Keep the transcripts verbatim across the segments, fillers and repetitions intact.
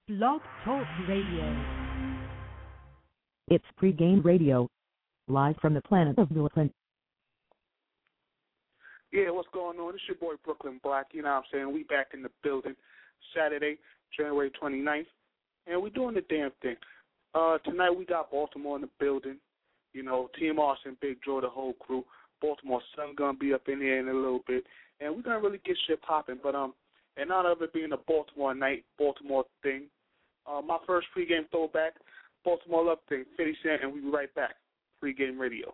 Blog Talk Radio. It's pregame radio, live from the planet of Brooklyn. Yeah, what's going on? It's your boy Brooklyn Black. You know what I'm saying? We back in the building Saturday, January twenty-ninth, and we doing the damn thing. Uh, tonight we got Baltimore in the building. You know, Team Austin, Big Joe, the whole crew. Baltimore Sun gonna be up in here in a little bit, and we're gonna really get shit popping. But um, in honor of it being a Baltimore night, Baltimore thing, uh, my first pregame throwback, Baltimore Love thing, fifty Cent, and we'll be right back. Pregame radio.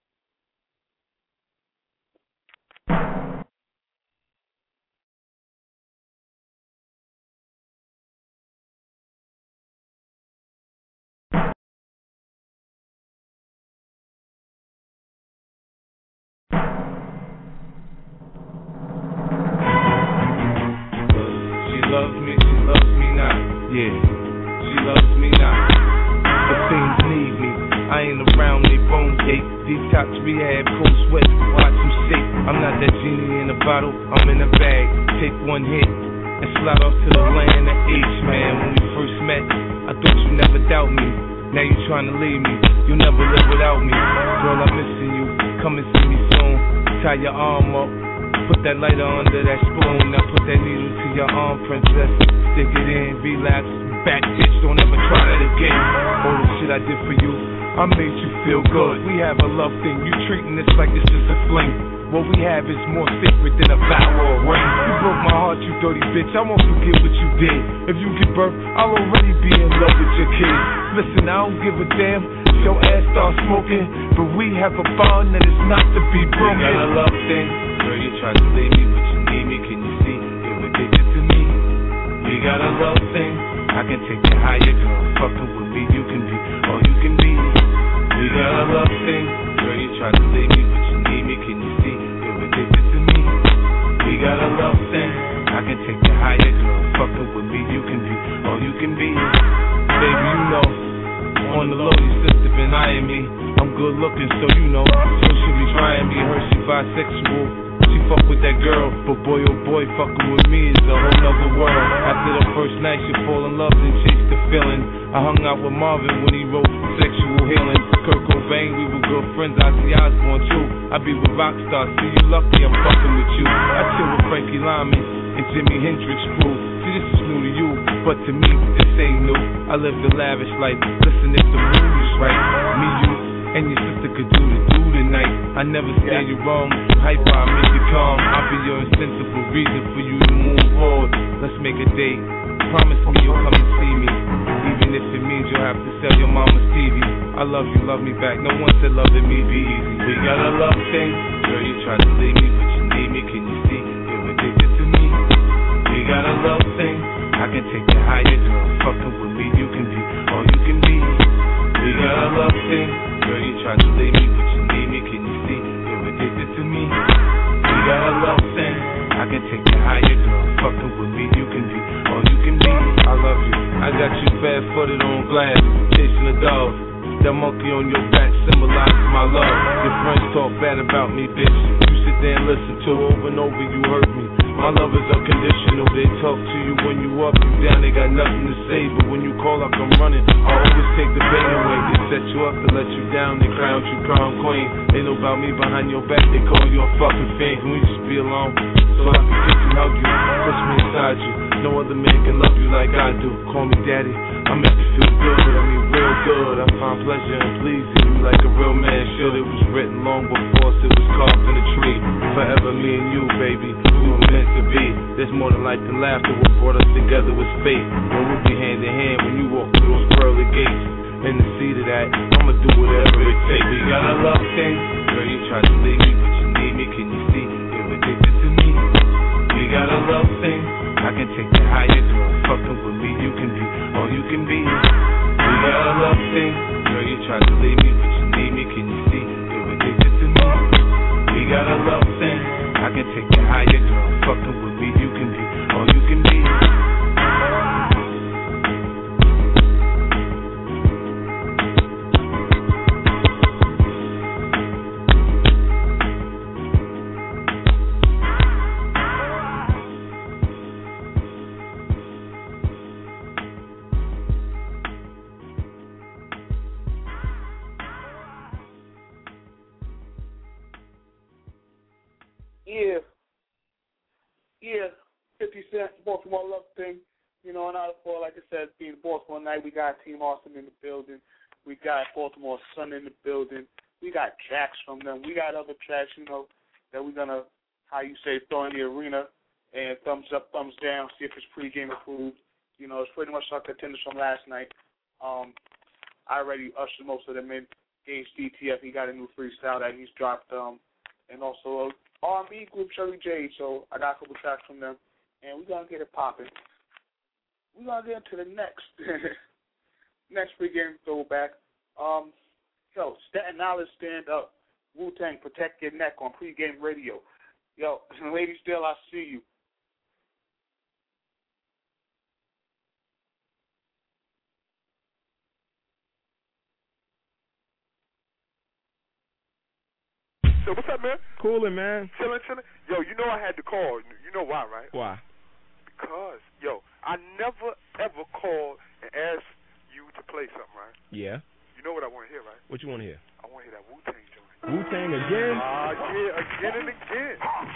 Loves me, she loves me not. Yeah, she loves me not. The things need me. I ain't around they bone gate. Detox rehab, cold sweat, watch them shake. I'm not that genie in a bottle. I'm in a bag. Take one hit and slide off to the land of H, man. When we first met, I thought you never doubt me. Now you trying to leave me. You'll never live without me. Girl, I'm missing you. Come and see me soon. Tie your arm up. Put that lighter under that spoon. Now put that needle to your arm, princess. Stick it in, relapse, back bitch. Don't ever try that again. All the shit I did for you, I made you feel good. We have a love thing. You treating this like it's just a fling. What we have is more sacred than a vow or a ring. You broke my heart, you dirty bitch. I won't forget what you did. If you give birth, I'll already be in love with your kids. Listen, I don't give a damn if your ass start smoking, but we have a bond that is not to be broken. We got a love thing. Girl, you tried to leave me, but you need me. Can you see? You're addicted to me. We got a love thing. I can take you higher, girl. Fucking with me, you can be all you can be. We got a love thing. Girl, you tried to leave me, but you need me. Can you see? You're addicted to me. We got a love thing. I can take you higher, girl. Fucking with me, you can be all you can be. Baby, you know, on the low, your sister been eyeing me. I'm good looking, so you know, so she be trying me. Her, she bisexual. She fuck with that girl, but boy oh boy, fucking with me is a whole nother world. After the first night, she fall in love and chase the feeling. I hung out with Marvin when he wrote Sexual Healing. Kurt Cobain, we were good friends. Ozzy Osbourne too. I be with Rockstar. See you lucky, I'm fucking with you. I chill with Frankie Lyman and Jimi Hendrix crew. See, this is new to you, but to me, this ain't new. I live the lavish life. Listen, if the mood is right, me, you, and your sister could do the do tonight. I never steer you wrong. Hyper, I make you calm. I'll be your insensible reason for you to move forward. Let's make a date. Promise me you'll come and see me, even if it means you'll have to sell your mama's T V. I love you, love me back. No one said loving me be easy. We got a love thing. Girl, you tried to leave me, but you need me. Can you see? You're addicted to me. We got a love thing. I can take you higher, girl. Fucking with me, you can be all you can be. We got a love thing. Girl, you tried to leave me, but you need me. Can you see? You're addicted to me. We got a love thing. I can take you higher, girl. Fucking with me, you can be all you can be. I love you. I got you barefooted on glass, chasing a dog. That monkey on your back symbolizes my love. Your friends talk bad about me, bitch. You sit there and listen to over and over, you hurt me. My love is unconditional. They talk to you when you up, you down, they got nothing to say. But when you call, I come running. I always take the bait away. They set you up to let you down. They crown you crown queen. They know about me behind your back. They call you a fucking fiend. Can we just be alone so I can kiss and hug you, touch me inside you? No other man can love you like I do. Call me daddy. I make you feel good. I mean real good. I find pleasure in pleasing you like a real man should. It was written long before it was carved in a tree. Forever me and you, baby. We were meant to be. There's more than life and laughter. What brought us together was fate. And we'll be hand in hand when you walk through those pearly gates. In the seat of that, I'ma do whatever it takes. We got a love thing. Girl, you tried to leave me, but you need me. Can you see? You're addicted to me. We got a love thing. I can take you higher, girl. Fucking with me, you can be all you can be. We got a love thing. Girl, you tried to leave me, but you need me. Can you see? You're addicted to me. We got a love thing. I can take you higher, girl. Fucking with me, you can be all you can be. Baltimore love thing. You know, and out for, like I said, being Baltimore night, we got Team Austin in the building. We got Baltimore Sun in the building. We got tracks from them. We got other tracks, you know, that we're going to, how you say, throw in the arena and thumbs up, thumbs down, see if it's pregame approved. You know, it's pretty much our contenders from last night. Um, I already ushered most of them in. Gage D T F, he got a new freestyle that he's dropped. Um, and also R and B group Shirley J. So I got a couple tracks from them. And we're going to get it popping. We're going to get into the next next pregame throwback. Um, yo, Staten Island Stand Up. Wu-Tang, Protect Your Neck on pregame radio. Yo, Lady Still, I see you. So what's up, man? Coolin', man. Chillin', chillin'. Yo, you know I had to call. You know why, right? Why? Because, yo, I never, ever called and asked you to play something, right? Yeah. You know what I want to hear, right? What you want to hear? I want to hear that Wu-Tang joint. Wu-Tang again? Ah, uh, yeah, again and again.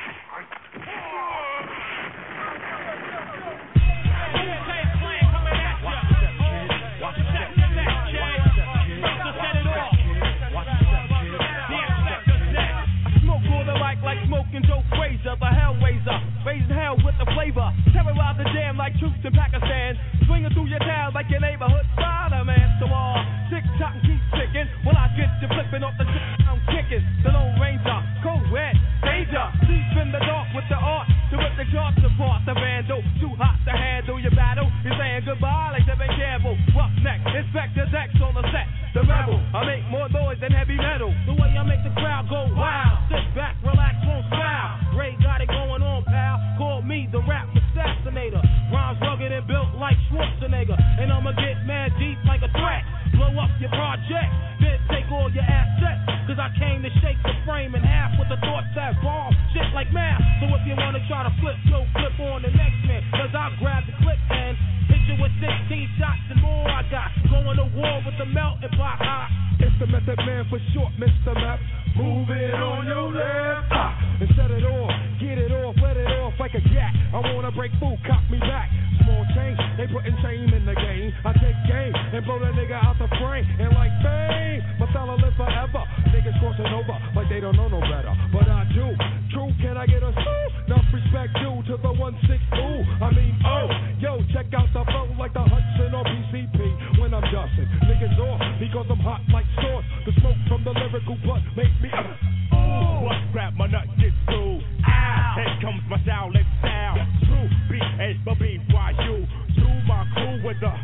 Like smoking Joe Frazier, the Hellraiser, raising hell with the flavor, terrorize the jam like troops in Pakistan, swinging through your town like your neighborhood Spider-Man. So all uh, tick tock and keep ticking, when I get you flipping off the shit I'm kicking. The Lone Ranger, co-ed, danger, deep in the dark with the art to rip the charts apart. The vandal, too hot to handle your battle. You're saying goodbye like Devin Campbell. Roughneck, Inspector Dex on the set. The rebel, I make more noise than heavy metal. The way I make the crowd go wild. Sit back, relax, won't smile. Ray got it going on, pal. Call me the rap assassinator. Rhymes rugged and built like Schwarzenegger. And I'ma get mad deep like a threat. Blow up your project, then take all your assets. Cause I came to shake the frame in half with the thoughts that bomb shit like math. So if you wanna try to flip, yo, flip on the next man. Cause I grab the clip and hit you with sixteen shots and more I got. Going to war with the melting pot. Ah. It's the Method Man for short, Mister Map. Move it on your left, ah, and set it off, get it off, let it off like a gat. I wanna break food, cop me back. Small change, they putting shame in the game. I take game and blow that nigga out the frame. And like bang, my fella live forever. Niggas crossing over like they don't know no better, but I do. True, can I get a sue? Enough respect due to the one six ooh. I mean oh, yo, check out the flow like the Hudson or P C P. When I'm dusting, niggas off because I'm hot like sauce. The smoke from the lyrical blood make me uh, ooh. What grab my nut gets through? Ow! Here comes my Shaolin style. True, B A B B Y U. To my crew with the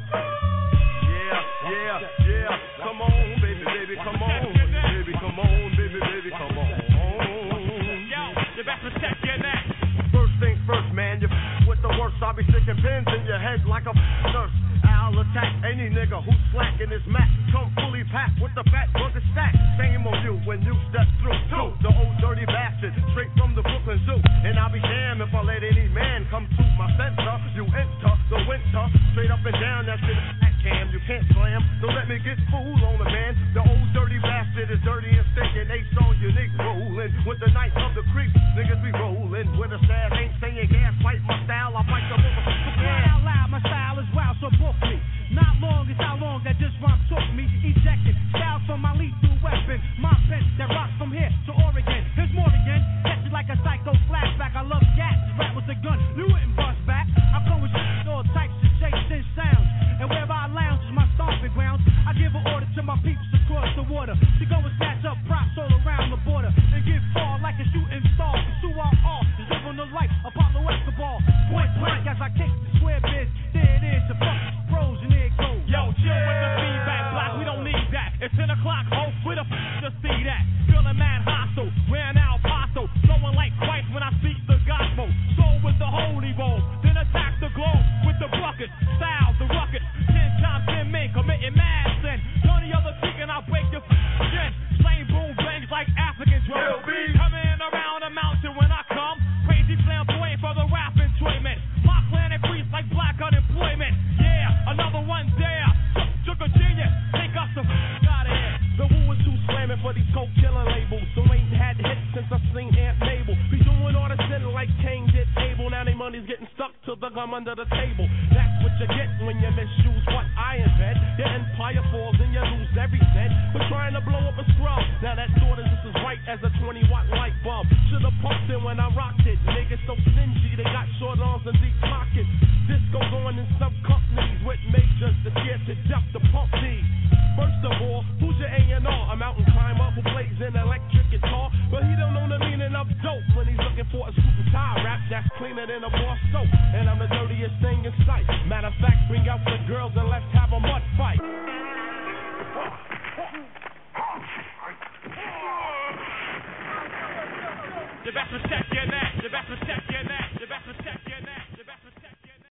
yeah, yeah, yeah. Come on, baby, baby, come on, baby, come on, baby, baby, come on. Yo, you best protect your neck. First things first, man. You f- with the worst. I'll be sticking pins in your head like a f- nurse. I'll attack any nigga who's slacking his mat. Come fully packed with the fat burger stack. Shame on you when you step through. Two, the old dirty bastard, straight from the Brooklyn Zoo. And I'll be damned if I let any man come to my center. You enter the winter, straight up and down that shit. Cam, you can't slam, don't let me get fooled on the man. The old dirty bastard is dirty and stinking. Ace on your niggas rolling with the knife of the creek. Niggas be rolling with a staff, ain't saying gas, fight my style. I fight the motherfucker. Yeah, out loud, my style is wild, so book me. Not long is how long that this rhyme took me. Ejected styles from my lethal weapon. My pen that rocks from here to Oregon. Here's more again. Catch you like a psycho flashback. I love gas. Rap was a gun. You wouldn't bust back. I come with shit, all types of shapes and sounds. And wherever I lounge is my stomping grounds. I give an order to my peeps across the water to go and snatch up props all around the border and get far like a shooting star. Pursue our art, is living the life. Apollo Escobar. Point blank as I kick the square biz. There it is, the fuck pros and there it goes. Yo, chill with the feedback block. We don't need that. It's ten o'clock. Oh, where the f to see that? Feeling mad hostile. Wearing out apostle. Flowing like Christ when I speak the gospel. Soul with the holy roll. Then attack the globe with the bucket. Style the ruckus. Ten times ten men committing mad sin. Tony other chicken, I'll break your chin. Slain boom bangs like African drums. Coming around the mountain when I come. Crazy flamboyant for the rap enjoyment. My planet creeps like black unemployment. Yeah, another one there. Took a genius. Take us the f out of here. The woo is too slamming for these coke killing labels. So ain't had hits since I seen Aunt Mabel. Be doing all the shit like King did Abel. Now they money's getting stuck to the gun. to dump the pump D. First of all, who's your A and R? A mountain climber who plays an electric guitar, but he don't know the meaning of dope when he's looking for a scoop of tie rap that's cleaner than a bar soap. And I'm the dirtiest thing in sight. Matter of fact, bring out the girls and let's have a mud fight. The best protect your neck. The best protect your neck. The best protect your neck. The best protect your neck.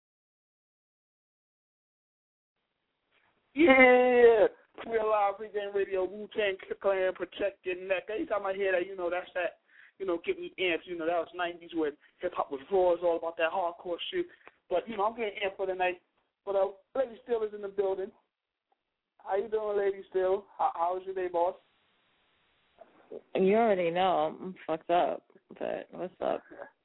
Yeah, we're live, Pregame Radio, Wu-Tang Clan, Protect Your Neck. Anytime I hear that, you know, that's that, you know, get me amped. You know, that was nineties when hip-hop was raw, it's all about that hardcore shit. But, you know, I'm getting amped for the night. But uh, Lady Steele is in the building. How you doing, Lady Steele? How, how was your day, boss? You already know I'm fucked up, but what's up?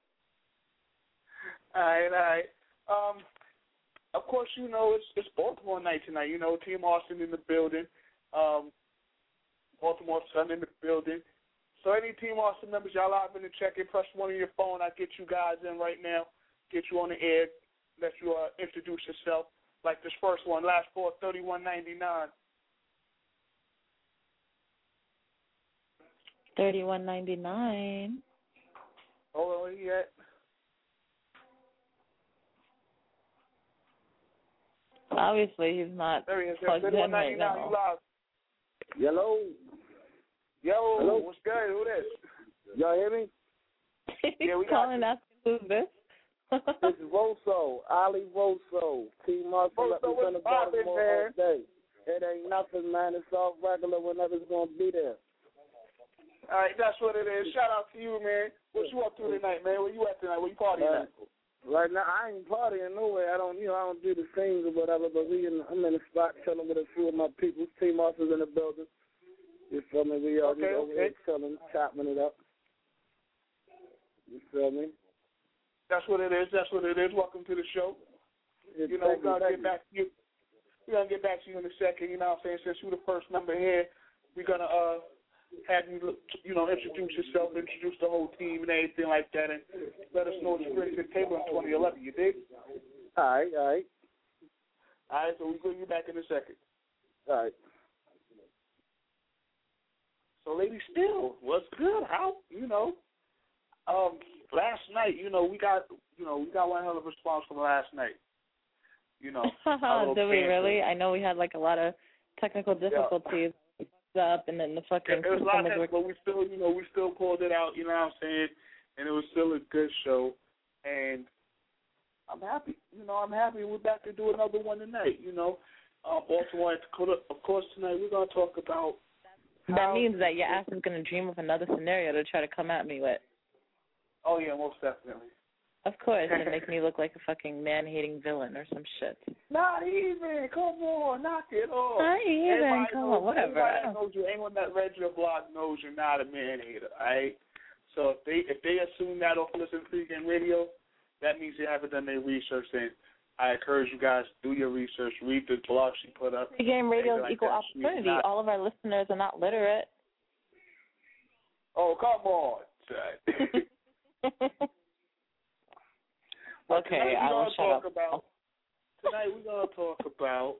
All right, all right. Um, of course, you know, it's it's Baltimore night tonight. You know, Team Austin in the building. Um, Baltimore Sun in the building. So any Team Austin members, y'all out in the check-in, press one on your phone. I'll get you guys in right now, get you on the air, let you uh, introduce yourself. Like this first one, last four, thirty-one ninety-nine. thirty-one ninety-nine. Hold on, where you at? Obviously, he's not There he is. plugged in right now. You live. Hello. Yo, Hello. What's good? Who this? Y'all hear me? Yeah, we got calling you. asking who's this? This is Rosso, Ali Rosso. Team Austin Rosso, what's representing poppin', Baltimore man? all day. It ain't nothing, man. It's all regular whenever it's going to be there. All right, that's what it is. Shout out to you, man. What you up to tonight, man? Where you at tonight? Where you partying Man, at? right now, I ain't partying nowhere. I don't, you know, I don't do the things or whatever, but we in, I'm in the spot chilling with a few of my people. Team Austin's in the building. You feel me? We all Okay, just over okay. here chilling, chopping it up. You feel me? That's what it is. That's what it is. Welcome to the show. Yeah, You know, thank we're gonna thank get back to you. We're gonna get back to you in a second. You know what I'm saying? Since you're the first member here, we're gonna uh have you, you know, introduce yourself, introduce the whole team and everything like that, and let us know what you bring to the table in twenty eleven. You dig? All right, all right. All right. So we'll bring you back in a second. All right. So, Lady Steele, what's good? How you know? Um, last night, you know, we got, you know, we got one hell of a response from last night. You know, did we really? I know we had like a lot of technical difficulties. Yeah. Up and then the fucking. It, it was a lot of things, but we still, you know, we still pulled it out. You know what I'm saying? And it was still a good show. And I'm happy. You know, I'm happy we're back to do another one tonight. You know, uh, Baltimore, of course, tonight we're gonna talk about. That how, means that your ass is gonna dream of another scenario to try to come at me with. Oh yeah, most definitely. Of course, and make me look like a fucking man-hating villain or some shit. Not even. Come on, knock it off. Not even. Everybody Come knows, on, whatever. Everybody that knows you. Anyone that read your blog knows you're not a man-hater, all right? So if they if they assume that off listening to Pregame Radio, that means they haven't done their research. And I encourage you guys to do your research. Read the blog she put up. Pregame Radio is like equal that. opportunity. Not, All of our listeners are not literate. Oh, come on. Okay, I will shut up. About, tonight we're going to talk about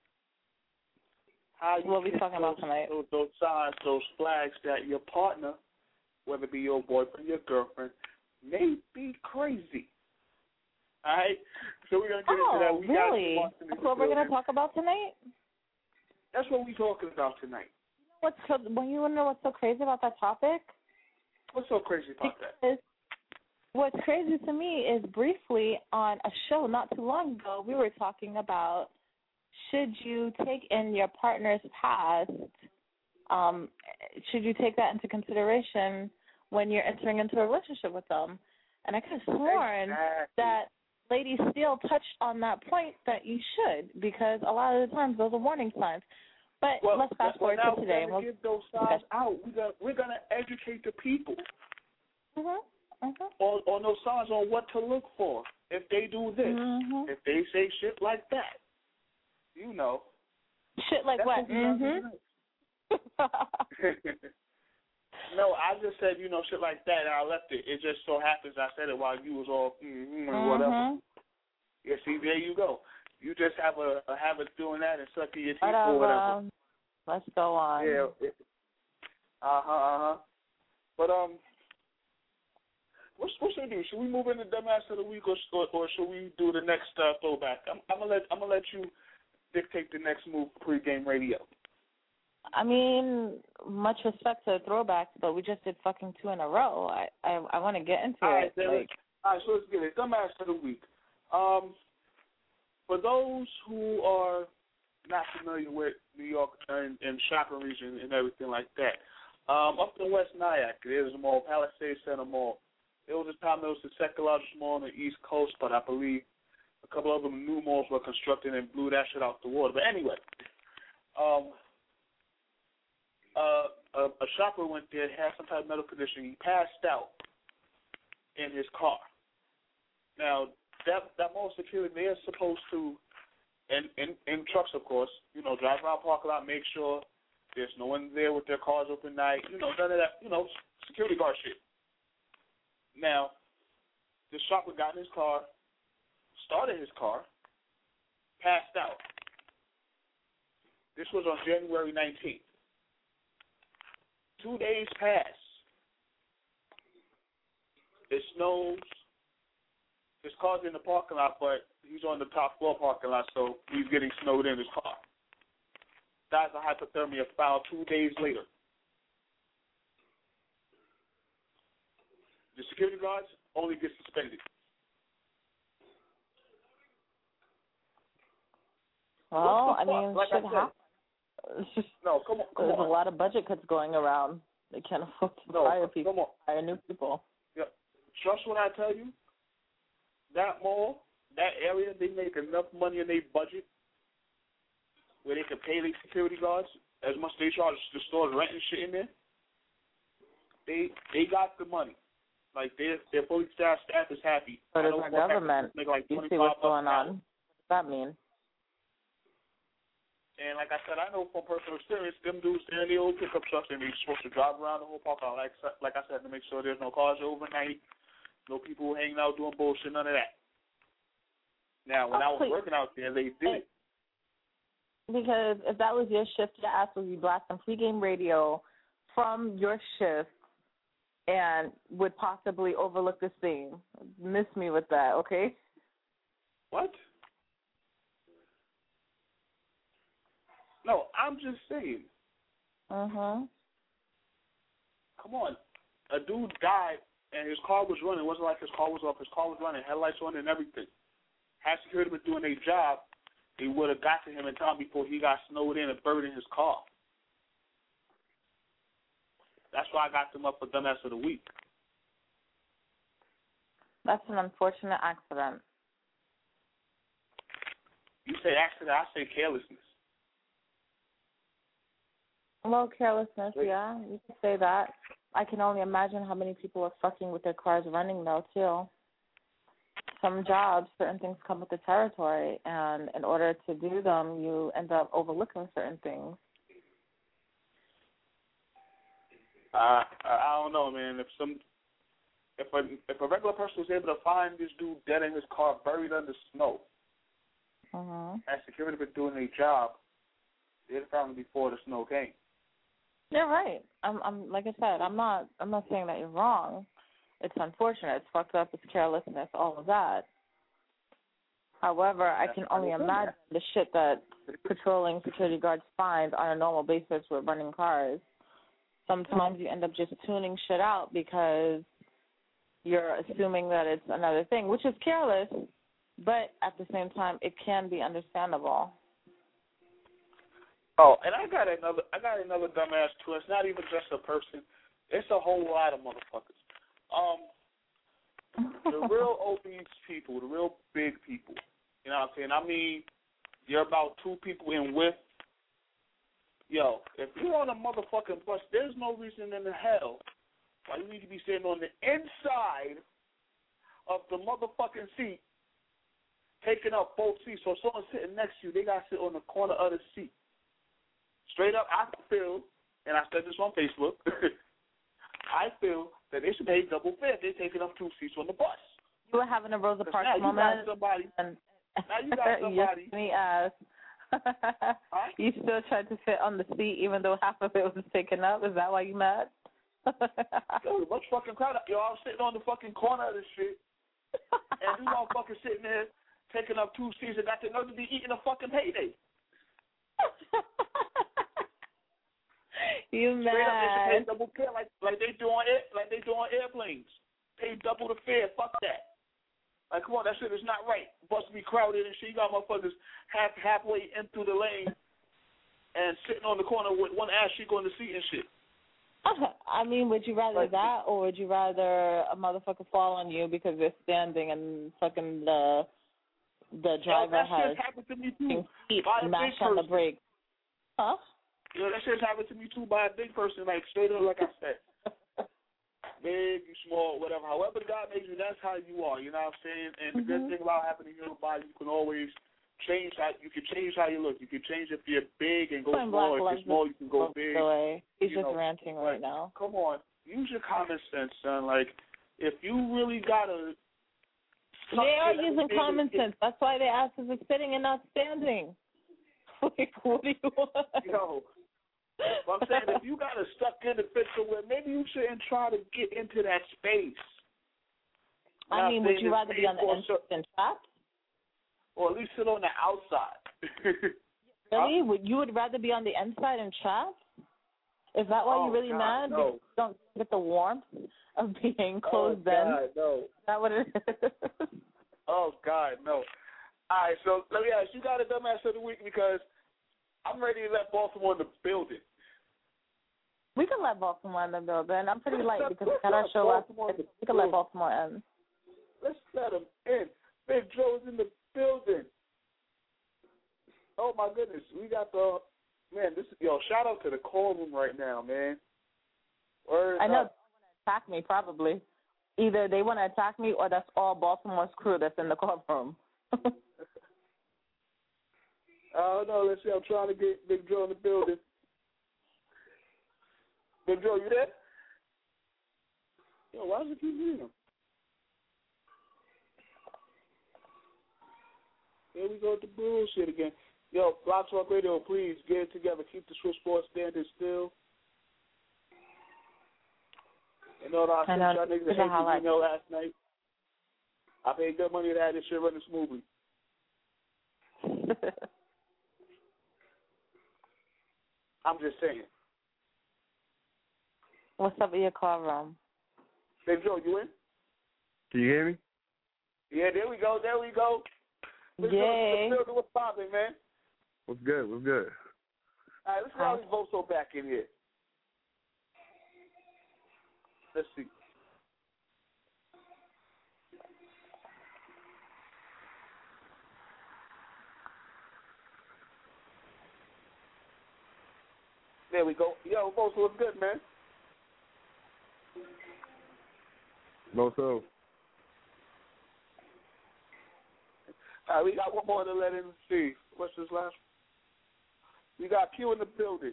how you what are we get talking those, about tonight? Those, those signs, those flags that your partner, whether it be your boyfriend, your girlfriend, may be crazy. All right? So we're going to get oh, into that. We really? got That's what we're going to talk about tonight? That's what we're talking about tonight. What's so, well, you want to know what's so crazy about that topic? What's so crazy about because that? What's crazy to me is briefly on a show not too long ago, we were talking about should you take in your partner's past, um, should you take that into consideration when you're entering into a relationship with them? And I could have sworn exactly. that Lady Steele touched on that point that you should, because a lot of the times those are warning signs. But well, let's fast well, forward now to today. We're going to give those signs out. We're going we're gonna educate the people. Mm-hmm. Mm-hmm. On, on those signs on what to look for. If they do this, mm-hmm. if they say shit like that, you know. Shit like what? what Mm-hmm. No, I just said, you know, shit like that, and I left it. It just so happens I said it while you was all, mm-hmm, or whatever. Mm-hmm. Yeah, see, there you go. You just have a, a habit of doing that and sucking your teeth whatever. or whatever. Let's go on. Yeah. Uh huh. Uh huh. But um, what what should we do? Should we move into dumbass of the week, or or, or should we do the next uh, throwback? I'm, I'm gonna let I'm gonna let you dictate the next move for pregame radio. I mean, much respect to throwbacks, but we just did fucking two in a row. I I, I want to get into all it. Right, like, all right, so let's get it. Dumbass of the week. Um, for those who are not familiar with New York and, and shopping region and everything like that, um, up in West Nyack, there's a mall, Palisades Center Mall. It was a time it was the second largest mall on the East Coast, but I believe a couple of them new malls were constructed and blew that shit out the water. But anyway, um, uh, a, a shopper went there, had some type of medical condition. He passed out in his car. Now, that that mall security, they are supposed to, in, in, in trucks, of course, you know, drive around parking lot, make sure there's no one there with their cars open night, you know, none of that, you know, security guard shit. Now, the shopper got in his car, started his car, passed out. This was on January nineteenth. Two days pass. It snows. His car's in the parking lot, but he's on the top floor parking lot, so he's getting snowed in his car. Dies of hypothermia, found two days later. The security guards only get suspended. Well, I mean, like shit I happens. No, come on, come There's on. a lot of budget cuts going around. They can't afford to No, hire people, come on. hire new people. Yeah. Trust when I tell you, that mall, that area, they make enough money in their budget where they can pay their security guards as much as they charge the stores rent and shit in there. They they got the money. Like, their their fully staffed staff is happy. But as our government, make like you see what's going on. What does that mean? And like I said, I know from personal experience, them dudes, they're in the old pickup trucks, and they're supposed to drive around the whole park lot, like, like I said, to make sure there's no cars overnight, no people hanging out doing bullshit, none of that. Now, when oh, I was please. working out there, they did it. Because if that was your shift, your ass would be blasting pregame radio from your shift and would possibly overlook this thing. Miss me with that, okay? What? No, I'm just saying. Uh-huh. Come on. A dude died, and his car was running. It wasn't like his car was off. His car was running, headlights on and everything. Had security been doing their job, they would have got to him in time before he got snowed in and buried in his car. That's why I got them up for Dumbass of the Week. That's an unfortunate accident. You say accident, I say carelessness. Well, carelessness, yeah, you can say that. I can only imagine how many people are fucking with their cars running, though, too. Some jobs, certain things come with the territory, and in order to do them, you end up overlooking certain things. Uh, I don't know, man. If some, if a if a regular person was able to find this dude dead in his car, buried under snow, uh-huh. and security been doing their job, they'd have found him before the snow came. You're right. I'm, I'm like I said, I'm not, I'm not saying that you're wrong. It's unfortunate. It's fucked up. It's carelessness. All of that. However, I can only imagine the shit that patrolling security guards find on a normal basis with running cars. Sometimes you end up just tuning shit out because you're assuming that it's another thing, which is careless, but at the same time, it can be understandable. Oh, and I got another, I got another dumbass too. It's not even just a person; it's a whole lot of motherfuckers. Um, the real obese people, the real big people. You know what I'm saying? I mean, you're about two people in width. Yo, if you're on a motherfucking bus, there's no reason in the hell why you need to be sitting on the inside of the motherfucking seat, taking up both seats. So if someone's sitting next to you, they got to sit on the corner of the seat. Straight up, I feel, and I said this on Facebook, I feel that they should pay double fare if they're taking up two seats on the bus. You were having a Rosa Parks moment, somebody, and Now you got somebody. Yes, me ass. Huh? You still tried to fit on the seat even though half of it was taken up? Is that why you mad? Yo, much fucking crowd. Yo, I was sitting on the fucking corner of this shit, and this motherfucker sitting there taking up two seats and got the nerve to be eating a fucking payday. You Straight up, they should pay mad? double fare like like they do on air, like they do on airplanes. Pay double the fare. Fuck that. Like, come on, that shit is not right. Bus be crowded and shit. You got motherfuckers half halfway in through the lane and sitting on the corner with one ass cheek on the seat and shit. I mean, would you rather Like- that, or would you rather a motherfucker fall on you because they're standing and fucking the the driver Yo, that has shit happened to me too. feet By a mash big on the person. brake? Huh? Yeah, that shit's happened to me too by a big person, like straight up, like I said. Big, small, whatever. However God made you, that's how you are. You know what I'm saying? And the good Mhm. thing about having a human body, you can always change how you can change how you look. You can change if you're big and go Twin small. Black If loves you're small, you can go both big. the way. He's you just know, ranting like, right now. Come on, use your common sense, son. Like, if you really gotta. They are using common sense. That's why their asses are sitting and not standing. Like, what do you want? Yo. But I'm saying, if you got a stuck in the fit somewhere, maybe you shouldn't try to get into that space. You know I mean, what I'm would you saying? rather be on the Or inside than trapped? Or at least sit on the outside. Really? Would you would rather be on the inside and trapped? Is that why Oh, you're really God, mad? no. Because you don't get the warmth of being closed oh, in? God, no. Is that what it is? Oh, God, no. All right, so let me ask you, got a dumbass of the week because I'm ready to let Baltimore in the building. We can let Baltimore in the building. I'm pretty light because we had our show last night. We can let Baltimore in. Let's let him in. Big Joe's in the building. Oh, my goodness. We got the, man, this is, yo, shout out to the call room right now, man. Word I know up. they want to attack me, probably. Either they want to attack me or that's all Baltimore's crew that's in the courtroom. I don't know. Let's see. I'm trying to get Big Joe in the building. Big Joe, you there? Yo, why does it keep reading him? Here we go with the bullshit again. Yo, Block Talk Radio, please get it together. Keep the switchboard standing still. You know what I sent y'all niggas a hate email last night? I paid good money to have this shit running smoothly. I'm just saying. What's up with your car room? Big Joe, you in? Can you hear me? Yeah, there we go. There we go. Big Yay. Joe, what's popping, man? What's good? What's good? All right, let's get all these votes so back in here. Let's see. There we go. Yo, folks, what's good, man? No, so. All right, we got one more to let in. See, what's this last? We got Q in the building.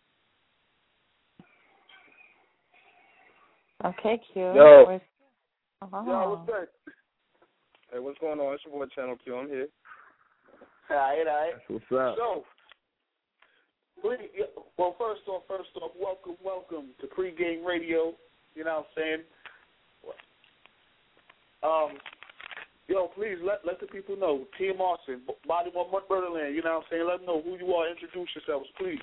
Okay, Q. Yo. Where's... Oh. Yo, what's good? Hey, what's going on? It's your boy Channel Q. I'm here. All right, all right. What's up? So, please, well, first off, first off, welcome, welcome to Pregame Radio. You know what I'm saying? Um, yo, please let let the people know. Team Austin, Baltimore, Murderland. You know what I'm saying? Let them know who you are. Introduce yourselves, please.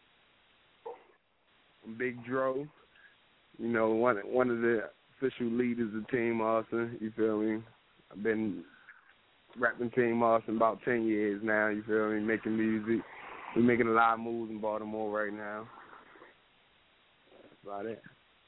I'm Big Dro. You know, one one of the official leaders of Team Austin. You feel me? I've been rapping Team Austin about ten years now. You feel me? Making music. We're making a lot of moves in Baltimore right now. That's about it.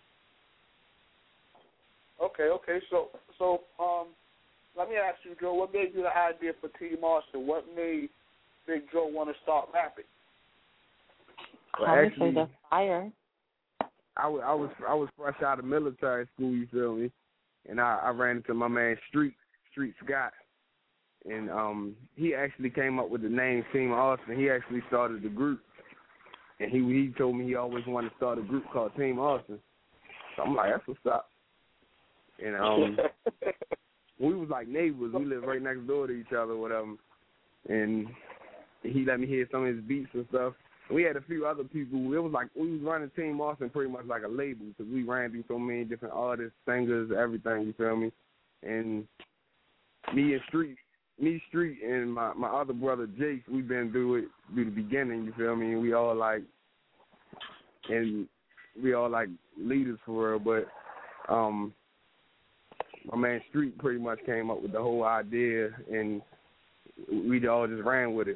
Okay, okay. So, so um, let me ask you, Joe, what gave you the idea for Team Austin? What made Big Joe want to start rapping? Well, Obviously, actually, the fire. I was, I was I was fresh out of military school, you feel me? And I, I ran into my man Street, Street Scott. And um, he actually came up with the name Team Austin. He actually started the group. And he he told me he always wanted to start a group called Team Austin. So I'm like, that's what's up. And um, we was like neighbors. We lived right next door to each other, whatever. And he let me hear some of his beats and stuff. We had a few other people. It was like we was running Team Austin pretty much like a label because we ran through so many different artists, singers, everything. You feel me? And me and Street, me Street, and my my other brother Jace, we been through it through the beginning. You feel me? And we all like, and we all like leaders for real. But um, my man Street pretty much came up with the whole idea, and we all just ran with it.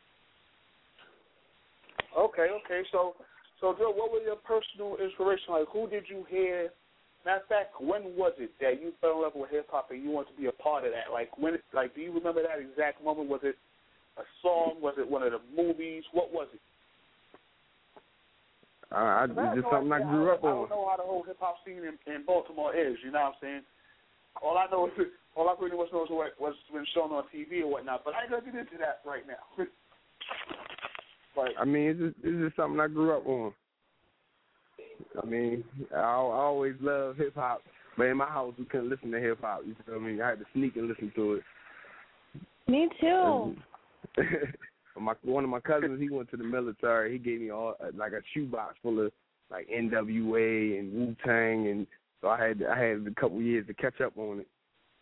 Okay, okay. So, so Joe, what was your personal inspiration? Like, who did you hear? Matter of fact, when was it that you fell in love with hip hop and you wanted to be a part of that? Like, when? Like, do you remember that exact moment? Was it a song? Was it one of the movies? What was it? Uh, I, it's just something I grew up I on. don't know how the whole hip hop scene in, in Baltimore is. You know what I'm saying? All I know is all I pretty much know is what was been shown on T V or whatnot. But I ain't gonna get into that right now. But, I mean, it's just, it's just something I grew up on. I mean, I, I always loved hip hop, but in my house we couldn't listen to hip hop. You feel me? I had to sneak and listen to it. Me too. my one of my cousins, he went to the military. He gave me all like a shoebox full of like N W A and Wu Tang, and so I had I had a couple years to catch up on it.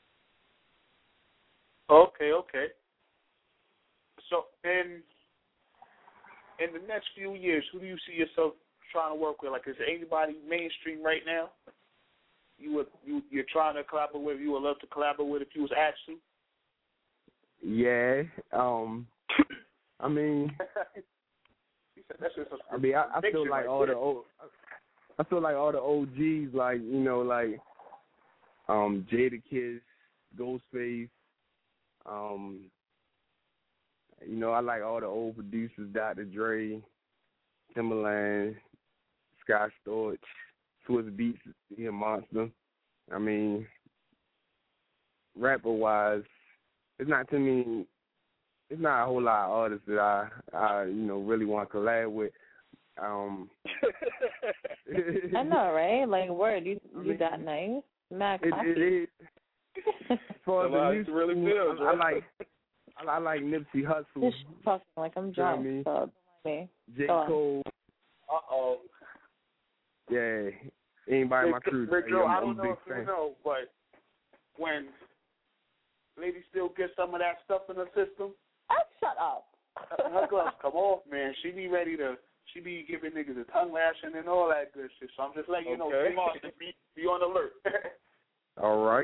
Okay, okay. So in in the next few years, who do you see yourself trying to work with? Like, is there anybody mainstream right now you would you you're trying to collaborate with? You would love to collaborate with if you was asked to? Yeah. Um. I mean. I mean, I, I feel like all the old. I feel like all the O Gs, like you know, like um, Jadakiss, Ghostface. Um. You know, I like all the old producers, Doctor Dre, Timbaland, Scott Storch, Swiss Beats, he a monster. I mean, rapper-wise, it's not too many, it's not a whole lot of artists that I, I you know, really want to collab with. Um, I know, right? Like, word, you, I you mean, that nice. Mad it, classy. it is. As far as the music, really feels, I, I like I like Nipsey Hussle. Just talking like I'm drunk, you know so don't mind me. J. Go on. Cole. Uh-oh. Yeah. Anybody in my crew. Big Joe, I'm, I don't I'm a know big if fan. you know, but when Lady still gets some of that stuff in her system, Oh, shut up. her gloves come off, man. She be ready to, she be giving niggas a tongue lashing and all that good shit. So I'm just letting you know, Okay. Tim Austin, be, be on alert. All right.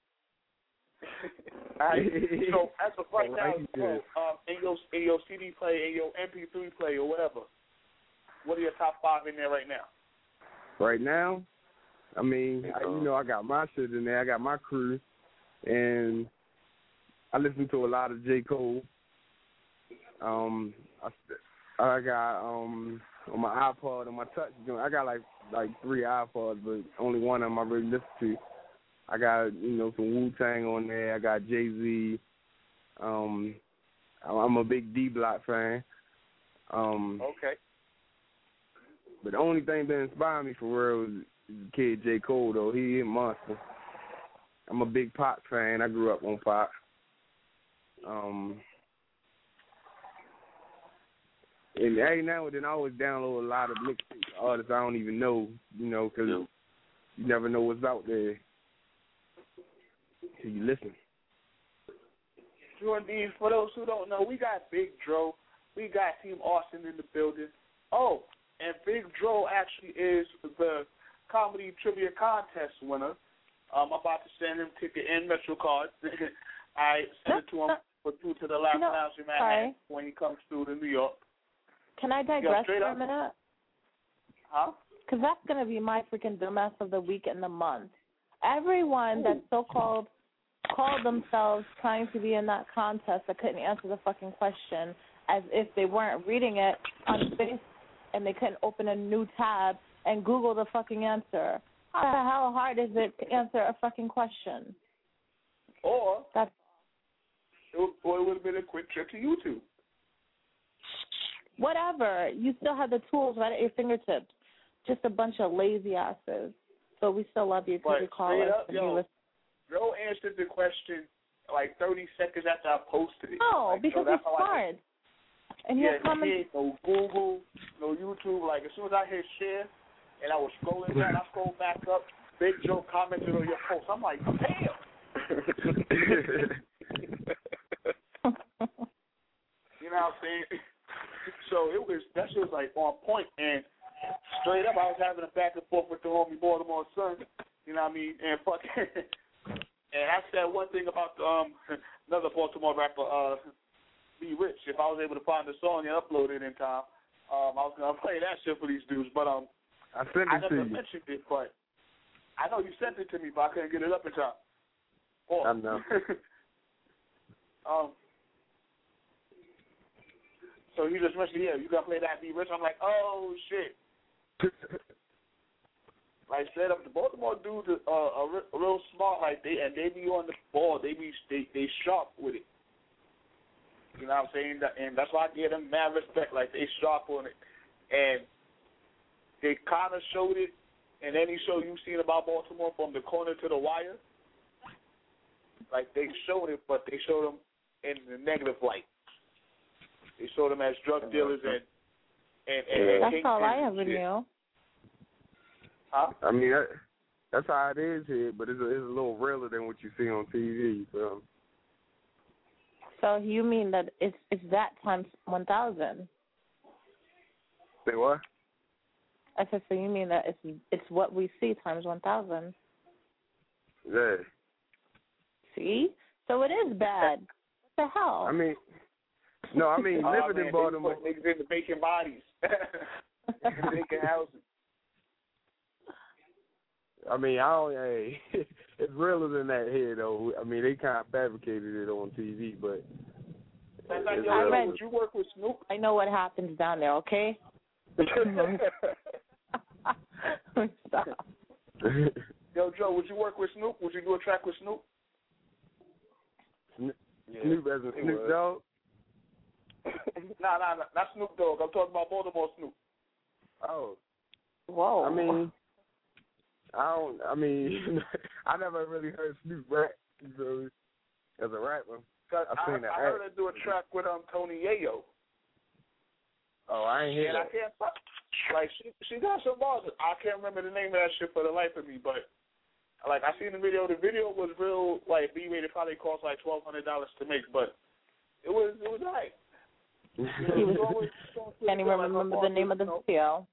All right. So as of right All now, right, so, um, in your in your C D play, in your M P three play, or whatever, what are your top five in there right now? Right now, I mean, I, you know, I got my shit in there. I got my crew, and I listen to a lot of J. Cole. Um, I, I got um on my iPod, on my touch, I got like like three iPods, but only one of them I really listen to. I got, you know, some Wu-Tang on there. I got Jay-Z. Um, I'm a big D-Block fan. Um, okay. But the only thing that inspired me for real is the kid J. Cole, though. He a monster. I'm a big Pac fan. I grew up on Pac. Um, and every now and then I always download a lot of mixtape artists I don't even know, you know, because you never know what's out there till you listen. Drew, indeed, for those who don't know, we got Big Dro. We got Team Austin in the building. Oh, and Big Dro actually is the comedy trivia contest winner. Um, I'm about to send him ticket and Metro card. I sent it to him for through to the last No, lounge in Manhattan when he comes through to New York. Can I digress straight for a up. minute? Huh? Because that's going to be my freaking dumbass of the week and the month. Everyone that's so-called called themselves trying to be in that contest that couldn't answer the fucking question as if they weren't reading it on Facebook and they couldn't open a new tab and Google the fucking answer. How the hell hard is it to answer a fucking question? Or, that's, it, or it would have been a quick trip to YouTube. Whatever. You still have the tools right at your fingertips. Just a bunch of lazy asses. So we still love you because But you call straight us. up, and yo, you listen. Joe answered the question like thirty seconds after I posted it. No, like, because so he's smart. And he yeah, has comments. he no Google, no YouTube. Like as soon as I hit share, and I was scrolling down, I scrolled back up. Big Joe commented on your post. I'm like, damn. You know what I'm saying? So it was that shit was like on point, and straight up, I was having a back and forth with the homie Baltimore Sun. You know what I mean? And fuck. And I said one thing about the, um another Baltimore rapper, uh, B Rich. If I was able to find the song and upload it in time, um, I was gonna play that shit for these dudes. But um, I sent it I never to you. mentioned it, but I know you sent it to me, but I couldn't get it up in time. Oh. I know. um. So you just mentioned, yeah, you gonna play that B Rich? I'm like, oh shit. Like straight up, the Baltimore dudes are, uh, are re- real smart. Like they and they be on the ball. They be they they sharp with it. You know what I'm saying? And that's why I give them mad respect. Like they sharp on it, and they kind of showed it. And any show you've seen about Baltimore, from the corner to the wire, like they showed it, but they showed them in the negative light. They showed them as drug dealers and and, and, and that's all I ever knew. Huh? I mean, that, that's how it is here, but it's a, it's a little realer than what you see on T V. So, so you mean that it's it's that times one thousand? Say what? I said, so you mean that it's it's what we see times one thousand? Yeah. See? So it is bad. What the hell? I mean, no, I mean, oh, living man, in Baltimore. They put niggas in the vacant bodies. Vacant houses. I mean, I don't, hey, it's realer than that here, though. I mean, they kind of fabricated it on T V, but. That's like, it's yo, real. read, would you work with Snoop? I know what happens down there, okay? Stop. Yo, Joe, would you work with Snoop? Would you do a track with Snoop? Snoop, yeah, Snoop as a Snoop Dogg? Nah, nah, nah, not Snoop Dogg. I'm talking about Baltimore Snoop. Oh. Whoa. I mean, I don't, I mean, I never really heard Snoop rap, you feel me, as a rapper. Cause I've I, seen that I heard her do a track with um Tony Yayo. Oh, I ain't hear and that. I can't, like, she she got some bars. I can't remember the name of that shit for the life of me, but, like, I seen the video. The video was real, like, B-rated, probably cost, like, twelve hundred dollars to make, but it was, it was all right. You know, it was always, can't even like, remember the name of the video.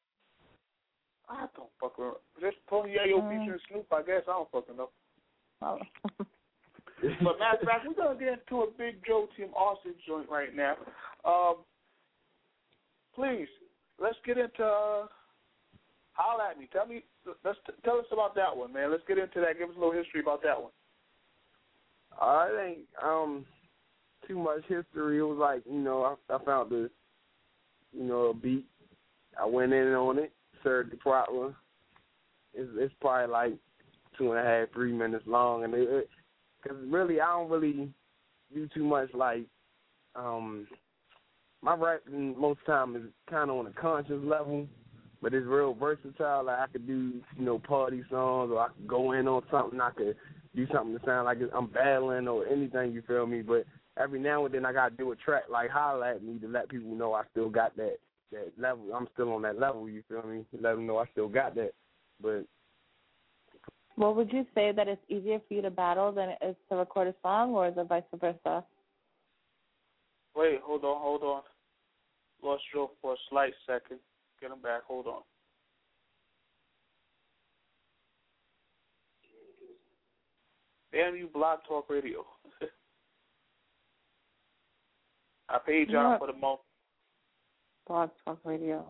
I don't fucking know. Just Tony Yayo Mm. featuring Snoop, I guess. I don't fucking know. Oh. But matter of fact, we're gonna get into a Big Joe Team Austin joint right now. Um, please, let's get into uh, holla at me. Tell me, let's t- tell us about that one, man. Let's get into that. Give us a little history about that one. I think um too much history. It was like, you know, I, I found the, you know, a beat. I went in on it, served the problem. It's, it's probably like two and a half, three minutes long, and it. it Because really, I don't really do too much, like, um, my rapping most of the time is kind of on a conscious level, but it's real versatile. Like, I could do, you know, party songs, or I could go in on something. I could do something to sound like I'm battling or anything, you feel me? But every now and then I got to do a track like Holla at Me to let people know I still got that, that level. I'm still on that level, you feel me? Let them know I still got that. But well, would you say that it's easier for you to battle than it is to record a song, or is it vice versa? Wait, hold on, hold on. Lost Joe for a slight second. Get him back. Hold on. Damn you, Blog Talk Radio. I paid y'all What? for the month. Blog Talk Radio.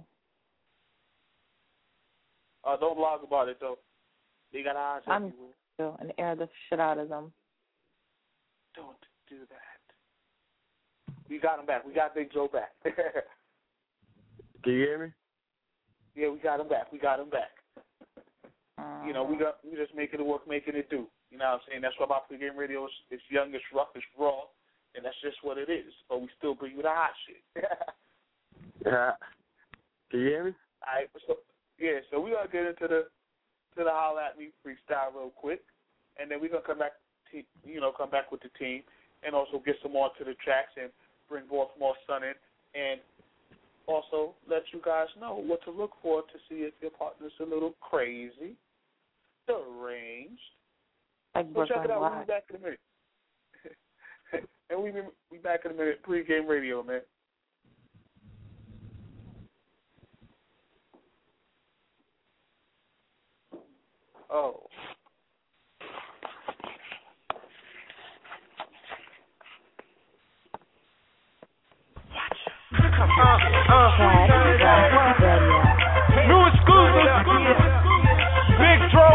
Uh, don't blog about it, though. They got eyes on I'm you. still and air the shit out of them. Don't do that. We got him back. We got Big Joe back. can you hear me? Yeah, we got him back. We got him back. Uh, You know, we got we just making it work, making it do. You know what I'm saying? That's why my pregame radio is it's young, it's rough, it's raw, and that's just what it is. But we still bring you the hot shit. Yeah. Can you hear me? All right. So yeah, so we gonna get into the to the Holla at Me freestyle real quick, and then we're gonna come back team, you know, come back with the team, and also get some more to the tracks and bring Baltimore Sun in, and also let you guys know what to look for to see if your partner's a little crazy, deranged. Like so check it out. Live. We'll be back in a minute. And we be back in a minute. Pre-game radio, man. Oh. Uh, uh, New exclusive, Big Dro,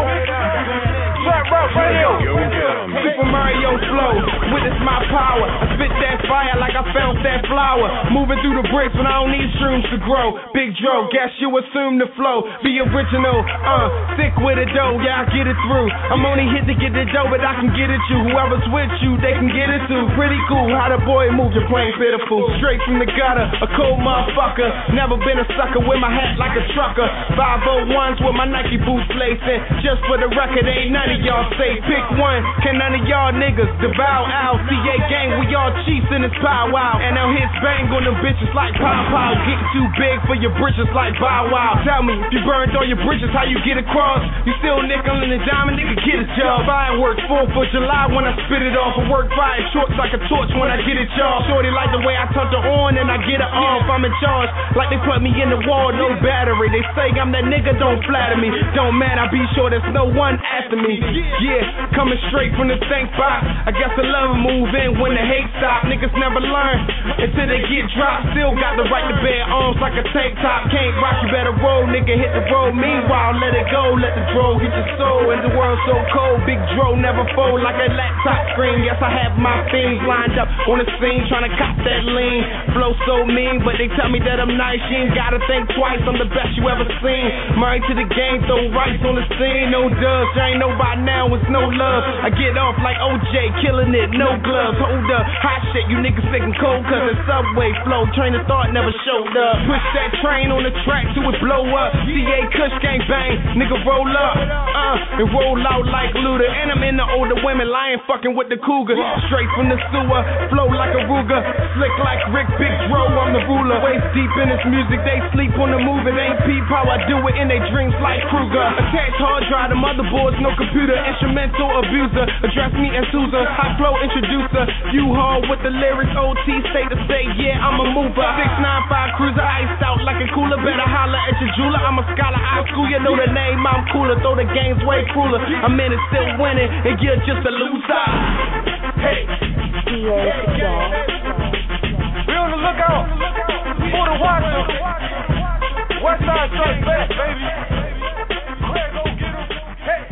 Trap Rock Radio, Super Mario Flow, witness my power, I spit that fire like I found that flower, moving through the bricks when I don't need shrooms to grow, Big Dro, guess you assume the flow, be original, uh, stick with it though, yeah I get it through, I'm only hit to get the dough but I can get it you, whoever's with you, they can get it too, pretty cool, how the boy move, you're playing pitiful, straight from the gutter, a cold motherfucker, never been a sucker with my hat like a trucker, five oh ones with my Nike boots lacing, just for the record ain't none of y'all safe, pick one, can none of y'all niggas devour out, C A gang, we all chiefs in this powwow, and now hits bang on them bitches like pow pow, getting too big for your britches like Bow Wow, tell me, if you burned all your bridges, how you get across, you still nickel in the diamond, nigga get a job, fireworks, fourth of July when I spit it off, I work fire shorts like a torch when I get it y'all, shorty like the way I touch her on and I get her off, I'm in charge, like they put me in the wall, no battery, they say I'm that nigga, don't flatter me, don't matter, I be sure there's no one after me, yeah, coming straight from the think box, I guess I love move in when the hate stop, niggas never learn, until they get dropped, still got the right to bear arms like a tank top, can't rock, you better roll, nigga, hit the road, meanwhile, let it go, let the dro hit your soul, and the world so cold, big dro never fold like a laptop screen, yes, I have my things lined up on the scene, trying to cop that lean, flow so mean, but they tell me that I'm nice, you ain't gotta think twice, I'm the best you ever seen, married to the game, throw rice on the scene, no dubs, there ain't nobody now, it's no love, I get off like O J, killing it, no gloves, hold up, hot shit, you niggas thinking cold, cause the subway flow, train of thought never showed up, push that train on the track till it blow up, C A Kush gang bang, nigga roll up, uh, and roll out like Luda, and I'm in the older women, lying fucking with the cougar, straight from the sewer, flow like a Ruger, slick like Rick, big dro, I'm the ruler, waist deep in this music, they sleep on the move, it ain't peep how I do it in they dreams like Kruger, attached hard drive, the motherboards, no computer, instrumental abuser, address me as Sousa, high flow introducer, U-Haul with the lyrics, O T, say to say, yeah, I'm a mover, six nine five cruiser, iced out like a cooler, better holler at your jeweler, I'm a scholar, I school, you know the name, I'm cooler, throw the game's way cooler, I'm in it still winning, and you're just a loser, hey, we on the lookout for the watcher, West Side Strike Back, baby, Craig, go get him, hey.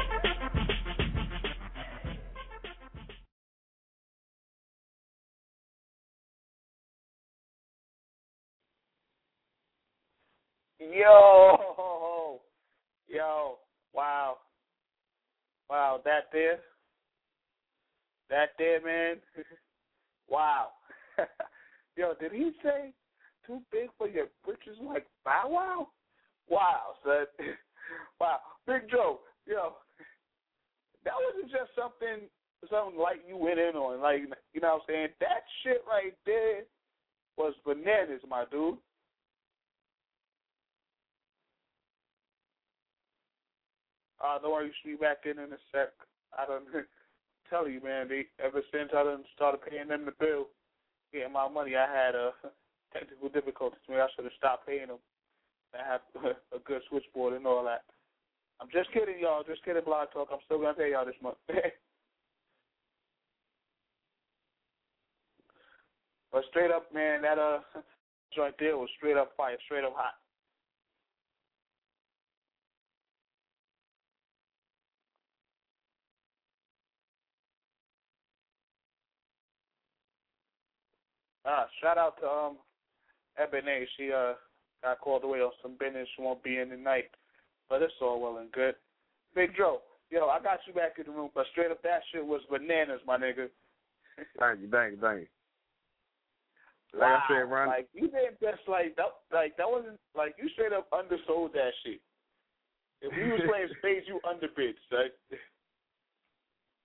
Yo, yo, wow, wow, that there, that there, man, wow. Yo, did he say too big for your britches like Bow Wow? Wow, son. Wow, Big Joe, yo, that wasn't just something, something like you went in on, like, you know what I'm saying? That shit right there was bananas, my dude. Uh, don't worry, you should be back in in a sec. I don't tell you, man, they, ever since I done started paying them the bill, getting my money, I had uh, technical difficulties. Maybe I should have stopped paying them. I have a good switchboard and all that. I'm just kidding, y'all. Just kidding, Blog Talk. I'm still going to pay y'all this month. But straight up, man, that uh joint there was straight up fire, straight up hot. Ah, shout out to um Ebony. She uh got called away on some business. She won't be in tonight, but it's all well and good. Big Joe, yo, I got you back in the room, but straight up that shit was bananas, my nigga. Thank you, thank you, thank you. Like Wow. I said, Ron. Like you didn't just like that. Like that wasn't like you straight up undersold that shit. If we was playing spades, you underbid, son.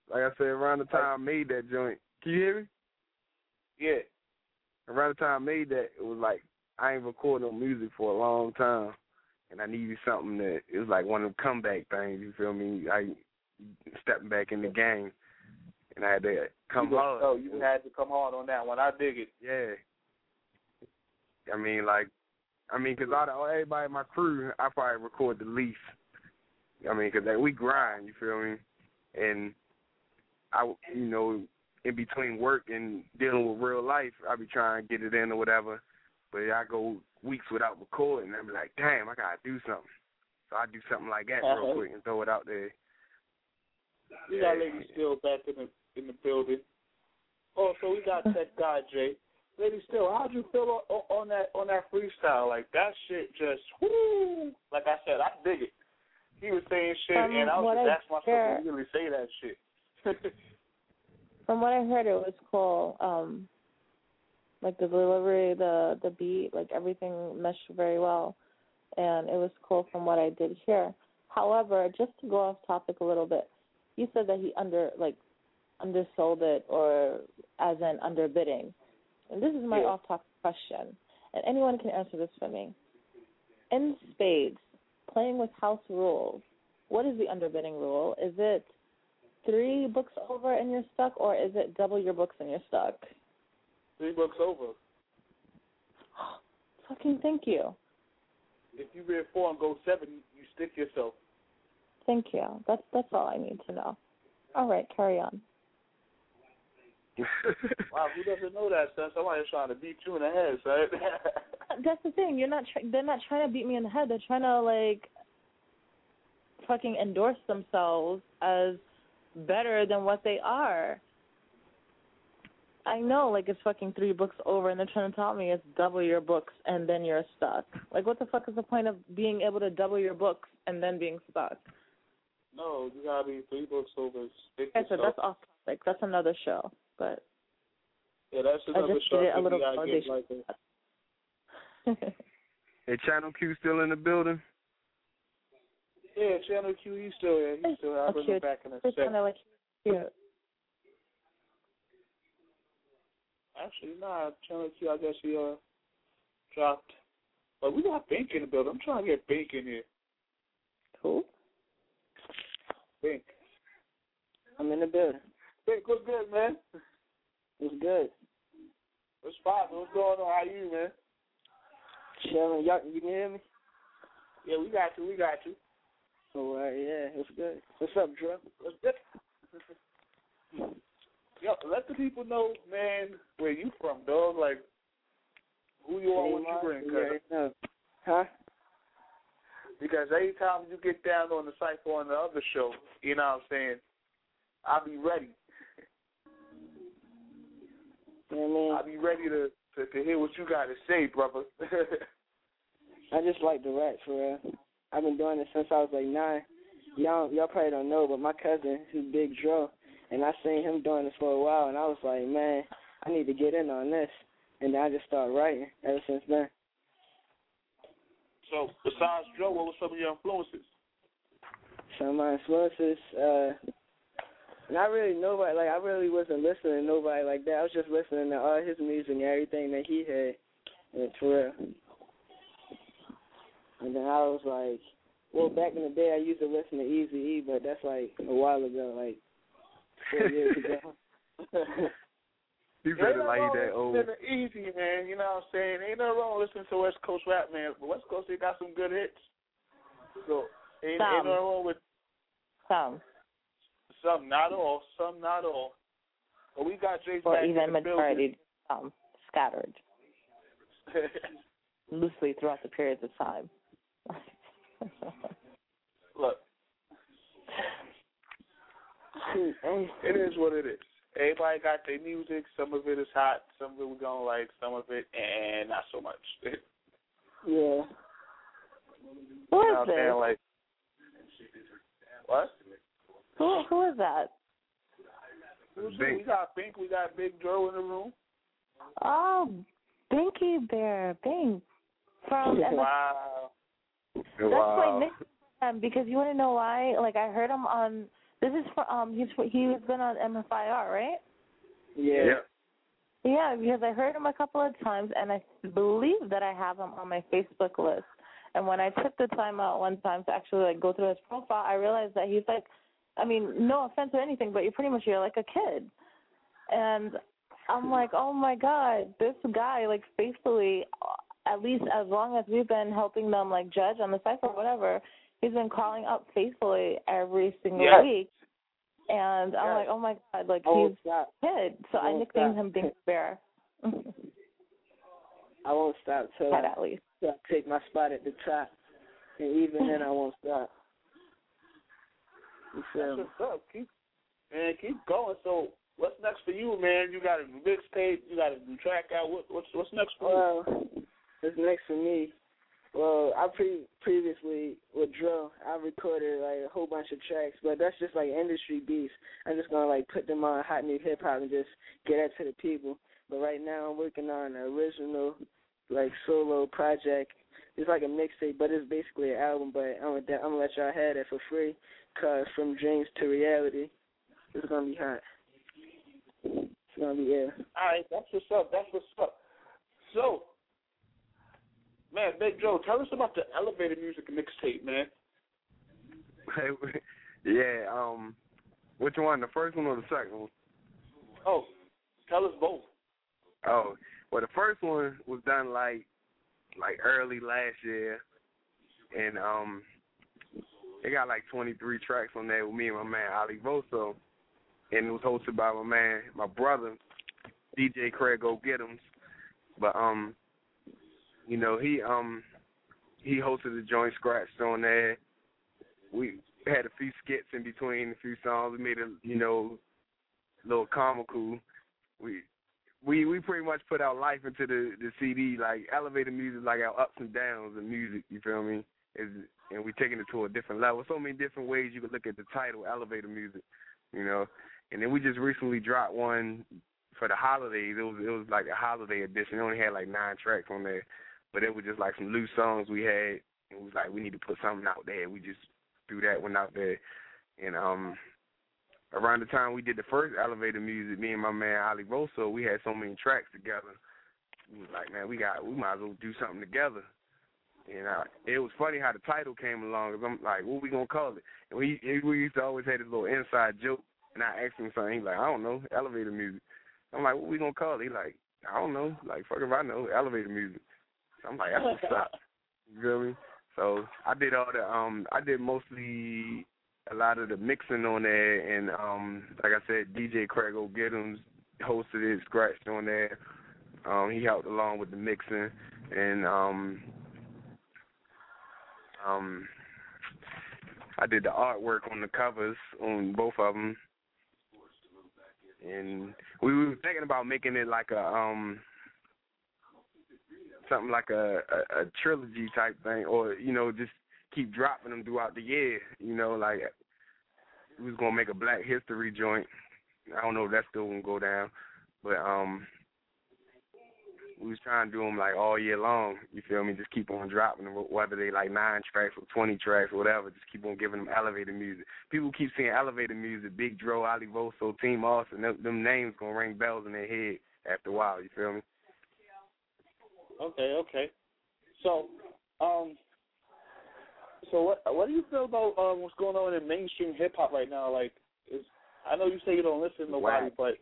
like I said, around the time I made that joint. Can you hear me? Yeah. Around the time I made that, it was like I ain't recorded no music for a long time, and I needed something that it was like one of them comeback things. You feel me? I stepping back in the game, and I had to come you hard. Oh, you had to come hard on that one. I dig it. Yeah. I mean, like, I mean, cause all the, everybody in my crew, I probably record the least. I mean, cause like, we grind. You feel me? And I, you know, in between work and dealing with real life, I be trying to get it in or whatever. But I go weeks without recording, and I be like, damn, I gotta do something. So I do something like that uh-huh. real quick and throw it out there. We got Lady Still back in the in the building. Oh, so we got Tech Guy Jay. Lady Still, how'd you feel on, on that on that freestyle? Like that shit just whoo. Like I said, I dig it. He was saying shit, um, and I was just I asking myself, heard, to really say that shit. From what I heard, it was cool. Um, like the delivery, the the beat, like everything meshed very well, and it was cool from what I did hear. However, just to go off topic a little bit, you said that he under like undersold it, or as in underbidding. And this is my yeah. off-topic question, and anyone can answer this for me. In spades, playing with house rules, what is the underbidding rule? Is it three books over and you're stuck, or is it double your books and you're stuck? Three books over. Fucking thank you. If you read four and go seven, you stick yourself. Thank you. That's that's all I need to know. All right, carry on. Wow, who doesn't know that, son? Somebody's trying to beat you in the head, son. That's the thing. You're not. Tr- they're not trying to beat me in the head. They're trying to like fucking endorse themselves as better than what they are. I know, like, it's fucking three books over, and they're trying to tell me it's double your books and then you're stuck. Like, what the fuck is the point of being able to double your books and then being stuck? No, you gotta be three books over. Stick I said that's off topic. That's another show, but yeah, that's another I just show. did a little validation. Like Hey, Channel Q still in the building? Yeah, Channel Q, he's still here. He's still here. I'll bring him back in a second. Like, yeah. Actually, nah, Channel Q, I guess he uh dropped. But we got Bink in the building. I'm trying to get Bink in here. Who? Bink. I'm in the building. Bink, what's good, man? What's good? What's poppin'? What's going on? How you, man? Chilling. Y'all, you can hear me? Yeah, we got you. We got you. All right, yeah, what's good? What's up, Drew? What's good? Yo, let the people know, man, where you from, dog. Like, who you are, what you bring. Yeah, no. Huh? Because every time you get down on the cypher on the other show, you know what I'm saying, I'll be ready. You know what I mean? I'll be ready to, to, to hear what you got to say, brother. I just like the rap, for real. I've been doing it since I was like nine. Y'all, y'all probably don't know, but my cousin, who's Big Dro, and I seen him doing this for a while, and I was like, man, I need to get in on this. And then I just started writing ever since then. So, besides Dro, what were some of your influences? Some of my influences, uh, not really nobody, like, I really wasn't listening to nobody like that. I was just listening to all his music and everything that he had, and for real. And then I was like, well, back in the day, I used to listen to Eazy-E, but that's like a while ago, like four years ago. You better like that old. Easy, man. You know what I'm saying? Ain't no wrong listening to West Coast rap, man. But West Coast, they got some good hits. So ain't, ain't no wrong with some. Some, not all. Some, not all. But we got Jay's or back even in the majority, um, scattered loosely throughout the periods of time. Look, it is what it is. Everybody got their music. Some of it is hot. Some of it we're going to like. Some of it, and not so much. Yeah. Who you is know this? Saying? Like, what? Who, who is that? Who's who? We got Bink. We got Big Dro in the room. Oh, Binky Bear. Bink. From wow. That's wow. my nickname because you want to know why? Like, I heard him on This is for um. He's for, he's been on M F I R, right? Yeah. Yeah. Yeah, because I heard him a couple of times, and I believe that I have him on my Facebook list. And when I took the time out one time to actually like go through his profile, I realized that he's like, I mean, no offense or anything, but you're pretty much you're like a kid. And I'm like, oh my God, this guy like faithfully, at least as long as we've been helping them like judge on the cypher or whatever, he's been calling up faithfully every single yes. week. And I'm yes. like, oh my God, like I won't he's stop. a kid. So I, I nicknamed stop. him Big Bear. I won't stop till Head I, at least. till I take my spot at the top. And even then, I won't stop. You feel me? That's what's up. Keep, man, keep going. So, what's next for you, man? You got a mixtape. You got a new track out. What, what's what's next for well, you? Well, what's next for me? Well, I pre- previously with Dro, I recorded like a whole bunch of tracks, but that's just like industry beats. I'm just gonna like put them on hot new hip hop and just get that to the people. But right now, I'm working on an original like solo project. It's like a mixtape, but it's basically an album. But I'm gonna, I'm gonna let y'all have that for free. Cause from dreams to reality, it's gonna be hot. It's gonna be yeah. All right, that's what's up. That's what's up. So, man, Big Joe, tell us about the Elevator Music mixtape, man. yeah. Um, which one? The first one or the second one? Oh, tell us both. Oh, well, the first one was done like like early last year, and um, it got like twenty-three tracks on there with me and my man Ali Voso, and it was hosted by my man, my brother, D J Craig O'Gittums. But um, you know, he um he hosted the joint scratched on there. We had a few skits in between a few songs. We made a you know little comical. We we we pretty much put our life into the the C D, like Elevator Music, like our ups and downs of music. You feel me? Is and we taking it to a different level. So many different ways you could look at the title, Elevator Music. You know, and then we just recently dropped one for the holidays. It was it was like a holiday edition. It only had like nine tracks on there, but it was just like some loose songs we had. It was like we need to put something out there. We just threw that one out there, and um. Around the time we did the first Elevator Music, me and my man Ali Rosso, we had so many tracks together. We was like, man, we got, we might as well do something together. And uh, it was funny how the title came along. Cause I'm like, what we gonna call it? And we we used to always have this little inside joke. And I asked him something. He's like, I don't know, Elevator Music. I'm like, what we gonna call it? He's like, I don't know. Like, fuck if I know, Elevator Music. So I'm like, that's what's up. You feel me? So I did all the, um, I did mostly a lot of the mixing on there, and um, like I said, D J Craig O'Gittums hosted it, scratched on there. Um, he helped along with the mixing, and um, um, I did the artwork on the covers on both of them. And we were thinking about making it like a um, something like a, a, a trilogy type thing, or you know, just keep dropping them throughout the year. You know, like we was gonna make a Black History joint. I don't know if that's still gonna go down, but um, we was trying to do them like all year long. You feel me? Just keep on dropping them, whether they like nine tracks or twenty tracks or whatever. Just keep on giving them Elevator Music. People keep saying Elevator Music, Big Dro, Ali Voso, Team Austin. Them, them names gonna ring bells in their head after a while. You feel me? Okay, okay. So, um. So what what do you feel about um, what's going on in mainstream hip hop right now? Like, is I know you say you don't listen to nobody, wow. but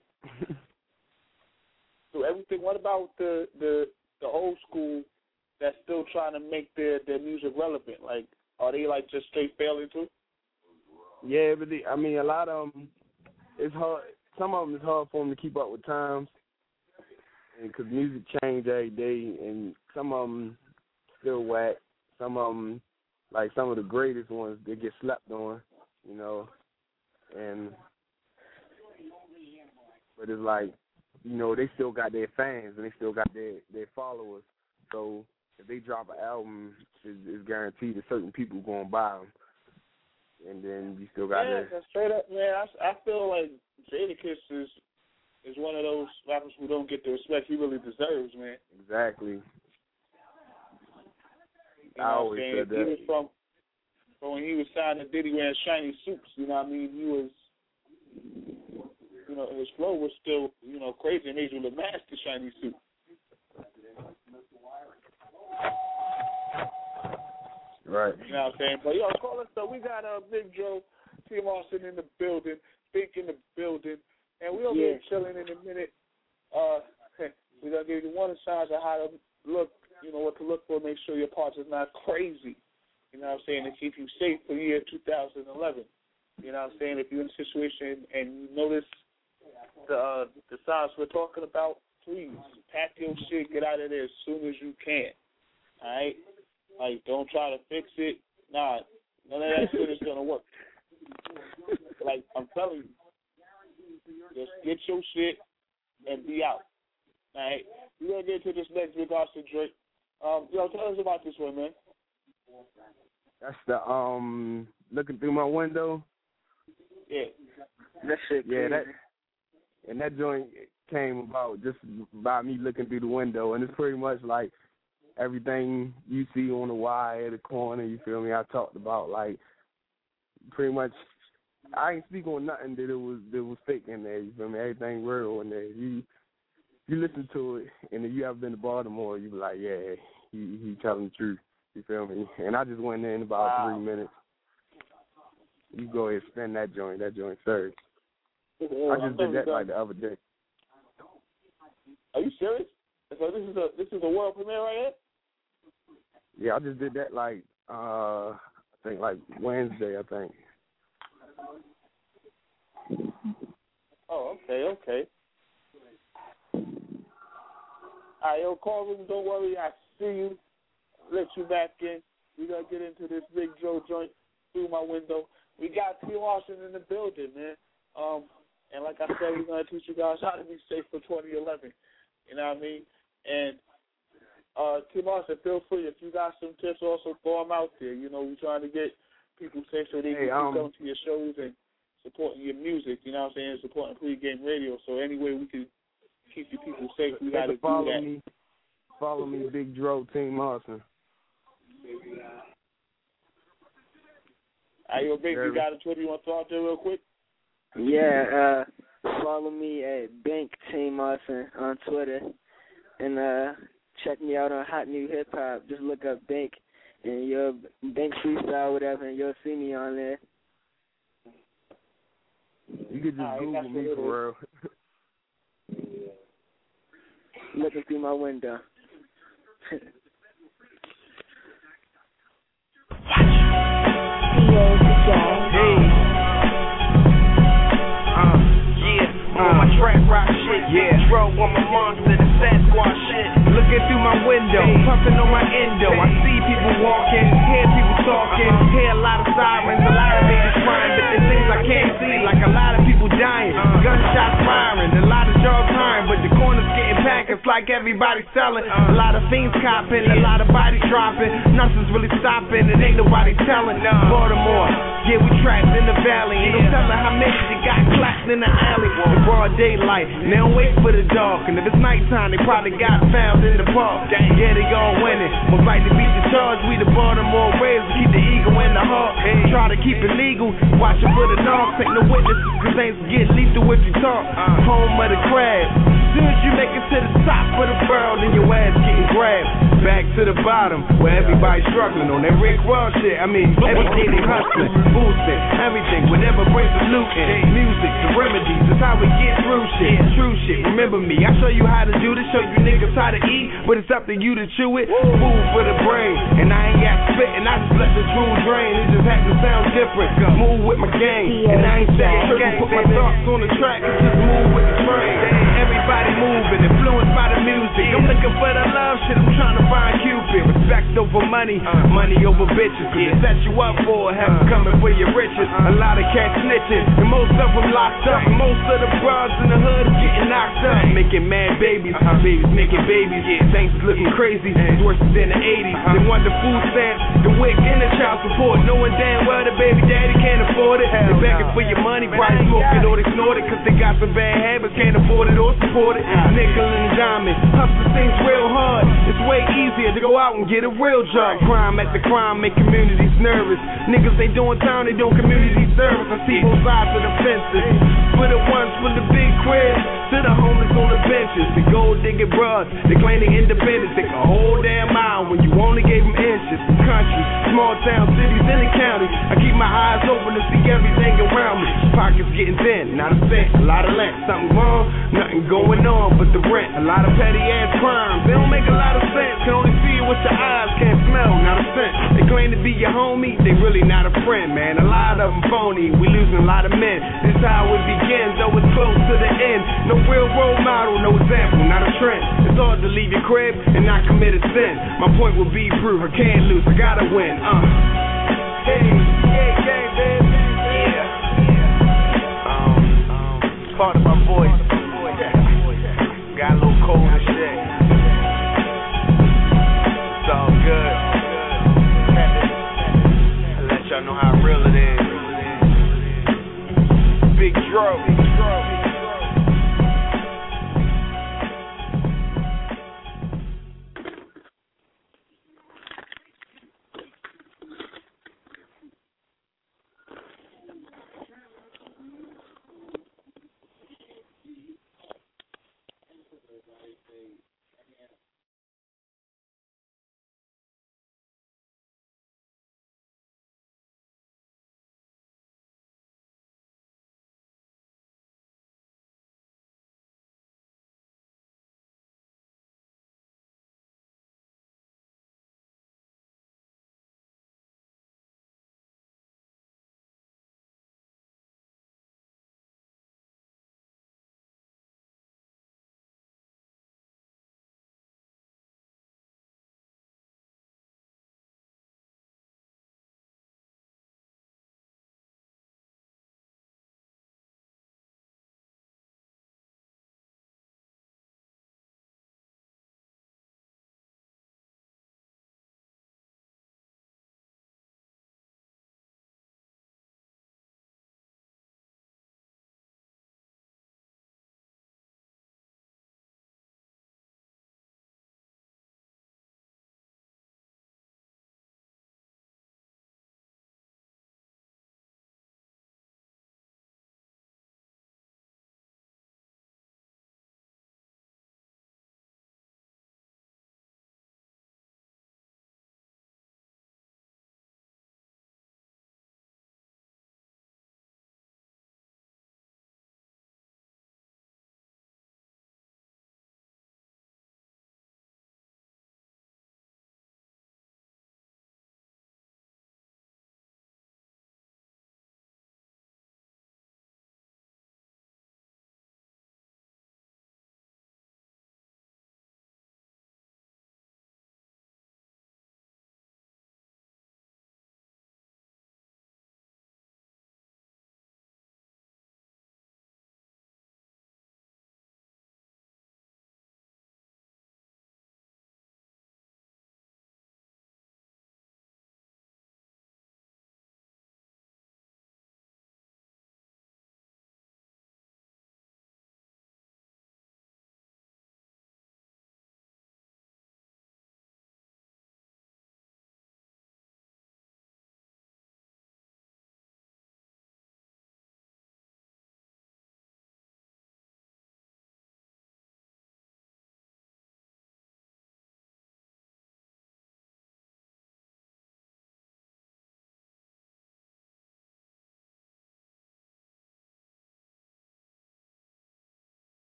so everything. What about the, the the old school that's still trying to make their, their music relevant? Like, are they like just straight failing too? Yeah, but the, I mean, a lot of them, it's hard. Some of them it's hard for them to keep up with times, because music change every day, and some of them still whack. Some of them. Like some of the greatest ones, they get slept on, you know, and but it's like, you know, they still got their fans and they still got their, their followers. So if they drop an album, it's, it's guaranteed that certain people going to buy them, and then you still got yeah, their. Yeah, straight up, man. I, I feel like Jadakiss is is one of those rappers who don't get the respect he really deserves, man. Exactly. You I know always said that. Even from But when he was signed to Diddy wearing shiny suits, you know what I mean, he was, you know, his flow was still, you know, crazy. It made you look mad the shiny suit. Right. You know what I'm saying? But, yo, call us up. We got uh, Big Joe, T. Austin in the building, Big in the building, and we'll yeah. be chilling in a minute. Uh, we're going to give you one signs of how to look, you know, what to look for, make sure your parts is not crazy. You know what I'm saying? To keep you safe for the year two thousand eleven. You know what I'm saying? If you're in a situation and you notice the, uh, the signs we're talking about, please pack your shit, get out of there as soon as you can. All right? Like, don't try to fix it. Nah, none of that shit is going to work. Like, I'm telling you, just get your shit and be out. All right? We're going to get to this next Big Austin joint. Um, yo, tell us about this one, man. That's the, um, looking through my window. Yeah. That shit Yeah, that, and that joint came about just by me looking through the window, and it's pretty much like everything you see on the wire, the corner, you feel me? I talked about, like, pretty much, I ain't speak on nothing that it was that was fake in there, you feel me? Everything real in there. You you listen to it, and if you ever been to Baltimore, you be like, yeah, he he telling the truth, you feel me? And I just went in in about wow. three minutes. You go ahead and spin that joint, that joint served. Yeah, I just did that like the other day. Are you serious? So this is a this is a world premiere right here? Yeah, I just did that like uh, I think like Wednesday, I think. Oh, okay, okay. All right, yo, Corbin, don't worry, I see you. Let you back in. We're gonna get into this Big Joe joint through my window. We got T. Austin in the building, man. Um, and like I said, we're gonna teach you guys how to be safe for twenty eleven. You know what I mean? And uh, T. Austin, feel free if you got some tips, also throw them out there. You know, we're trying to get people safe so they hey, can um, come to your shows and supporting your music. You know what I'm saying? Supporting pregame radio. So any way we can keep you people safe, we got to do follow that. Me, follow me, Big Joe, Team Austin. All right, yo, Big, you got a Twitter you want to throw out there real quick? Yeah, uh, follow me at Bank Team Austin on Twitter, and uh, check me out on Hot New Hip Hop. Just look up Bank and your Bank Freestyle, whatever, and you'll see me on there. You could just right, Google me for real. Looking through my window. Hey. Uh, yeah, on my trap rock shit. Yeah, Dro on my monster, the Sasquatch shit. Looking through my window, puffing on my endo. I see people walking, hear people talking, hear a lot of sirens, a lot of babies crying, but there's things I can't see, like a lot of people dying, gunshots firing, a lot of jobs hiring, but the corners getting packed. It's like everybody's selling, a lot of fiends copping, a lot of bodies dropping. Nothing's really stopping, and ain't nobody telling. Baltimore, yeah, we trapped in the valley, ain't no telling how many they got clapped in the alley. In broad daylight, and they don't wait for the dark. And if it's nighttime, they probably got found in the park. Yeah, they all winning. Most like to beat the charge. We the Baltimore Ravens, keep the ego in the heart. Try to keep it legal, watching for the knocks. Ain't no witnesses, cause things get lethal if you talk. Home of the crab. Soon as you make it to the top of the world, then your ass getting grabbed. Back to the bottom, where everybody's struggling on that Rick Ross shit. I mean, every day they hustling, boosting, everything, whatever brings the loot in. Music, the remedies, that's how we get through shit. True shit, remember me, I show you how to do this, show you niggas how to eat, but it's up to you to chew it. Food for the brain, and I ain't got spitting, I just let the drool drain. It just had to sound different. Move with my gang, and I ain't saying tripping. Put my thoughts on the track and just move with the train. Everybody moving, influenced by the music. I'm looking for the love shit, I'm trying to find Cupid. Respect over money, money over bitches. Cause it set you up for heaven coming for your riches. A lot of cats snitching, and most of them locked up. And most of the bras in the hood are getting knocked up. Making mad babies, babies making babies. Things is looking crazy, it's worse than the eighties. They want the food stamps, the wick, and the child support. Knowing damn well the baby daddy can't afford it. They begging for your money, probably smoking or they snort it. Cause they got some bad habits, can't afford it or support it. Nickel and diamond, hustle things real hard. It's way easier to go out and get a real real drug. Crime at the crime make communities nervous. Niggas they doing time, they doing community service. I see both sides of the fences. For the ones with the big cribs, to the homeless on the benches. The gold digging bros, they claim they independent. Take a whole damn mile when you only gave them inches. Country, small town, cities in the county. I keep my eyes open to see everything around me. Pockets getting thin, not a cent, a lot of less. Something wrong, nothing going on but the rent. A lot of petty ass crimes, they don't make a lot of sense. Can only see it with your eyes, can't smell, not a scent. They claim to be your homie, they really not a friend, man. A lot of them phony, we losing a lot of men. This how it begins, though it's close to the end. No real role model, no example, not a trend. It's hard to leave your crib and not commit a sin. My point will be proof, I can't lose, I gotta win. Uh. Hey, yeah, yeah, baby. Yeah. Um, um, part of my voice. Got a little cold and shit. It's all good. I'll let y'all know how real it is. Big Dro. Big Dro.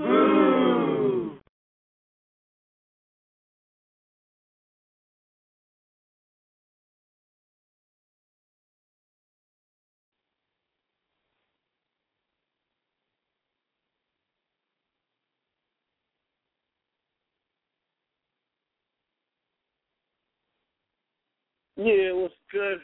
Yeah, it was good.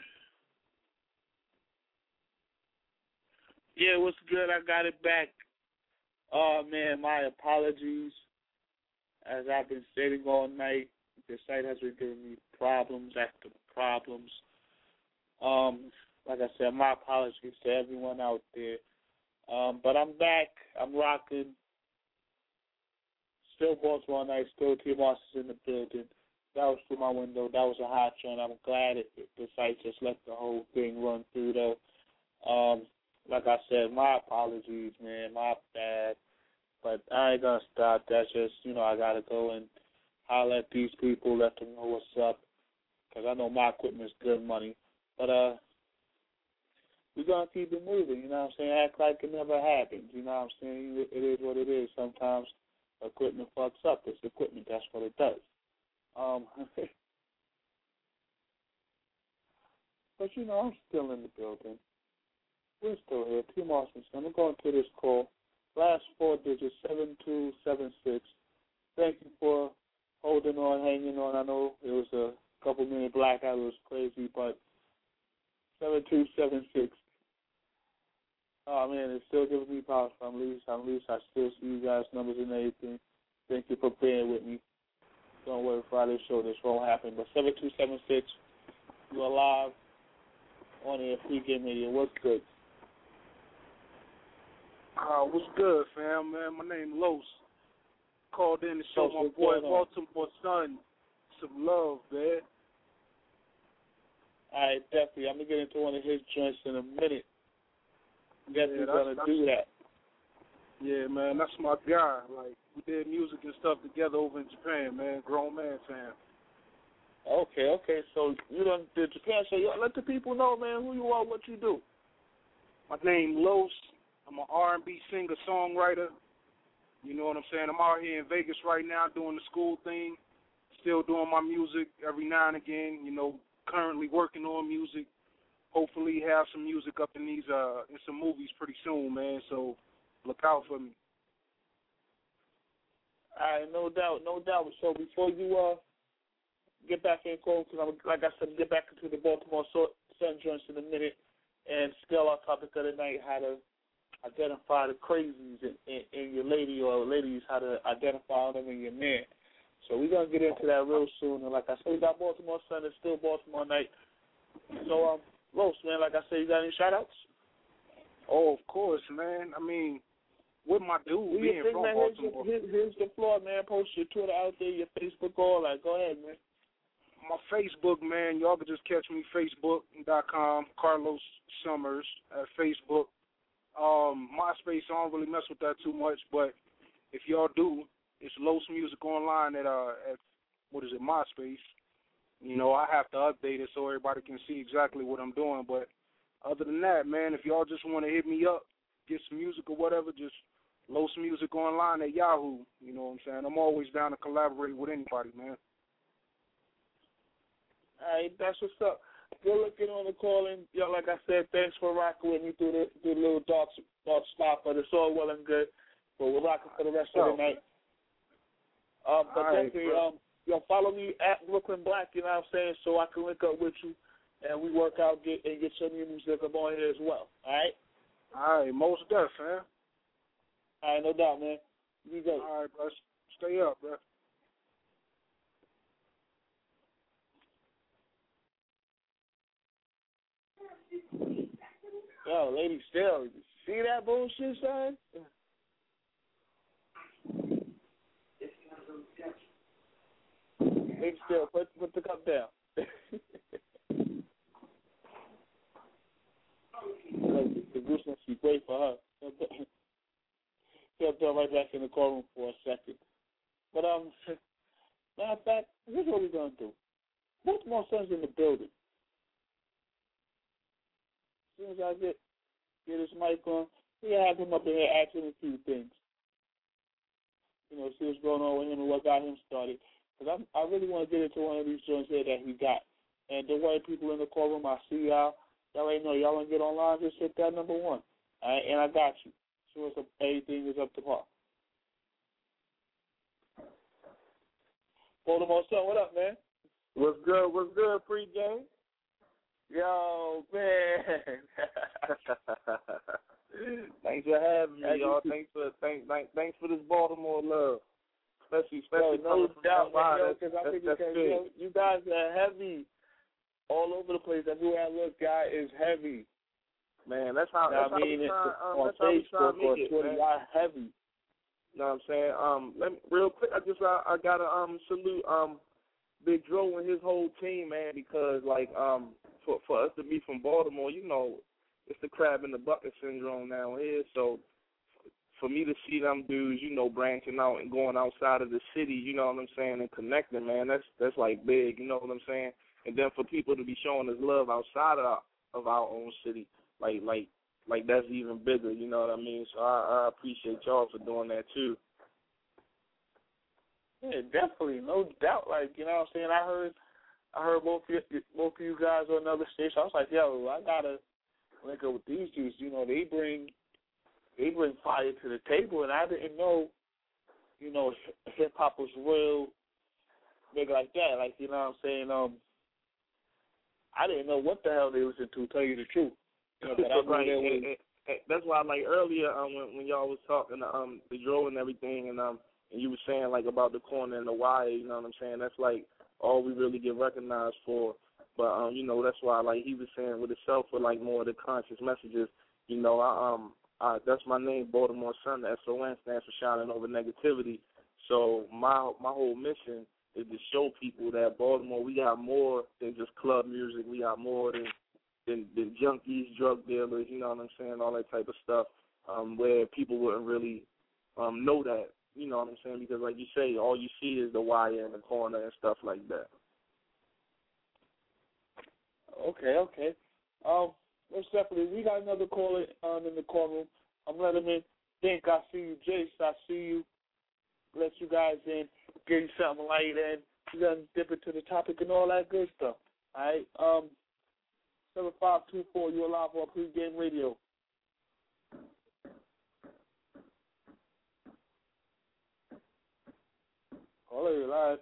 Yeah, it was good. I got it back. Oh, man, my apologies. As I've been stating all night, the site has been giving me problems after problems. Um, like I said, my apologies to everyone out there. Um, but I'm back. I'm rocking. Still Baltimore night. Still T. Masters in the building. That was through my window. That was a hot joint. I'm glad it, the site just let the whole thing run through, though. Um, like I said, my apologies, man. My bad. But I ain't going to stop. That's just, you know, I got to go and holler at these people, let them know what's up, because I know my equipment's good money. But uh, we're going to keep it moving, you know what I'm saying? Act like it never happened, you know what I'm saying? It, it is what it is. Sometimes equipment fucks up. It's equipment. That's what it does. Um, but, you know, I'm still in the building. We're still here. T. Marston. I'm going to go into this call. Last four digits, seven two seven six. Thank you for holding on, hanging on. I know it was a couple minute blackout. It was crazy, but seven two seven six. Oh, man, it's still giving me power from least. At least I still see you guys' numbers and everything. Thank you for being with me. Don't worry, Friday show, this won't happen. But seven two seven six, you're live on the Pre-Game Radio. What's good? Uh, what's good, fam, man? My name Los. Called in to show Los, my boy what's Baltimore son some love, man. All right, definitely. I'm going to get into one of his joints in a minute. Definitely Yeah, going to do that. Yeah, man, that's my guy. Like, we did music and stuff together over in Japan, man. Grown man fam. Okay, okay. So you done did Japan. So you let the people know, man, who you are, what you do. My name Los. I'm an R and B singer, songwriter. You know what I'm saying? I'm out here in Vegas right now doing the school thing. Still doing my music every now and again. You know, currently working on music. Hopefully have some music up in these uh in some movies pretty soon, man. So look out for me. All right, no doubt, no doubt. So before you uh get back in call, because I'm like I said, get back into the Baltimore Sun joints in a minute, and still our topic of the night, how to identify the crazies in, in, in your lady or ladies, how to identify them in your man. So we're gonna get into that real soon. And like I said, we got Baltimore Sun. It's still Baltimore night. So um, Los, man, like I said, you got any shout outs? Oh, of course, man. I mean, with my dude Do being think, from man, Baltimore. Here's, here's the floor, man. Post your Twitter out there, your Facebook, all that. Go ahead, man. My Facebook, man, y'all can just catch me, facebook dot com, Carlos Summers at Facebook. Um, MySpace, I don't really mess with that too much, but if y'all do, it's Los Music Online at, uh, at what is it, MySpace. You know, I have to update it so everybody can see exactly what I'm doing, but other than that, man, if y'all just want to hit me up, get some music or whatever, just Los Music Online at Yahoo. You know what I'm saying? I'm always down to collaborate with anybody, man. All right, that's what's up. Good looking on the call, and yo, like I said, thanks for rocking with me through the through the little dark dark spot, but it's all well and good. But we're rocking for the rest of the night. Um, but All right, definitely, bro. um, yo, follow me at Brooklyn Black. You know what I'm saying, so I can link up with you, and we work out get and get some new music up on here as well. All right. All right, most def, man. All right, no doubt, man. You go. All right, bro. Stay up, bro. Yo, lady, still, you see that bullshit, son? Lady, still, put put the cup down. The goose must be great for her. He'll throw right back in the courtroom for a second. But um, matter of fact, here's what we're gonna do. Baltimore Sun's in the building. As soon as I get get his mic on, we have him up in here asking a few things. you know, see what's going on with him and what got him started. Because I really want to get into one of these joints here that he got. And don't worry, people in the courtroom, I see y'all. Y'all ain't know. Y'all want to get online, just hit that number one. All right, and I got you. So it's up, everything is up to par. Baltimore Sun, what up, man? What's good? What's good, free game? Yo, man. Thanks for having me, y'all. Thanks for thanks, thanks thanks for this Baltimore love, especially especially yo, no doubt, man. Yo, that's, I think that's, because, that's yo, you guys are heavy all over the place. Everywhere I look, guy is heavy. Man, that's how. That's I mean, how we try, um, on that's how we try Facebook to make or it, Twitter, man. y'all heavy. You know what I'm saying? Um, let me, real quick, I just I, I gotta um salute um Big Dro and his whole team, man, because like um for for us to be from Baltimore, you know, it's the crab in the bucket syndrome down here. So for me to see them dudes, you know, branching out and going outside of the city, you know what I'm saying, and connecting, man, that's that's like big, you know what I'm saying? And then for people to be showing us love outside of our, of our own city, like like like that's even bigger, you know what I mean? So I, I appreciate y'all for doing that too. Yeah, definitely, no doubt. Like, you know what I'm saying? I heard I heard both of you, both of you guys on another station. I was like, yo, I gotta link up with these dudes. You know, they bring they bring fire to the table, and I didn't know, you know, hip hop was real big like that. Like, you know what I'm saying? Um, I didn't know what the hell they was into. Tell you the truth. You know, but I knew right. there was, and, and, and that's why, like earlier, um, when when y'all was talking, um, the Dro and everything, and um, and you were saying like about the corner and the wire. You know what I'm saying? That's like all we really get recognized for. But um, you know, that's why, like he was saying with itself, for like more of the conscious messages. You know, I um, I, that's my name, Baltimore Sun. The S O N stands for shining over negativity. So my my whole mission is to show people that Baltimore, we got more than just club music. We got more than than, than junkies, drug dealers. You know what I'm saying? All that type of stuff. Um, where people wouldn't really um know that. You know what I'm saying? Because like you say, all you see is the wire in the corner and stuff like that. Okay, okay. Um, most definitely, we got another caller um, in the courtroom. I'm letting him in. Think I see you, Jace. I see you. Let you guys in, give you something light, and you gonna dip into the topic and all that good stuff. All right. Um, seven five two four. You're live on Pregame Radio. Caller, you're live.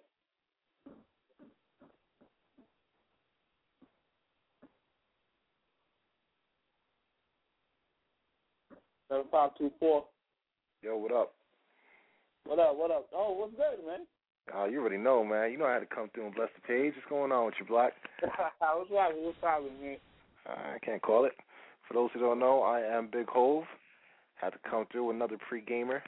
Seven five two four. Yo, what up? What up? What up? Oh, what's good, man? Oh, you already know, man. You know I had to come through and bless the page. What's going on with you, Black? What's happening? What's happening, man? I can't call it. For those who don't know, I am Big Hove. Had to come through another pre-gamer.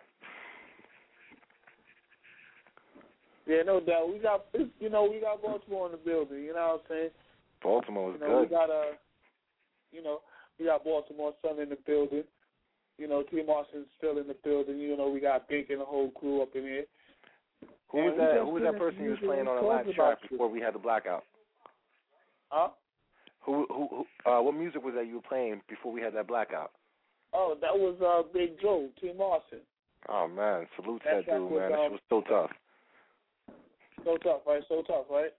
Yeah, no doubt. We got, you know, we got Baltimore in the building. You know what I'm saying? Baltimore is you know, good. We got a, you know, we got Baltimore Sun in the building. You know, T. Marston's still in the building. You know, we got Bink and the whole crew up in here. Who was and that? Who was that person you was playing on the last track before we had the blackout? Huh? Who? Who? who uh, what music was that you were playing before we had that blackout? Oh, that was uh, Big Joe, T. Marston. Oh man, salute to that that dude, was, man. Um, That was so tough. So tough, right? So tough, right?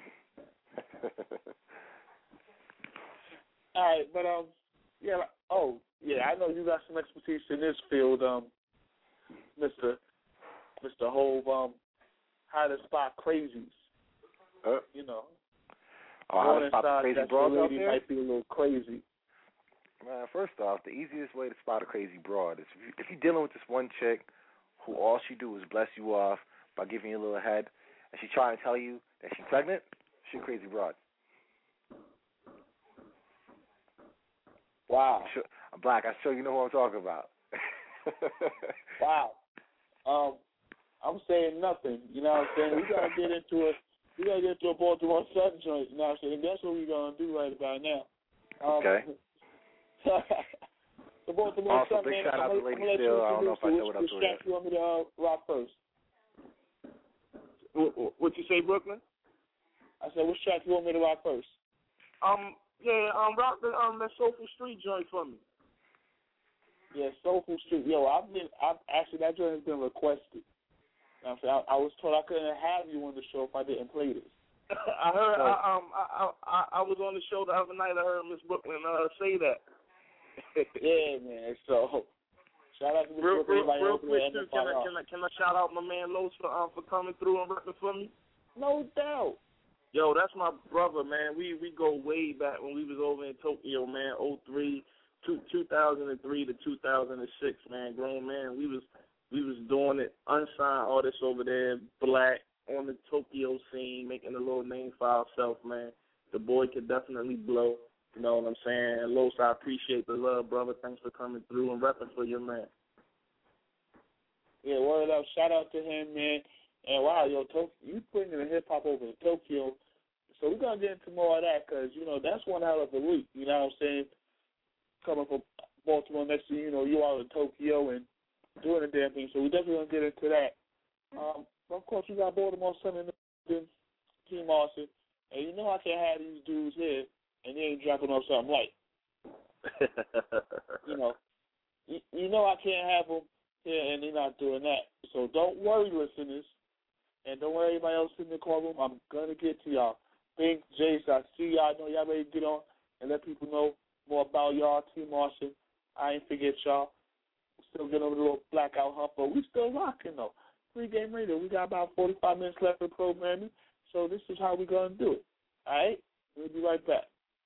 All right, but um, yeah. Oh, yeah. I know you got some expertise in this field, um, Mister Mister Hove. Um, how to spot crazies. Uh, you know. Oh, how to spot the crazy broads out there? Might be a little crazy. Man, first off, the easiest way to spot a crazy broad is if, you, if you're dealing with this one chick who all she do is bless you off by giving you a little head, and she trying to tell you that she's pregnant, she's a crazy broad. Wow. I'm, sure, I'm Black. I'm sure you know who I'm talking about. Wow. Um, I'm saying nothing. You know what I'm saying? We gotta get into a we gotta get into a Baltimore Sun joint. You know what I'm saying? That's what we're gonna do right about now. Um, okay. The Baltimore also, Sun, big man, shout out I'm to Lady gonna Still. I don't know if I know what I'm doing. Which track you want me to uh, rock first? What, what you say, Brooklyn? I said, which track you want me to rock first? Um, yeah, um, rock the um that Soulful Street joint for me. Yeah, Soulful Street. Yo, I've been, I've actually that joint has been requested. I'm saying I, I was told I couldn't have you on the show if I didn't play this. I heard. So, I, um. I, I I was on the show the other night. I heard Miss Brooklyn uh, say that. Yeah, man. So shout out to Miss Real, Brooklyn. real, real quick too. Can I can I can I shout out my man Los for um for coming through and rapping for me? No doubt. Yo, that's my brother, man. We we go way back when we was over in Tokyo, man. oh three, two, two thousand three to two thousand six, man. Grown man. We was we was doing it. Unsigned artists over there, black, on the Tokyo scene, making a little name for ourselves, man. The boy could definitely blow. You know what I'm saying? And Los, I appreciate the love, brother. Thanks for coming through and repping for your man. Yeah, word up. Shout out to him, man. And wow, yo, to- you putting the hip hop over in Tokyo. So we're going to get into more of that because, you know, that's one hell of a leap. You know what I'm saying? Coming from Baltimore, next thing you know, you are in Tokyo and doing the damn thing. So we're definitely going to get into that. Um, but of course, you got Baltimore Sun and Team Austin. And you know I can't have these dudes here and they ain't dropping off something light. you know, you, you know I can't have them here and they're not doing that. So don't worry, listeners. And don't worry everybody else in the courtroom. I'm going to get to y'all. Bink, Jace, I see y'all. I know y'all ready to get on and let people know more about y'all, Team Austin. I ain't forget y'all. Still getting over the little blackout hump, but we still rocking, though. Pre-game radio. We got about forty-five minutes left for programming, so this is how we're going to do it. All right? We'll be right back.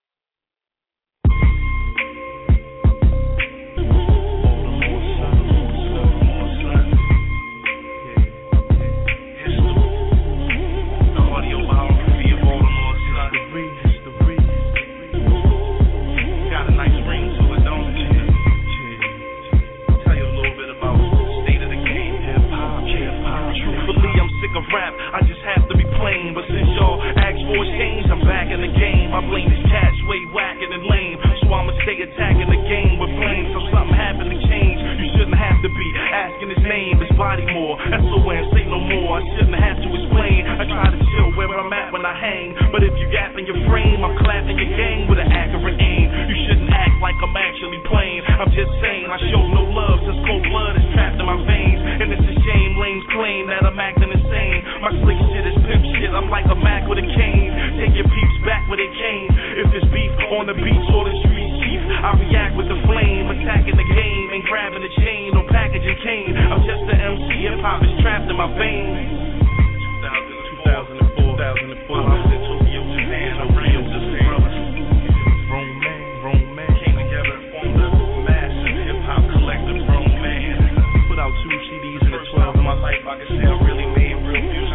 Of rap, I just have to be plain. But since y'all asked for a change, I'm back in the game. I blame this catch way whacking and lame, so I'ma stay attacking the game with flames. So something happened to change. You shouldn't have to be asking his name. It's body more. S O N, say no more. I shouldn't have to explain. I try to chill where I'm at when I hang, but if you gapping your frame, I'm clapping your game with an accurate aim. You shouldn't act like I'm actually playing. I'm just saying I show no love since cold blood is trapped in my veins, and it's a shame lames claim that I'm acting insane. My slick shit is pimp shit, I'm like a Mac with a cane. Take your peeps back where they came. If it's beef on the beach or the street chief, I react with the flame, attacking the game, ain't grabbing the chain or packaging cane. I'm just an M C, hip hop is trapped in my veins. two thousand four, two thousand four, I was in Tokyo, Japan, I'm real, just brothers. Grown man, grown man, came together and formed a massive hip hop collective. Grown man, put out two C Ds in the twelve in my life. I can say I really made real music.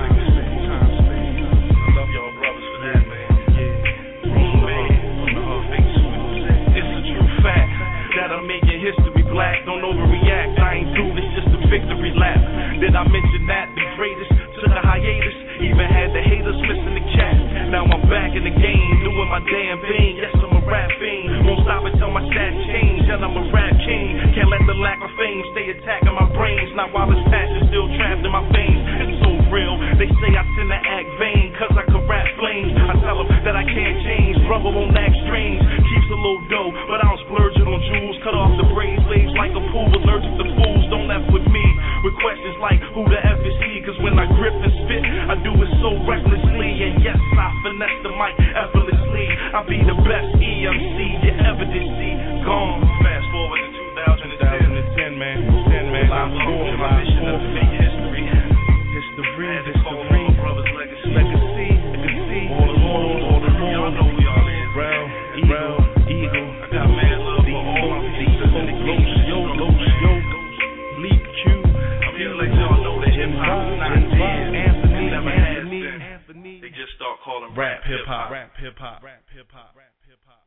I love y'all brothers for that, man. Yeah, grown man from the uh, Facebook. It's a true fact that I'm making history black. Don't overreact. I ain't through. It's just a victory lap. Did I mention that the greatest took a hiatus? Even had the haters missing the cat. Now I'm back in the game, doing my damn thing. Yes, I'm a rap fiend. Won't stop until my stats change. And I'm a rap king. Can't let the lack of fame stay attacking my brains. Not while this passion still trapped in my veins. It's so real. They say I tend to act vain, cause I can rap flames. I tell them that I can't change. Brother won't act strange. Keeps a little dough, but I don't splurge it on jewels. Cut off the braids, waves like a pool. Allergic to fools. Don't F with me with questions like who the F is he? Cause when I grip and spit, I do it so recklessly. And yes, I finesse the mic effortlessly. I be the best E M C you ever did see. Gone. Fast forward to two thousand ten, man. ten, man. I'm on my mission to make history. History, history. Brothers' legacy. Legacy, legacy. All the more, all the more. Y'all know we all is. Brown, Eagle, Eagle. I got mad love for all my pieces in the game. Yo, yo, yo. Leap Q. I'm here to let y'all know that hip hop is not dead. Anthony, never has been. They just start calling rap hip hop. Rap hip hop. Rap hip hop. Rap hip hop.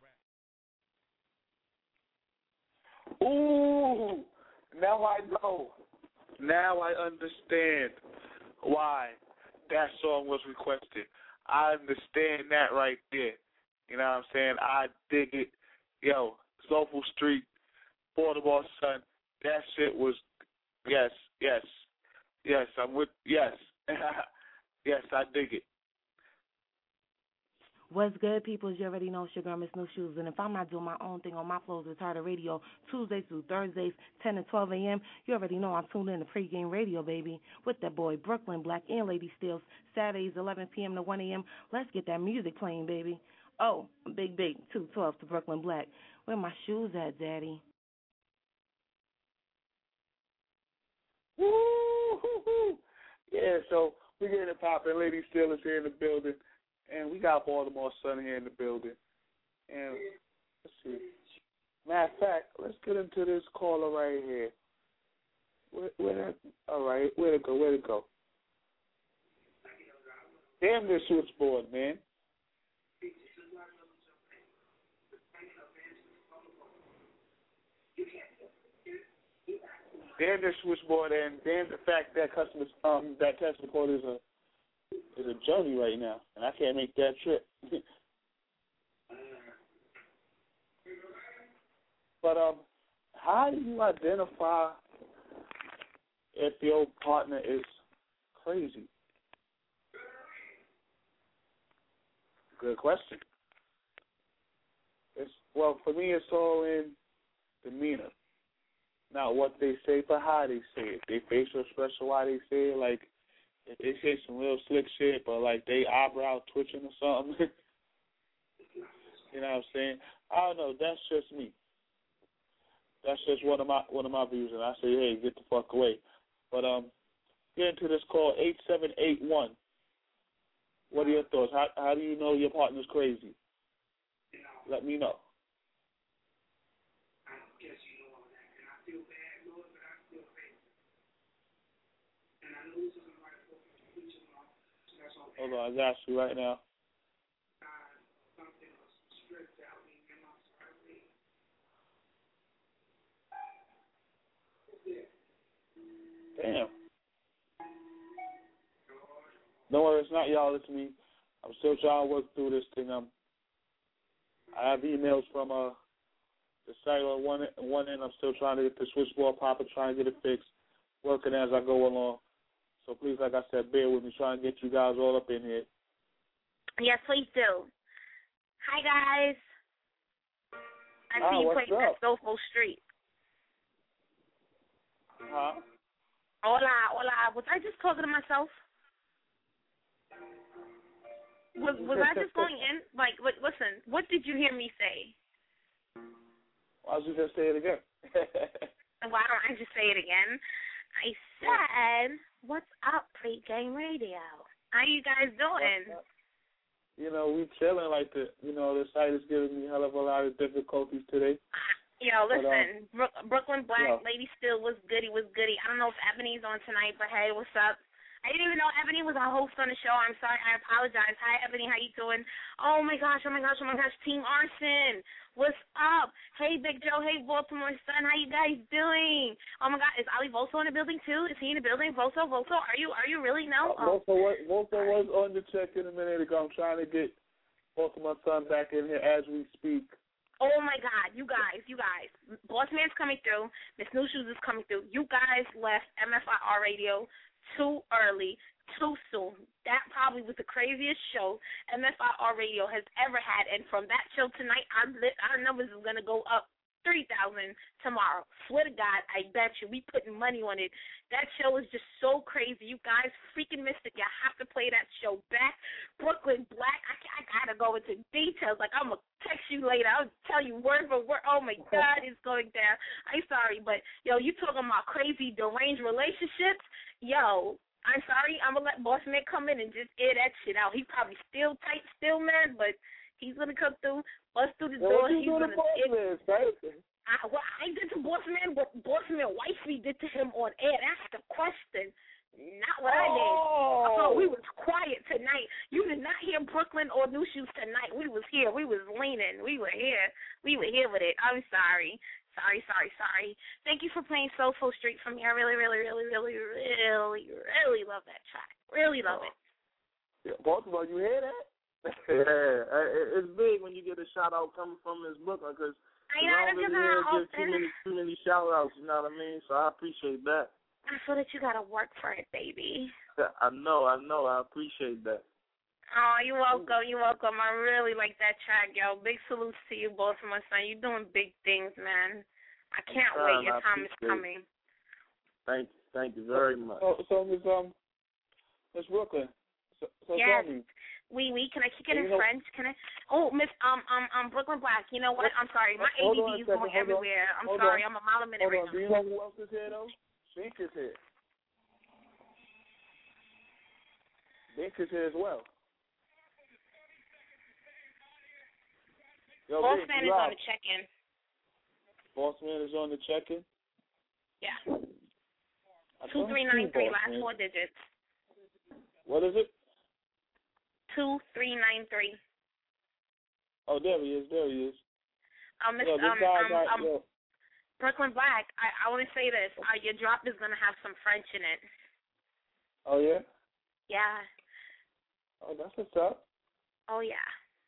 Ooh, now I know. Now I understand why that song was requested. I understand that right there. You know what I'm saying? I dig it. Yo, Soulful Street, Baltimore Sun, that shit was, yes, yes, yes, I'm with, yes. Yes, I dig it. What's good, people? As you already know, it's your girl, Miss New Shoes. And if I'm not doing my own thing on my Flows Retarded Radio, Tuesdays through Thursdays, ten to twelve a.m., you already know I'm tuned in to Pregame Radio, baby, with that boy Brooklyn Black and Lady Steels, Saturdays, eleven p.m. to one a.m. Let's get that music playing, baby. Oh, big, big, two twelve to Brooklyn Black. Where my shoes at, Daddy? Woo-hoo-hoo. Yeah, so we're getting it popping. Lady Steelers here in the building. And we got Baltimore Sun here in the building. And let's see. Matter of fact, let's get into this caller right here. Where, where, all right, where to go? Where to go? Damn this switchboard, man. Damn this switchboard, and damn the fact that customers um that test report is a is a journey right now, and I can't make that trip. But um, how do you identify if your partner is crazy? Good question. It's well for me. It's all in demeanor. Not what they say, but how they say it. They facial expression, why they say it. Like, if they say some real slick shit, but, like, they eyebrow twitching or something. You know what I'm saying? I don't know. That's just me. That's just one of my one of my views, and I say, hey, get the fuck away. But, um, get into this call, eight seven eight one. What are your thoughts? How, how do you know your partner's crazy? Let me know. Hold on, I got you right now. Damn. Don't worry, it's not y'all, it's me. I'm still trying to work through this thing. Um, I have emails from uh, the site on one, one end. I'm still trying to get the switchboard popping, trying to get it fixed, working as I go along. So please, like I said, bear with me, trying to get you guys all up in here. Yes, please do. Hi, guys. I Ah, see you what's playing up? that Soulful Street. Huh? Hola, hola. Was I just talking to myself? Was, was I just going in? Like, li- listen, what did you hear me say? Why don't you just say it again? Why don't I just say it again? I said, what's up, Pregame Radio? How you guys doing? You know, we chilling like the, you know, the site is giving me a hell of a lot of difficulties today. Yo, But, um, listen, Brook- Brooklyn Black, yo. Lady Still was goody, was goody. I don't know if Ebony's on tonight, but hey, what's up? I didn't even know Ebony was a host on the show. I'm sorry. I apologize. Hi, Ebony. How you doing? Oh, my gosh. Oh, my gosh. Oh, my gosh. Team Arson. What's up? Hey, Big Joe. Hey, Baltimore Sun. How you guys doing? Oh, my God. Is Ali Volso in the building, too? Is he in the building? Volso? Volso? Are you Are you really? No? Oh. Volta was, Volta was on the check in a minute ago. I'm trying to get both of my son back in here as we speak. Oh, my God. You guys. You guys. Boss Man's coming through. Miss New Shoes is coming through. You guys left M F I R Radio too early, too soon. That probably was the craziest show M F I R Radio has ever had. And from that show tonight, our, our numbers is going to go up three thousand tomorrow. Swear to God, I bet you. We putting money on it. That show is just so crazy. You guys freaking missed it. You have to play that show back. Brooklyn Black, I, I got to go into details. Like, I'm going to text you later. I'll tell you word for word. Oh, my God, it's going down. I'm sorry, but, yo, you talking about crazy, deranged relationships? Yo, I'm sorry. I'm going to let Boss Man come in and just air that shit out. He probably still tight, still mad, but he's going to come through, bust through the Yo, door. what you He's doing going to Boss Man, right? I, well, I did to Boss Man what Boss Man Wifey did to him on air. That's the question. Not what I did. Oh, we was quiet tonight. You did not hear Brooklyn or New Shoes tonight. We was here. We was leaning. We were here. We were here with it. I'm sorry. Sorry, sorry, sorry. Thank you for playing Soulful Street for me. I really, really, really, really, really, really love that track. Really love it. Yeah, Baltimore, you hear that? Yeah, it- it's big when you get a shout out coming from Miss Brooklyn because I know, I that's don't just really how hear give too often. many too many shout outs. You know what I mean? So I appreciate that. I feel that you got to work for it, baby. I know, I know, I appreciate that. Oh, you're welcome. You're welcome. I really like that track, yo. Big salutes to you, both of my son. You're doing big things, man. I can't I'm wait. trying, Your I time is appreciate it. coming. Thank you, thank you very much. So, so Miss um, Miss Brooklyn. So, so Yes. tell me. Oui, oui. Can I kick it You in know- French? Can I? Oh, Miss um um um Brooklyn Black. You know what? I'm sorry. My Hold A D D on a is second, going hold on. everywhere. I'm Hold sorry. on. I'm a mile a minute Hold right on. Do now. you know who else is here though? Bink is here. Bink is here as well. Yo, Boss Bink, man you is on out. the check-in. Boss man is on the check-in. Yeah. I Two don't three see nine three. Boss Last Man. four digits. What is it? Two three nine three. Oh, there he is. There he is. Um, Miss Yo, this um guy um, got, um yo, Brooklyn Black. I I want to say this. Uh, your drop is gonna have some French in it. oh yeah. Yeah. Oh, that's what's up. Oh yeah.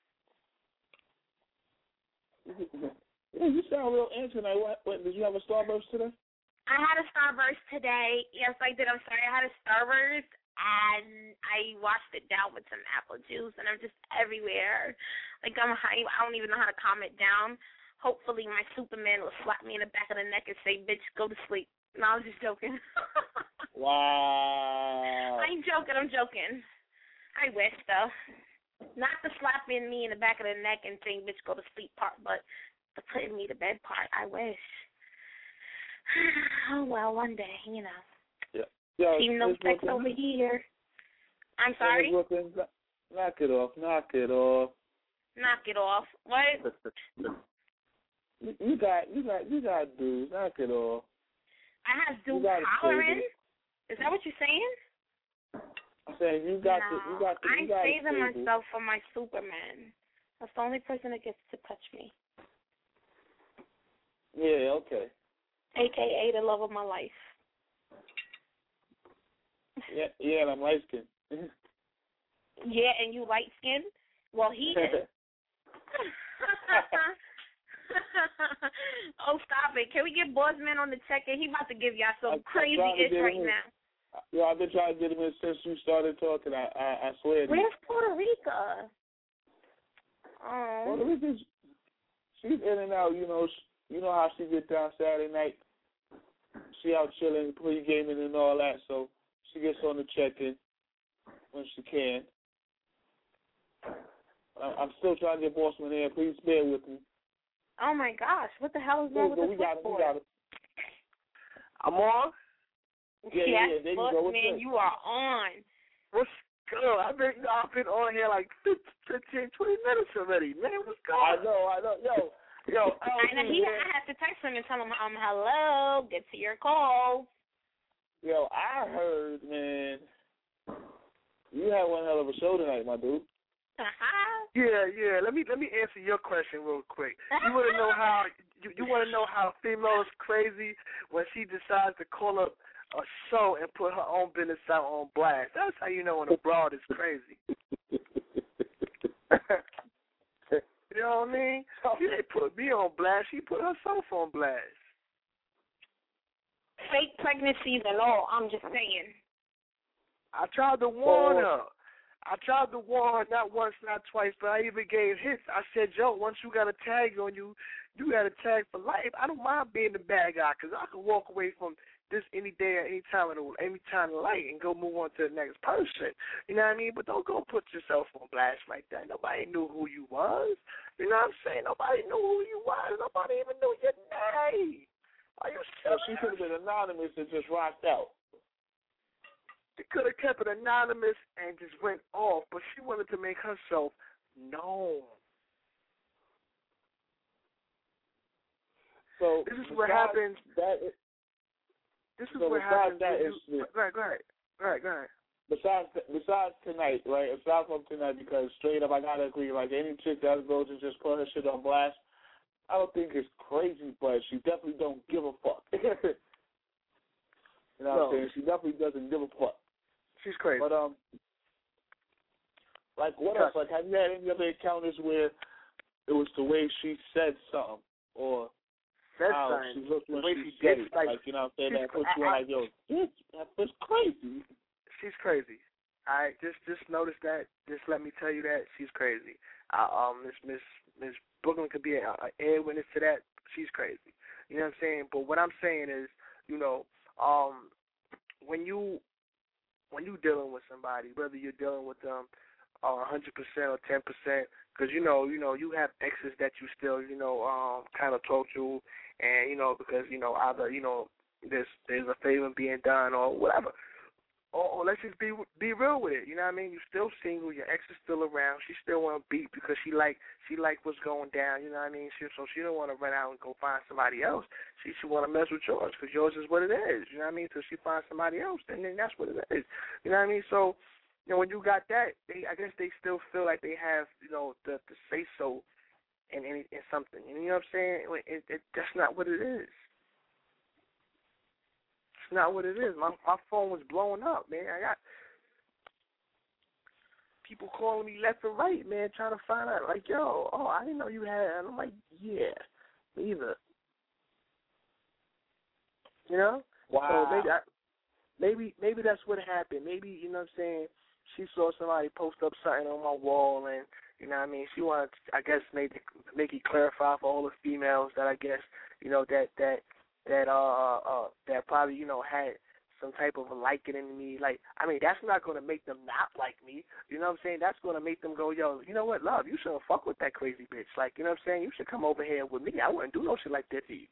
Yeah, you sound real antsy tonight. What, what? Did you have a Starburst today? I had a Starburst today. Yes, I did. I'm sorry. I had a Starburst, and I washed it down with some apple juice, and I'm just everywhere. Like, I'm high. I don't even know how to calm it down. Hopefully, my Superman will slap me in the back of the neck and say, bitch, go to sleep. No, I was just joking. Wow. I ain't joking. I'm joking. I wish, though. Not the slapping me in the back of the neck and saying, bitch, go to sleep part, but the putting me to bed part. I wish. Oh, well, one day, you know. Yeah. Yo, Team no Miss sex Brooklyn, over here. I'm Miss sorry? Brooklyn, knock it off. Knock it off. Knock it off. What? you, you got, you got, you got dudes. Knock it off. I have You dudes gotta hollering? save it. Is that what you're saying? I'm saying you got no, to, you got to, you I'm got to saving save it. myself for my Superman. That's the only person that gets to touch me. Yeah, okay. A K A the love of my life. Yeah, yeah, and I'm light skinned. Yeah, and you light skinned? Well, he is. Oh, stop it. Can we get Bossman on the check-in? He about to give y'all some I- I crazy tried to ish get right him in. now. Yo, I've been trying to get him in since you started talking. I, I, I swear. to you. Where's Puerto Rico? Oh. Puerto Rico's, she's in and out. You know, she, you know how she get down Saturday night. She out chilling, pre-gaming and all that. So she gets on the check-in when she can. I, I'm still trying to get Bossman here. Please bear with me. Oh, my gosh. What the hell is wrong with But the we got it. We switchboard? got it. I'm on. Yeah, yes, yeah, there you go. What's Bossman, good? you are on. What's good? I've been I've been on here like fifteen, twenty minutes already. Man, what's going I on? know, I know. Yo, yo. I know he, I have to text him and tell him, um, hello, get to your call. Yo, I heard, man, you had one hell of a show tonight, my dude. Uh-huh. Yeah, yeah. Let me let me answer your question real quick. You want to know how you, you want to know how a female is crazy when she decides to call up a show and put her own business out on blast. That's how you know when a broad is crazy. You know what I mean? She didn't put me on blast. She put herself on blast. Fake pregnancies and all, I'm just saying. I tried to warn her. I tried to warn her not once, not twice, but I even gave hints. I said, Joe, once you got a tag on you, you got a tag for life. I don't mind being the bad guy because I can walk away from this any day or any time in the, any time of the light and go move on to the next person. You know what I mean? But don't go put yourself on blast like that. Nobody knew who you was. You know what I'm saying? Nobody knew who you was. Nobody even knew your name. Are you So serious? she could have been anonymous and just rocked out. She could have kept it anonymous and just went off, but she wanted to make herself known. So this is what besides happens. That is, This is so what besides happens. that when you, is- go ahead, go ahead, go ahead, go ahead. Besides, besides tonight, right? Aside from tonight, because straight up, I gotta agree. Like any chick that goes and just put her shit on blast, I don't think it's crazy, but she definitely don't give a fuck. You know what No. I'm saying? She definitely doesn't give a fuck. She's crazy. But um, like what else? Like, have you had any other encounters where it was the way she said something, or Said how something. she looked when The way she, she said did, it? like, Like, you know what I'm saying? she's That puts cra- you on I- like, yo, this that was crazy. She's crazy. All right, just just notice that. Just let me tell you that she's crazy. Uh, um, Miss Miss Miss Brooklyn could be an air witness to that. She's crazy. You know what I'm saying? But what I'm saying is, you know, um, when you when you dealing with somebody, whether you're dealing with them a uh, hundred percent or ten percent, because you know, you know, you have exes that you still, you know, um, kind of talk to, and you know, because you know, either you know, there's there's a favor being done or whatever. Or, or let's just be be real with it. You know what I mean? You're still single. Your ex is still around. She still want to beat because she like she like what's going down. You know what I mean? She, so she don't want to run out and go find somebody else. She she want to mess with yours because yours is what it is. You know what I mean? Till she finds somebody else, then then that's what it is. You know what I mean? So you know when you got that, they I guess they still feel like they have you know the the say so in any in something. You know what I'm saying? It, it, that's not what it is. It's not what it is. My my phone was blowing up, man. I got people calling me left and right, man, trying to find out, like, yo, oh, I didn't know you had, and I'm like, yeah, me either. You know? Wow. So maybe, I, maybe, maybe that's what happened. Maybe, you know what I'm saying, she saw somebody post up something on my wall, and, you know what I mean, she wanted, I guess, make it, make it clarify for all the females that I guess, you know, that, that, that uh, uh that probably, you know, had some type of a liking in me. Like, I mean, that's not going to make them not like me. You know what I'm saying? That's going to make them go, yo, you know what, love, you shouldn't fuck with that crazy bitch. Like, you know what I'm saying? You should come over here with me. I wouldn't do no shit like that to you.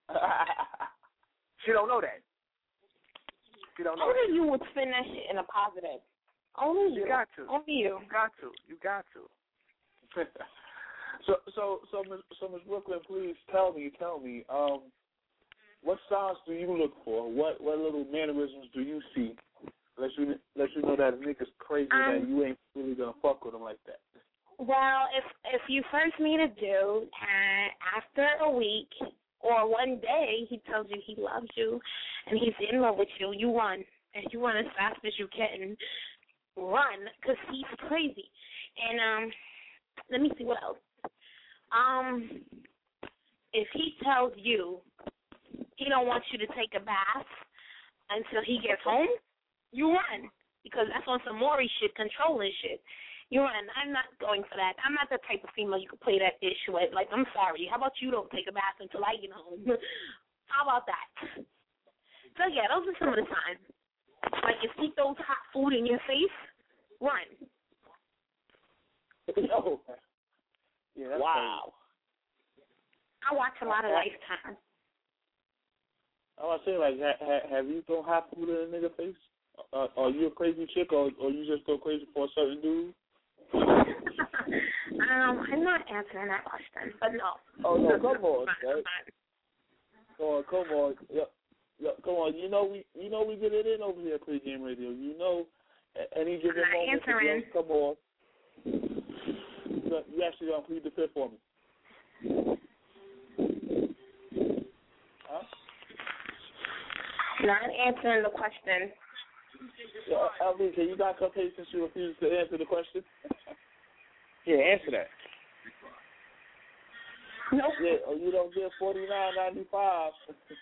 She don't know that. She don't know Only that. you would spin that shit in a positive. Only you. You got to. Only you. You got to. You got to. so, so, so, Miss so, Miss Brooklyn, please tell me, tell me, um, what signs do you look for? What what little mannerisms do you see? Let you let you know that a nigga's crazy, um, that you ain't really gonna fuck with him like that. Well, if if you first meet a dude and after a week or one day he tells you he loves you and he's in love with you, you run. And you run as fast as you can. Run, because he's crazy. And um, let me see what else. Um, if he tells you he don't want you to take a bath until he gets home, you run, because that's on some Maury shit, controlling shit. You run. I'm not going for that. I'm not the type of female you can play that dish with. Like, I'm sorry. How about you don't take a bath until I get home? How about that? So, yeah, those are some of the signs. Like, if he throws hot food in your face, run. No. Yeah, wow. Crazy. I watch a lot of Lifetime. I was saying, like, ha, ha, have you thrown hot food in a nigga face? Uh, are you a crazy chick, or, or you just go crazy for a certain dude? um, I'm not answering that question, but no. Oh, no, come on, right? Come on, come on. Yo, yo, come on. You know we you know we get it in over here at Pregame Radio. You know, any given I'm not moment, answering. Come on. You actually don't plead the fifth for me. Huh? Not answering the question. Yeah, Alvin, can you not come here since you refuse to answer the question? Yeah, answer that. Nope. Yeah, or you don't get forty nine ninety five.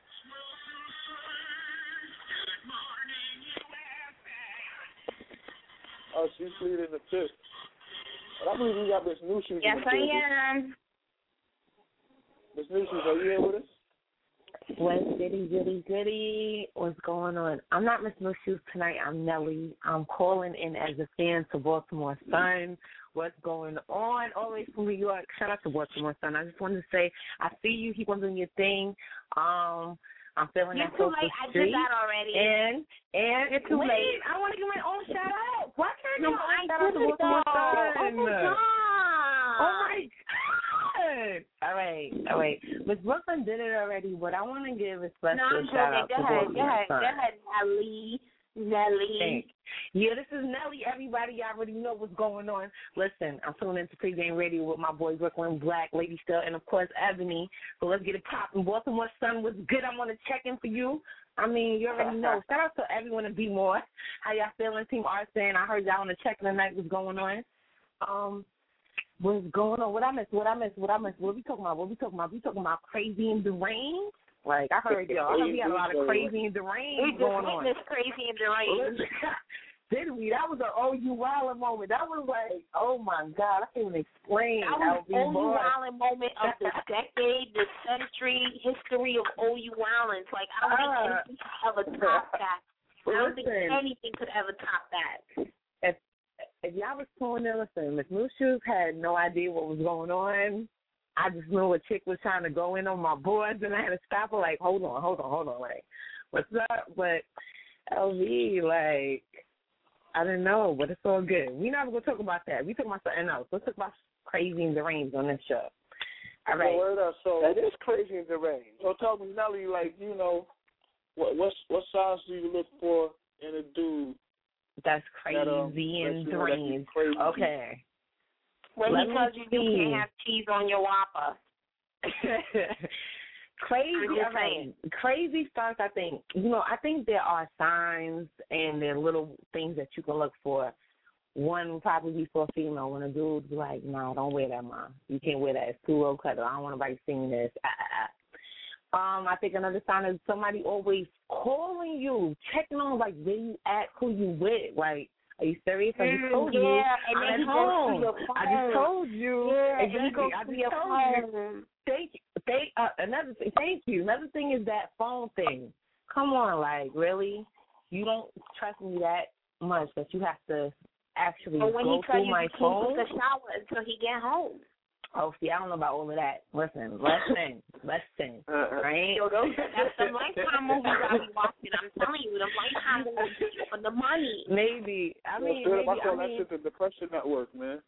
Oh, she's pleading the fifth. But I believe we got Miss New Shoes. Yes, I am. Miss New Shoes, are you here with us? What's goody, goody, goody? What's going on? I'm not Miss No Shoes tonight. I'm Nelly. I'm calling in as a fan to Baltimore Sun. What's going on? Always from New York. Shout out to Baltimore Sun. I just wanted to say I see you. Keep on doing your thing. Um, I'm feeling You're that too social late. I street. did that already. And and You're too wait, late. I want to give my own shout out. Why can't No, you? I Shout out to did it Baltimore though. Sun. Oh my God. Oh my God! All right, all right. Miss Brooklyn did it already, but I want to give a special No, I'm shout out joking. Go to ahead. Go Baltimore ahead. Sun. Go ahead, Nelly. Nelly. Thanks. Yeah, this is Nelly. Everybody, y'all already know what's going on. Listen, I'm tuning into Pregame Radio with my boy Brooklyn Black, Lady Still, and of course Ebony. So let's get it popping. Baltimore Sun was good. I'm on a check-in for you. I mean, you already know. Shout out to everyone to Be More. How y'all feeling? Team Arson. I heard y'all on the check-in tonight. What's going on? Um, what's going on? What I missed? What I missed? What I missed? What we talking about? What we talking about? We talking about crazy and deranged? Like, I heard y'all. I heard we had a lot of crazy and deranged We just going on. witnessed crazy and deranged. Did we? That was an O U Wildin' moment. That was like, oh my God, I can't even explain. That was the O U Wildin' moment of the decade, the century, history of O U Wildin'. Like, I don't uh, think anything could ever top that. I don't listen, think anything could ever top that. If if y'all was tuning in, listen, Miss Moose Shoes had no idea what was going on. I just knew a chick was trying to go in on my boards, and I had to stop her, like, hold on, hold on, hold on, like, what's up? But L V, like, I don't know, but it's all good. We're not going to talk about that. We talk about something else. Let's talk about crazy and deranged on this show. All right. So, word up. So that is crazy and deranged. So tell me, Nelly, like, you know, what what what signs do you look for in a dude that's crazy that, um, and that, you know, deranged? Crazy. Okay. When Let he tells you you see. can't have cheese on your Whopper. Crazy, okay. Crazy starts, I think, you know, I think there are signs and there are little things that you can look for. One would probably be for a female when a dude's like, no, don't wear that, Mom. You can't wear that. It's too low cut. I don't want nobody seeing this. Ah, ah, ah. Um, I think another sign is somebody always calling you, checking on, like, where you at, who you with. Like, are you serious? I just told mm, you. Yeah, and I'm then at he home. goes to your phone. I just told you. Yeah, exactly. and he goes I to just your told phone. you. Thank you. Thank, uh, another thing, thank you. Another thing is that phone thing. Come on, like, really? You don't trust me that much that you have to actually But when go he tell through you my he can't phone? take a shower until he get home. Oh, see, I don't know about all of that. Listen, listen, listen, right? Yo, those, that's the Lifetime movies I be watching. I'm telling you, the Lifetime movies for the money. Maybe. I mean, Yo, maybe, I call I mean, that shit the Depression Network, man.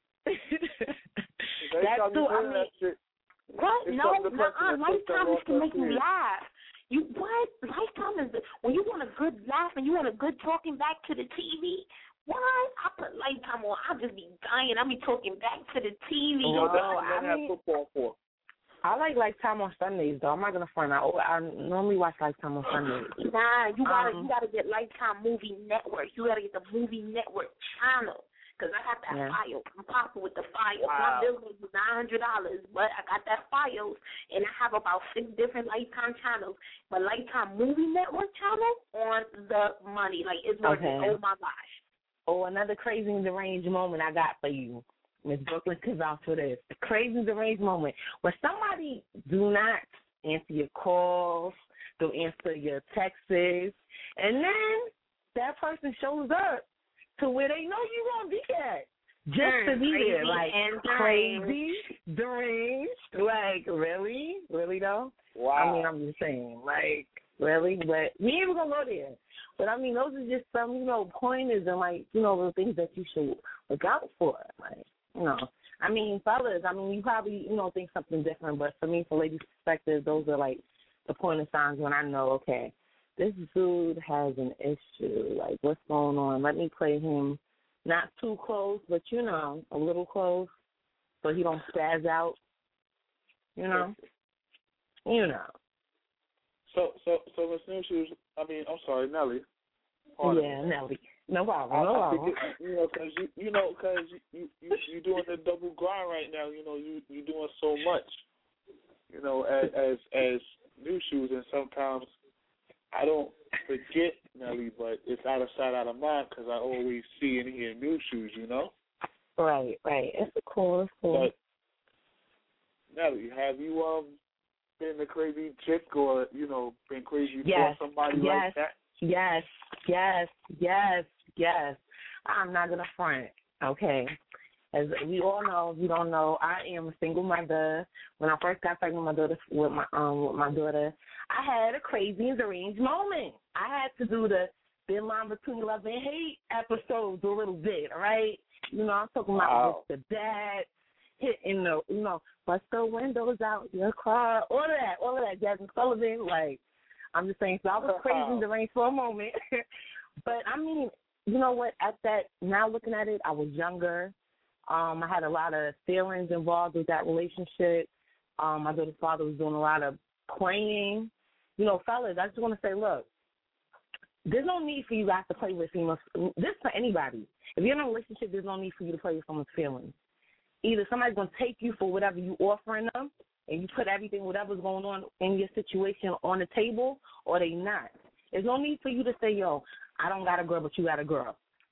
That's true. I mean, that shit, what? it's No, something no, depressing uh, that takes Lifetime them is to off make their you feet. laugh. You what? Lifetime is the, when you want a good laugh and you want a good talking back to the T V. What? I put Lifetime on. I'll just be dying. I'll be talking back to the T V. Oh, Yo, that's what I men have mean- football for. I like Lifetime on Sundays, though. I'm not gonna front. I, I normally watch Lifetime on Sundays. Nah, you gotta Um, you gotta get Lifetime Movie Network. You gotta get the Movie Network channel. Cause I got that Yeah. file. I'm popping with the files. Wow. My bill was nine hundred dollars, but I got that files, and I have about six different Lifetime channels. But Lifetime Movie Network channel on the money, like it's worth Okay. it. Oh my gosh. Oh, another crazy and deranged moment I got for you, Miss Brooklyn, because out for this. A crazy and deranged moment where somebody do not answer your calls, don't answer your texts, and then that person shows up to where they know you're going to be at. Just to be Crazy there. Like, and crazy, deranged. Like, really? Really, though? Wow. I mean, I'm just saying, like, really? But we ain't even going to go there. But, I mean, those are just some, you know, pointers and, like, you know, the things that you should look out for. Like, you know, I mean, fellas, I mean, you probably, you know, think something different. But for me, from ladies' perspective, those are, like, the pointer signs when I know, okay, this dude has an issue. Like, what's going on? Let me play him not too close, but, you know, a little close so he don't spaz out. You know? You know. So, so, so Miss New Shoes, I mean, I'm sorry, Nelly. Pardon Yeah, me. Nelly. No problem. I, No I problem. think it, you know, because you, you know, because you, you, you doing the double grind right now. You know, you, you doing so much. You know, as, as, as New Shoes, and sometimes I don't forget Nelly, but it's out of sight, out of mind, because I always see and hear New Shoes. You know. Right, right. It's cool. It's cool. But Nelly, have you um been a crazy chick, or you know, been crazy Yes, for somebody yes, like that? yes, yes, yes, yes. I'm not gonna front, okay? As we all know, if you don't know, I am a single mother. When I first got pregnant with my daughter, with my um with my daughter, I had a crazy and deranged moment. I had to do the thin line between love and hate episodes a little bit, all right? You know, I'm talking about Wow. with the dad hitting the, you know, bust the windows out your car, all of that, all of that, Jasmine Sullivan. Like, I'm just saying, so I was crazy and deranged for a moment. But, I mean, you know what, at that, now looking at it, I was younger. Um, I had a lot of feelings involved with that relationship. Um, my daughter's father was doing a lot of playing. You know, fellas, I just want to say, look, there's no need for you guys to play with females. This for anybody. If you're in a relationship, there's no need for you to play with someone's feelings. Either somebody's going to take you for whatever you offering them, and you put everything, whatever's going on in your situation on the table, or they not. There's no need for you to say, yo, I don't got a girl, but you got a girl.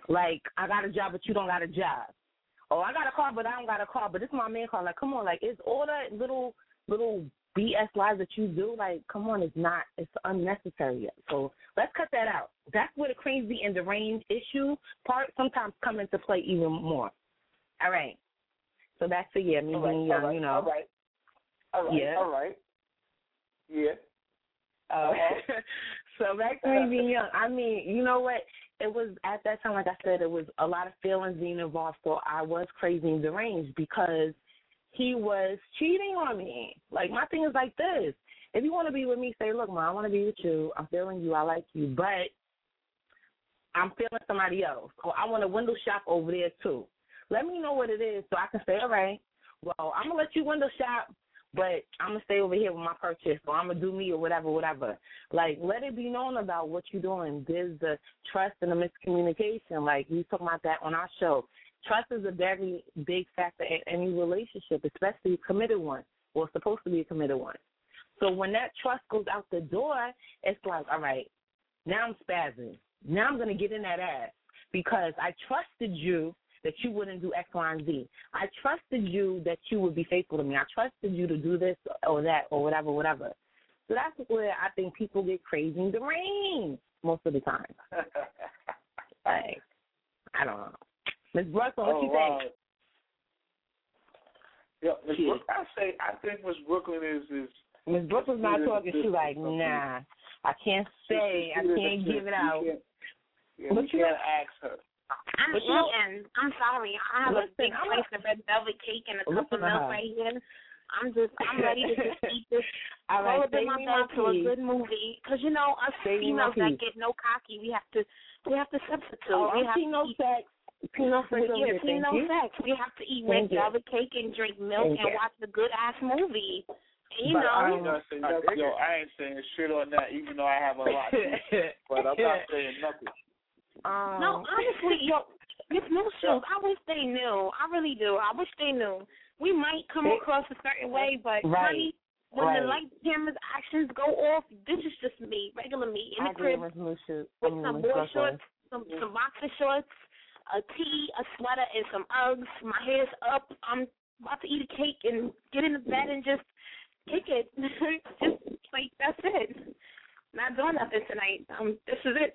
Like, I got a job, but you don't got a job. Oh, I got a car, but I don't got a car. But this is my man car. Like, come on. Like, it's all that little, little B S lies that you do. Like, come on. It's not, it's unnecessary. So let's cut that out. That's where the crazy and deranged issue part sometimes come into play even more. All right. So that's the yeah, me all right, being young, right, you know. All right. All right. Yeah. All right. Yeah. Uh, so back to me being young. I mean, you know what? It was at that time, like I said, it was a lot of feelings being involved. So I was crazy and deranged because he was cheating on me. Like, my thing is like this. If you want to be with me, say, look, Ma, I want to be with you. I'm feeling you. I like you. But I'm feeling somebody else. Or I want to window shop over there, too. Let me know what it is so I can say, all right, well, I'm going to let you window shop, but I'm going to stay over here with my purchase, or I'm going to do me or whatever, whatever. Like, let it be known about what you're doing. There's the trust and the miscommunication. Like, we talking about that on our show. Trust is a very big factor in any relationship, especially a committed one, or supposed to be a committed one. So when that trust goes out the door, it's like, all right, now I'm spazzing. Now I'm going to get in that ass because I trusted you that you wouldn't do X, Y, and Z. I trusted you that you would be faithful to me. I trusted you to do this or that or whatever, whatever. So that's where I think people get crazy and deranged most of the time. Like, I don't know. Miz Brooklyn, what oh, you wow. think? Yeah, Miz Brooklyn, I say I think Miz Brooklyn is is. Miz Brooklyn's not is, talking. She's like, nah, I can't say, I can't give it out. Yeah, we can't ask her. I'm eating. I'm sorry. I have listen, a big I'm slice of red velvet cake and a cup of milk right here. I'm just, I'm ready to just eat this. All right, roll up in my bed to a good movie. Because, you know, us females that get no cocky, we have to, we have to substitute. Oh, we have Pino to eat. sex. Pino sex. Yeah, Pino sex. We have to eat red velvet cake and drink milk Thank and you. watch a good ass movie. You but know, I ain't gonna say nothing. Yo, I ain't saying shit on that, even though I have a lot. But I'm not saying nothing. Um, no, honestly, yo, Miss New Shoes, I wish they knew. I really do. I wish they knew. We might come They, across a certain way, but right, honey, when right. the light cameras actions go off, this is just me, regular me, in I the crib agree, Miz New Shoes. with I mean, some Miz boy Brooklyn. shorts, some some boxer shorts, a tee, a sweater, and some Uggs. My hair's up. I'm about to eat a cake and get in the bed and just kick it. Just like that's it. Not doing nothing tonight. Um, this is it.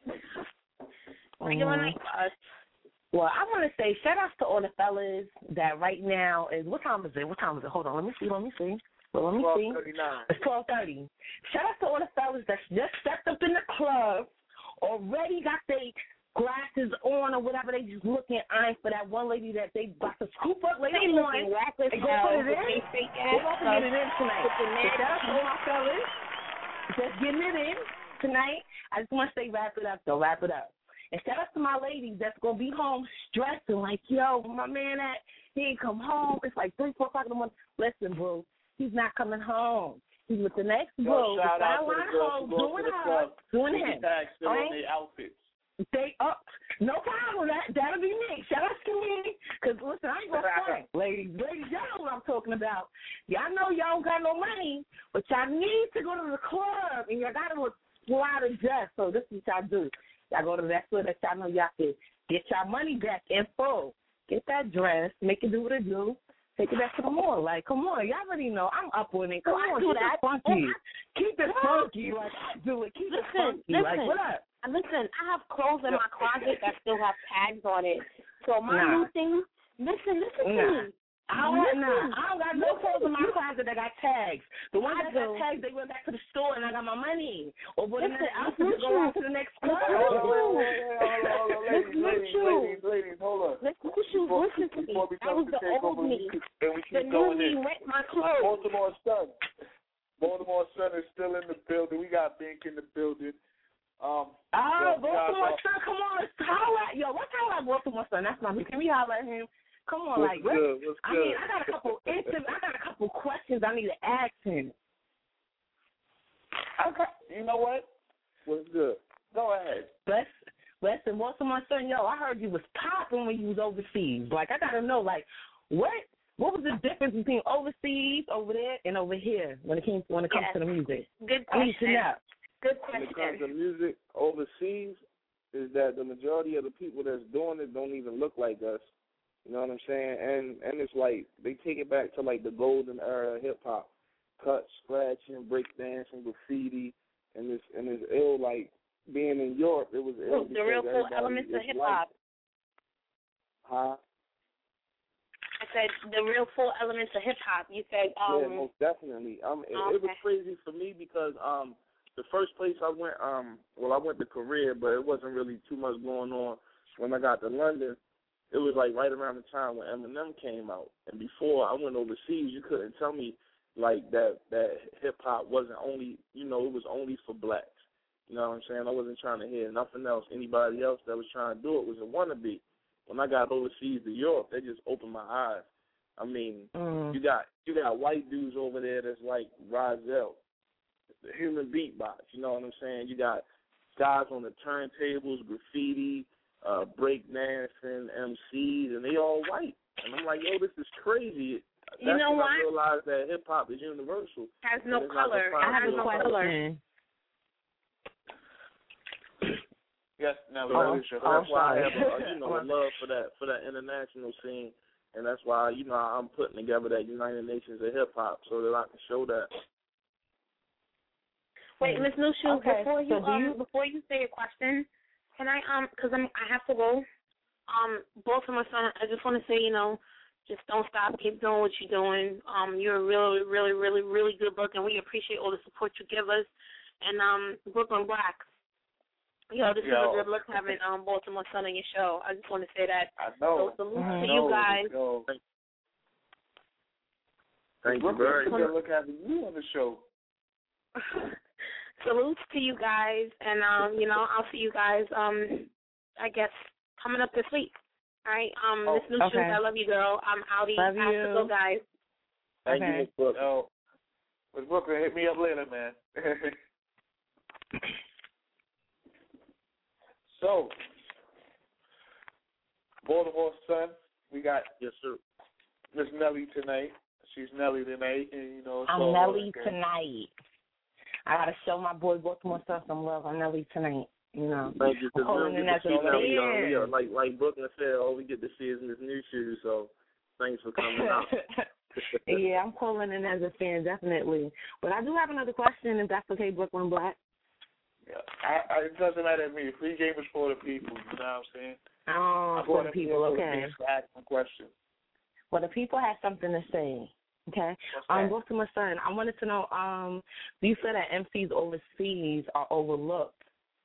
Regular Mhm. night for us. Well, I want to say shout outs to all the fellas that right now is, what time is it? What time is it? Hold on, let me see, let me see. Well, let me see. It's twelve thirty. Shout out to all the fellas that just stepped up in the club, already got their glasses on or whatever. They just looking eyeing for that one lady that they about to scoop up later They on. looking reckless And go now put it with in. they fake We're ass about to stuff. get it in tonight. With the So nasty- shout out to all my fellas just getting it in tonight. I just want to say wrap it up, though. Wrap it up. And shout out to my ladies that's going to be home stressing, like, yo, my man, that he ain't come home. It's like three, four o'clock in the morning. Listen, bro, he's not coming home. He's with the next bro. Yo, shout out to the sideline girls home, who go doing to the her, club. doing They him. tag still All on right? their outfits. They up. No problem. That, that'll be me. Shout out to me. Because, listen, I ain't going to front. Ladies, ladies, y'all know what I'm talking about. Y'all know y'all don't got no money, but y'all need to go to the club, and y'all got to look fly to dress. So this is what y'all do. Y'all go to that store that y'all know y'all can get y'all money back in full. Get that dress. Make it do what it do. Take it back to the mall. Like, come on. Y'all already know. I'm up on it. Come Oh, I on. do Keep that. it funky. Oh, I- Keep it Yeah. funky. Like, I do it. Keep Listen, it funky. listen. Like, what up? Listen, I have clothes in my closet that still have tags on it. So my Nah. new thing, listen, listen to Nah. me. I don't, Listen. nah, I don't got no clothes in my closet that got tags. The ones I that got do. tags, they went back to the store and I got my money. Or what Listen, another outfit Miss to go out to the next club. Hold on, hold on, hold on, hold on, ladies, Miss ladies, Mitchell. ladies, ladies, hold on. Miss Mitchell, Before- listen to me. before we That come was to the take old over, me. we keep- and we The keep new going me in. rent my clothes. Baltimore Sun. Baltimore Sun is still in the building. We got Bink in the building. Um, Oh, yo, Baltimore guys, Sun, come on, let's holler at, yo, let's holler at Baltimore Sun. That's my, can we holler at him? Come on, What's like, let's, good? What's I mean, good? I got a couple inter- I got a couple questions I need to ask him. Okay, you know what? What's good? Go ahead. Let's, listen, Baltimore Sun, yo, I heard you was popping when you was overseas. Like, I gotta know, like, what, what was the difference between overseas, over there, and over here when it came when it comes Yes. to the music? Good I need to question. know. Good When it comes question. to music overseas, is that the majority of the people that's doing it don't even look like us. You know what I'm saying? And and it's like they take it back to like the golden era of hip hop, cut, scratching, breakdancing, graffiti, and this and it's ill. Like being in Europe, it was ill. The real full elements of hip hop. Huh? I said the real full elements of hip hop. You said um. Yeah, most definitely. Um, it, okay. it was crazy for me because um, the first place I went um, well, I went to Korea, but it wasn't really too much going on. When I got to London, it was like right around the time when Eminem came out, and before I went overseas, you couldn't tell me like that that hip hop wasn't only, you know, it was only for blacks. You know what I'm saying? I wasn't trying to hear nothing else. Anybody else that was trying to do it was a wannabe. When I got overseas to Europe, they just opened my eyes. I mean, mm. you got you got white dudes over there that's like Rozelle, the human beatbox. You know what I'm saying? You got guys on the turntables, graffiti, uh, break dancing, M Cs, and they all white. And I'm like, yo, this is crazy. That's you know when what? I realized that hip hop is universal. Has no color. It has no color. Yes, now so, so that's why I have a, you know a love for that for that international scene, and that's why you know I'm putting together that United Nations of hip hop so that I can show that. Wait, Miss New Shoe, okay. before you, so do um you before you say your question, can I um because I'm I have to go. Um, both of my son, I just want to say, you know, just don't stop, keep doing what you're doing. Um, you're a really, really, really, really good Brooklyn. We appreciate all the support you give us, and um, Brooklyn Blacks. Yo, this Yo. is a good look having um Baltimore Sun on your show. I just want to say that. I know. So salute I to know. you guys. Yo. Thank you very much. Good look having you on the show. Salutes to you guys, and um, you know, I'll see you guys. Um, I guess coming up this week. All right. Um, oh, Miss New okay. Shoes, I love you, girl. I'm outie. Love I have you. to go, guys. Thank okay. you, Miss Brooklyn. Yo, Miss Brooklyn, hit me up later, man. So, Baltimore Sun, we got yes, sir. Miss Nelly tonight. She's Nelly tonight, and you know. It's I'm all Nelly right. tonight. I gotta show my boy Baltimore Sun some love. I'm Nelly tonight. You know. Thank you. I'm calling in as a Nelly, fan. uh, like like Brooklyn said, all we get to see is Miss New Shoes. So, thanks for coming out. Yeah, I'm calling in as a fan, definitely. But I do have another question, if that's okay, Brooklyn Black. Yeah, I, I, it doesn't matter to me. Free game is for the people. You know what I'm saying? Oh, for the people, okay. Ask a question. Well, the people have something to say. Okay. Um, Baltimore Sun, I wanted to know. Um, you said that M Cs overseas are overlooked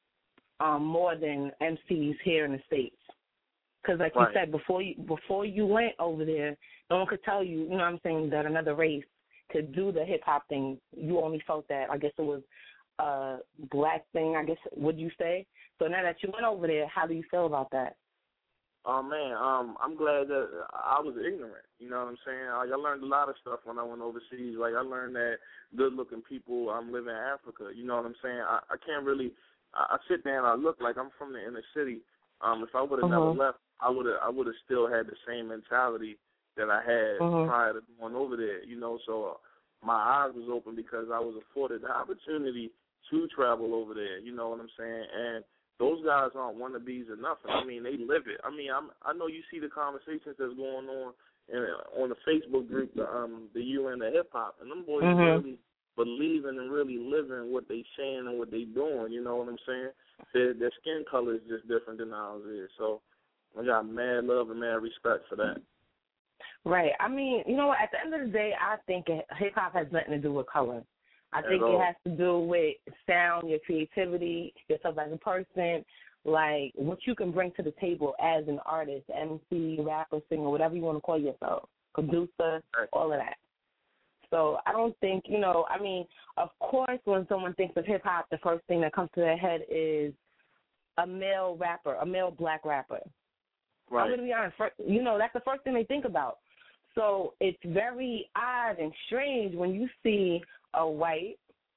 um, more than M Cs here in the States. Because, like right. you said, before you before you went over there, no one could tell you. You know what I'm saying? That another race could do the hip hop thing. You only felt that. I guess it was a black thing. I guess would you say? So now that you went over there, how do you feel about that? Oh man, um, I'm glad that I was ignorant. You know what I'm saying? Like, I learned a lot of stuff when I went overseas. Like I learned that good-looking people um, live in Africa. You know what I'm saying? I, I can't really. I, I sit there and I look like I'm from the inner city. Um, if I would have uh-huh. never left, I would have. I would have still had the same mentality that I had uh-huh. prior to going over there. You know, so uh, my eyes was open because I was afforded the opportunity to travel over there. You know what I'm saying? And those guys aren't wannabes or nothing. I mean, they live it. I mean, I'm, I know you see the conversations that's going on in, on the Facebook group, the, um, the U N of hip hop, and them boys mm-hmm. really believing and really living what they saying and what they doing. You know what I'm saying? Their, their skin color is just different than ours is. So I got mad love and mad respect for that. Right. I mean, you know what? At the end of the day, I think hip hop has nothing to do with color. I At think all. it has to do with sound, your creativity, yourself as a person, like what you can bring to the table as an artist, M C, rapper, singer, whatever you want to call yourself, producer, Right. all of that. So I don't think, you know, I mean, of course, when someone thinks of hip hop, the first thing that comes to their head is a male rapper, a male black rapper. Right. I'm going to be honest, first, you know, that's the first thing they think about. So it's very odd and strange when you see a white,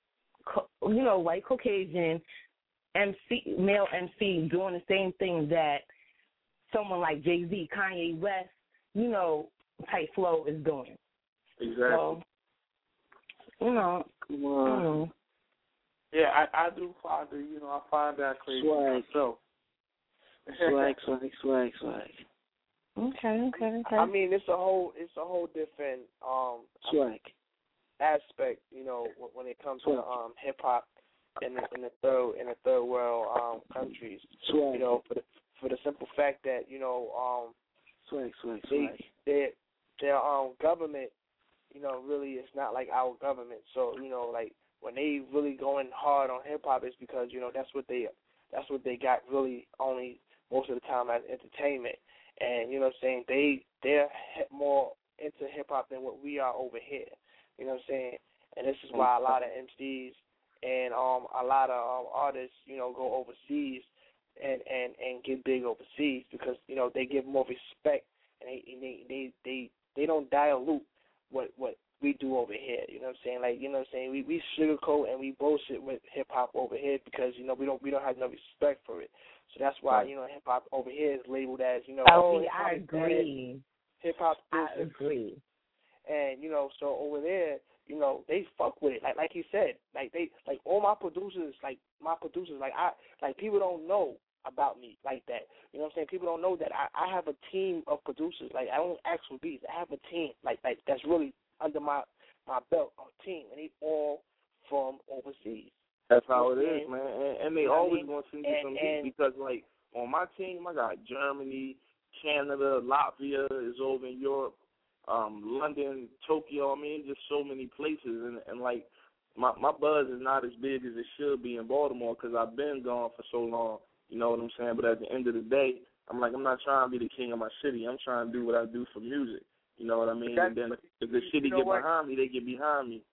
you know, white Caucasian M C, male M C doing the same thing that someone like Jay-Z, Kanye West, you know, type flow is doing. Exactly. So, you know, Well, mm. yeah, I, I do find it, you know, I find that crazy Swag. myself. Swag, swag, swag, swag. Okay, okay, okay. I mean, it's a whole, it's a whole different um swag aspect, you know, when it comes swag. to um hip hop in the in the third in the third world um countries. Swag. You know, for the for the simple fact that you know um swag, swag, they, swag. Their their um government, you know, really is not like our government. So you know, like when they really going hard on hip hop, it's because you know that's what they that's what they got really only most of the time as entertainment. And, you know what I'm saying, they, they're more into hip-hop than what we are over here. You know what I'm saying? And this is why a lot of M Cs and um, a lot of um, artists, you know, go overseas and, and, and get big overseas because, you know, they give more respect and they they, they, they, they don't dilute what, what we do over here. You know what I'm saying? Like, you know what I'm saying? We, we sugarcoat and we bullshit with hip-hop over here because, you know, we don't we don't have no respect for it. So that's why, you know, hip-hop over here is labeled as, you know, oh, oh, I agree. Hip-hop I agree. And, you know, so over there, you know, they fuck with it. Like like you said, like they like all my producers, like my producers, like I like people don't know about me like that. You know what I'm saying? People don't know that I, I have a team of producers. Like I don't ask for beats. I have a team like like that's really under my, my belt, a team, and they all from overseas. That's how you know it is, man. And, and they you know always I mean? want to send you and, some and, beats because, like, on my team, I got Germany, Canada, Latvia is over in Europe, um, London, Tokyo. I mean, just so many places. And, and like, my, my buzz is not as big as it should be in Baltimore because I've been gone for so long. You know what I'm saying? But at the end of the day, I'm like, I'm not trying to be the king of my city. I'm trying to do what I do for music. You know what I mean? And then if the city get what? behind me, they get behind me.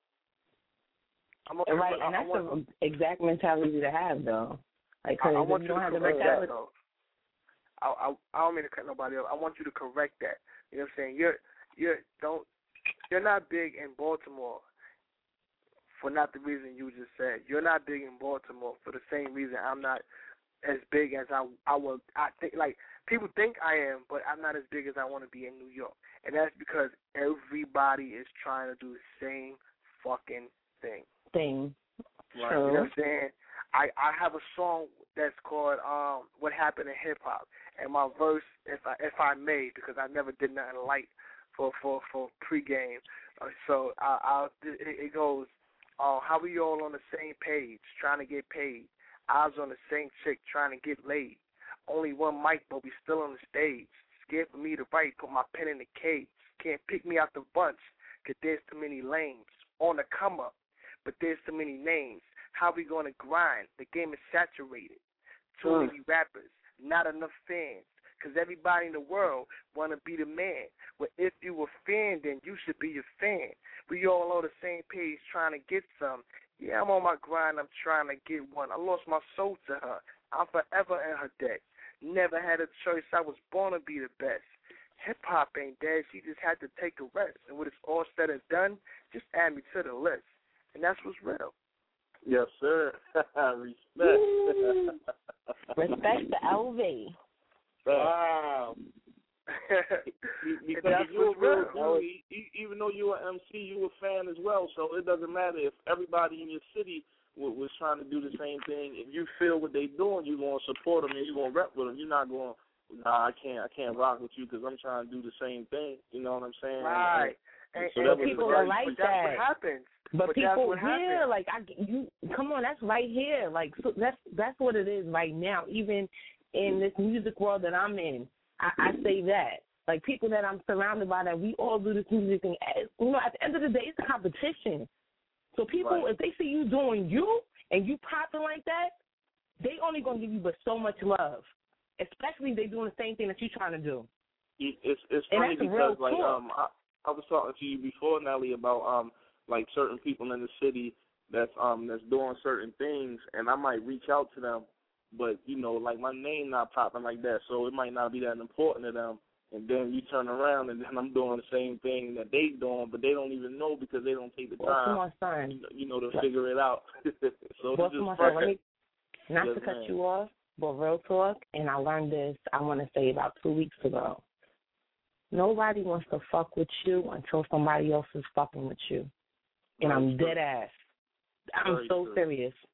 I'm a, right, and that's the exact mentality to have, though. Like, cause I, I want you, you to have the mentality. That, though. I, I I don't mean to cut nobody off. I want you to correct that. You know what I'm saying? You're you're don't you're not big in Baltimore for not the reason you just said. You're not big in Baltimore for the same reason I'm not as big as I I will. I think like people think I am, but I'm not as big as I want to be in New York, and that's because everybody is trying to do the same fucking thing. Thing. Right. You know what I'm saying? I, I have a song that's called um What Happened in Hip Hop, and my verse, if I if I may, because I never did nothing light for for for pregame, uh, so I I it, it goes, uh, how we all on the same page trying to get paid, eyes on the same chick trying to get laid, only one mic but we still on the stage, scared for me to write, put my pen in the cage, can't pick me out the bunch, 'cause there's too many lanes on the come up. But there's too many names. How we going to grind? The game is saturated. Too mm. many rappers, not enough fans. Because everybody in the world want to be the man. Well, if you a fan, then you should be a fan. We all on the same page trying to get some. Yeah, I'm on my grind. I'm trying to get one. I lost my soul to her. I'm forever in her debt. Never had a choice. I was born to be the best. Hip-hop ain't dead. She just had to take a rest. And when it's all said and done, just add me to the list. And that's what's real. Yes, sir. Respect. Respect the L V. Wow. Because you're a real dude, even though you're an M C, you're a fan as well. So it doesn't matter if everybody in your city was trying to do the same thing. If you feel what they're doing, you're going to support them and you're going to rep with them. You're not going, nah, I can't, I can't rock with you because I'm trying to do the same thing. You know what I'm saying? Right. And, and, so and, that and people are like but that. That's what happens. But, but people, that's yeah, like I, you, come on, that's right here. Like so that's that's what it is right now. Even in this music world that I'm in, I, I say that. Like people that I'm surrounded by, that we all do this music thing. You know, at the end of the day, it's a competition. So people, right. if they see you doing you and you popping like that, they only gonna give you but so much love. Especially if they doing the same thing that you're trying to do. It's it's funny because like um I, I was talking to you before, Nelly, about um. like certain people in the city that's um that's doing certain things, and I might reach out to them, but you know, like my name not popping like that, so it might not be that important to them. And then you turn around, and then I'm doing the same thing that they doing, but they don't even know because they don't take the time, son. you know, to figure it out. So well, it's just son, let me, not yes, to cut man. you off, but real talk, and I learned this, I want to say about two weeks ago. Nobody wants to fuck with you until somebody else is fucking with you. And I'm dead ass. I'm Very so true. serious.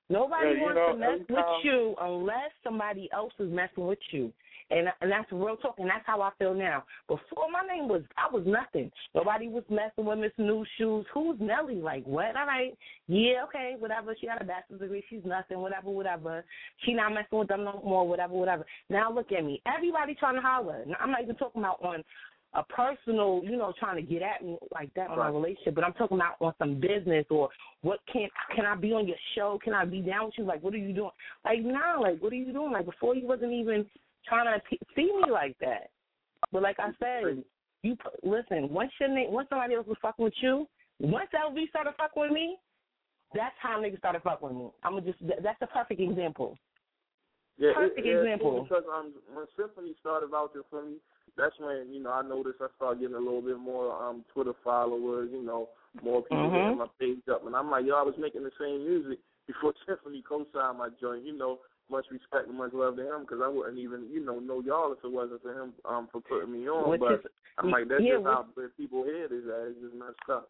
Nobody yeah, you wants know, to mess with time... you unless somebody else is messing with you. And and that's real talk, and that's how I feel now. Before, my name was, I was nothing. Nobody was messing with Miss New Shoes. Who's Nelly? Like, what? All right. Yeah, okay, whatever. She got a bachelor's degree. She's nothing, whatever, whatever. She not messing with them no more, whatever, whatever. Now look at me. Everybody trying to holler. Now, I'm not even talking about on a personal, you know, trying to get at me like that on my relationship, but I'm talking about on some business or what can can I be on your show? Can I be down with you? Like, what are you doing? Like, nah, like, what are you doing? Like, before you wasn't even trying to p- see me like that. But like I said, you listen. Once your name, once somebody else was fucking with you, once L V started fucking with me, that's how niggas started fucking with me. I'm gonna just that's a perfect example. Yeah, perfect it, yeah, example. Because um, when Symphony started vouching for me, that's when you know I noticed I started getting a little bit more um Twitter followers. You know, more people mm-hmm. hitting my page up, and I'm like, yo, I was making the same music before Symphony co-signed my joint. You know. Much respect and much love to him because I wouldn't even, you know, know y'all if it wasn't for him um, for putting me on. Which but is, I'm like, that's yeah, just how the people head is at. It's just messed up.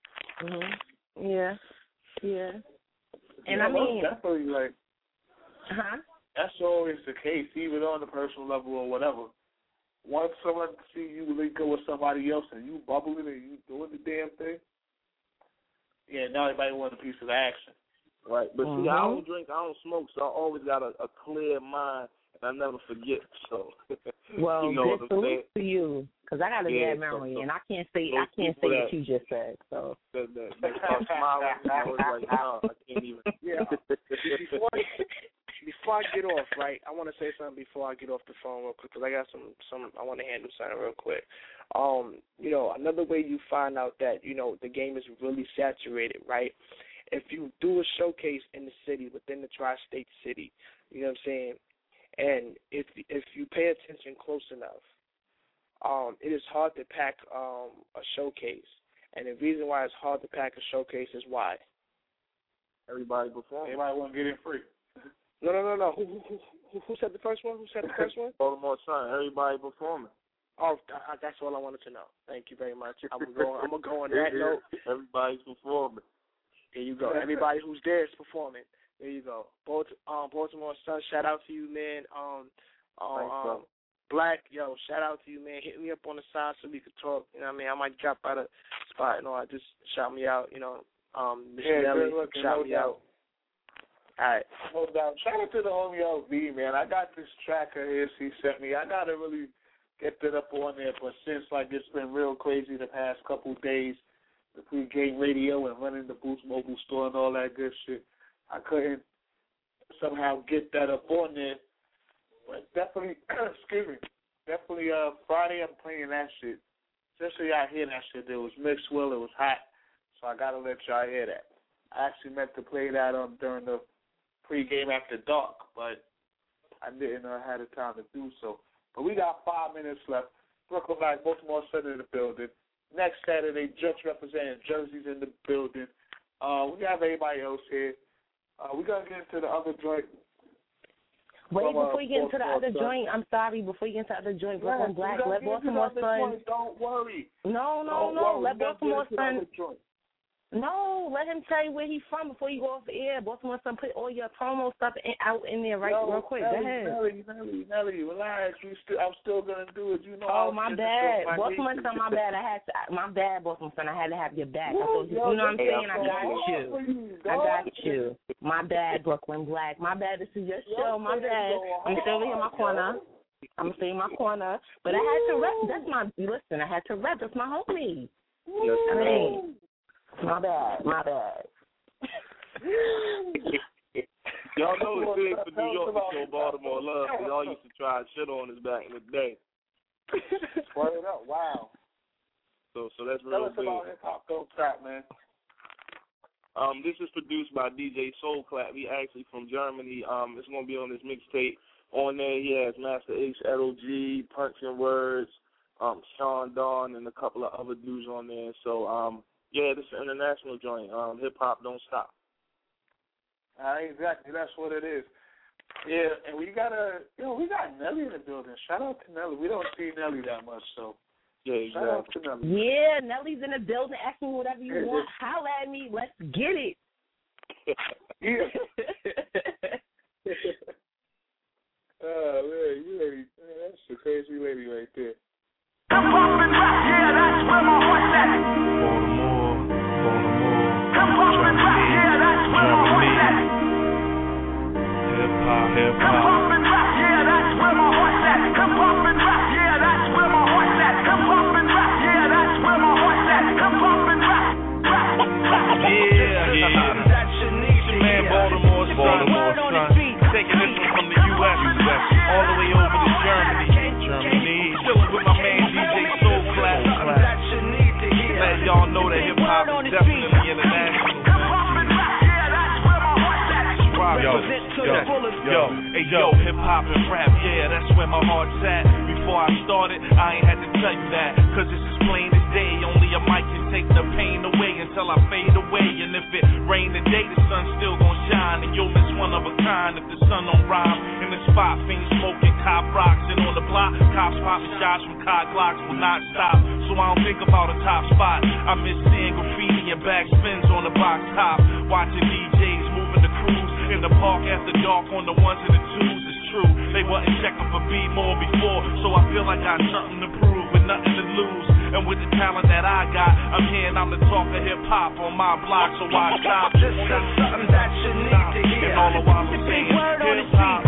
Mm-hmm. Yeah, yeah. And yeah, I mean, definitely like, huh? That's always the case, even on the personal level or whatever. Once someone see you link up with somebody else and you bubbling and you doing the damn thing, yeah, now everybody wants a piece of the action. Right, but mm-hmm. see, I don't drink, I don't smoke, so I always got a, a clear mind, and I never forget. So, well, you know good salute to you, because I got a yeah, bad memory, so, so, and I can't say I can't say what you just said. So, the the, the start smiling, I was like, no, I can't even. Yeah. before, before I get off, right? I want to say something before I get off the phone real quick, because I got some some. I want to handle something real quick. Um, you know, another way you find out that you know the game is really saturated, right? If you do a showcase in the city, within the tri-state city, you know what I'm saying, and if if you pay attention close enough, um, it is hard to pack um, a showcase. And the reason why it's hard to pack a showcase is why? Everybody performing. Everybody want to get in free. No, no, no, no. Who, who, who, who said the first one? Who said the first one? Baltimore Sun. Everybody performing. Oh, that's all I wanted to know. Thank you very much. I'm going. I'm gonna go on that note. Everybody's performing. There you go. Everybody who's there is performing. There you go. Baltimore, um, Baltimore Sun, shout out to you, man. Um, um, Thanks, um Black, yo, shout out to you, man. Hit me up on the side so we could talk. You know what I mean? I might drop out of spot and all. Just shout me out. You know, um, Mister Yeah, Nelly, look, shout no me doubt. out. All right. No doubt. Shout out to the homie L V, man. I got this tracker here he sent me. I gotta really get that up on there, but since like it's been real crazy the past couple of days. The pregame radio and running the Boost Mobile store and all that good shit. I couldn't somehow get that up on there. But definitely, excuse me, definitely uh, Friday I'm playing that shit. Especially I hear that shit. It was mixed well, it was hot. So I got to let y'all hear that. I actually meant to play that um, during the pregame after dark, but I didn't know I had the time to do so. But we got five minutes left. Brooklyn Black, Baltimore Center in the building. Next Saturday, Judge representing Jersey's in the building. Uh, we have everybody else here. Uh, we're going to get into the other joint. Wait, from, before uh, you get into the other Sun. joint, I'm sorry, before you get into the other joint, Brooklyn Yeah, Black, we let gotta get into Baltimore the other Sun. joint. Don't worry. No, no, Don't no, worry. let We gotta Baltimore get into the Sun. other joint. No, let him tell you where he's from before you go off the air. Baltimore Sun, put all your promo stuff in, out in there right Yo, real quick. Nelly, Go ahead. Nelly, Nelly, Nelly, relax. We still, I'm still going to do it. You know. Oh, I'm my just bad. my Baltimore nieces. Sun, my bad. I had to, my bad, Baltimore Sun. I had to have your back. I Woo, thought you, yo, you know what I'm hey, saying? I I'm got so you. you, I dog. got you. My bad, Brooklyn Black. My bad. This is your show. My bad. I'm still here in my corner. I'm still in my corner. But I had to rep. That's my, listen, I had to rep. That's my homie. Yes, I mean, my bad. My bad. Y'all know it's big for New York to show Baltimore love. Y'all used to try and shit on us back in the day. Word up. Wow. So, so that's Tell real us about big. hip hop don't trap, man. Um, this is produced by D J Soul Clap. He actually from Germany. Um, it's gonna be on this mixtape. On there, he has Master H, L G, Punching Words, um, Sean Dawn, and a couple of other dudes on there. So, um, yeah, this is an international joint. Um, hip hop don't stop. Uh, exactly, that's what it is. Yeah, and we got a, you know, we got Nelly in the building. Shout out to Nelly. We don't see Nelly that much, so yeah, exactly. Shout out to Nelly. Yeah, Nelly's in the building. Ask me whatever you want. Holla at me. Let's get it. yeah. Oh man, you lady, man, that's a crazy lady right there. I'm poppin' rap, yeah, that's where my heart's at. Baltimore, Baltimore, I'm poppin' rap, yeah, that's where my heart's at. Hip hop, hip I'm hop. poppin' rap, yeah, that's where my heart's at. I'm poppin' rap, yeah, that's where my heart's at. I'm poppin' rap, yeah, that's where my heart's at. I'm poppin' rap, rap, rap. Yeah, yeah. That you need to Man, hear. Baltimore, Baltimore, Word on the son. street. Taking this one from the U S all the way over to Germany. Germany. Chilling with my man D J Soul Class. That you need to hear. Let y'all know that hip hop is definitely international. Yo, yo, yo, hey yo, hip hop and rap, yeah, that's where my heart's at. Before I started, I ain't had to tell you that, cause it's as plain as day. Only a mic can take the pain away until I fade away. And if it rain today, the sun's still gon' shine. And you'll miss one of a kind if the sun don't rhyme. In the spot, fiends smoking cop rocks. And on the block, cops popping shots from cod glocks will not stop. So I don't think about a top spot. I miss seeing graffiti and back spins on the box top. Watching D Js moving the crews in the park after dark on the ones and the twos. It's true, they wasn't checking for B more before, so I feel like I got something to prove with nothing to lose. And with the talent that I got, I'm here and I'm the talk of hip hop on my block, so I stop. This is something that you need to hear. And all the while I'm saying hip hop.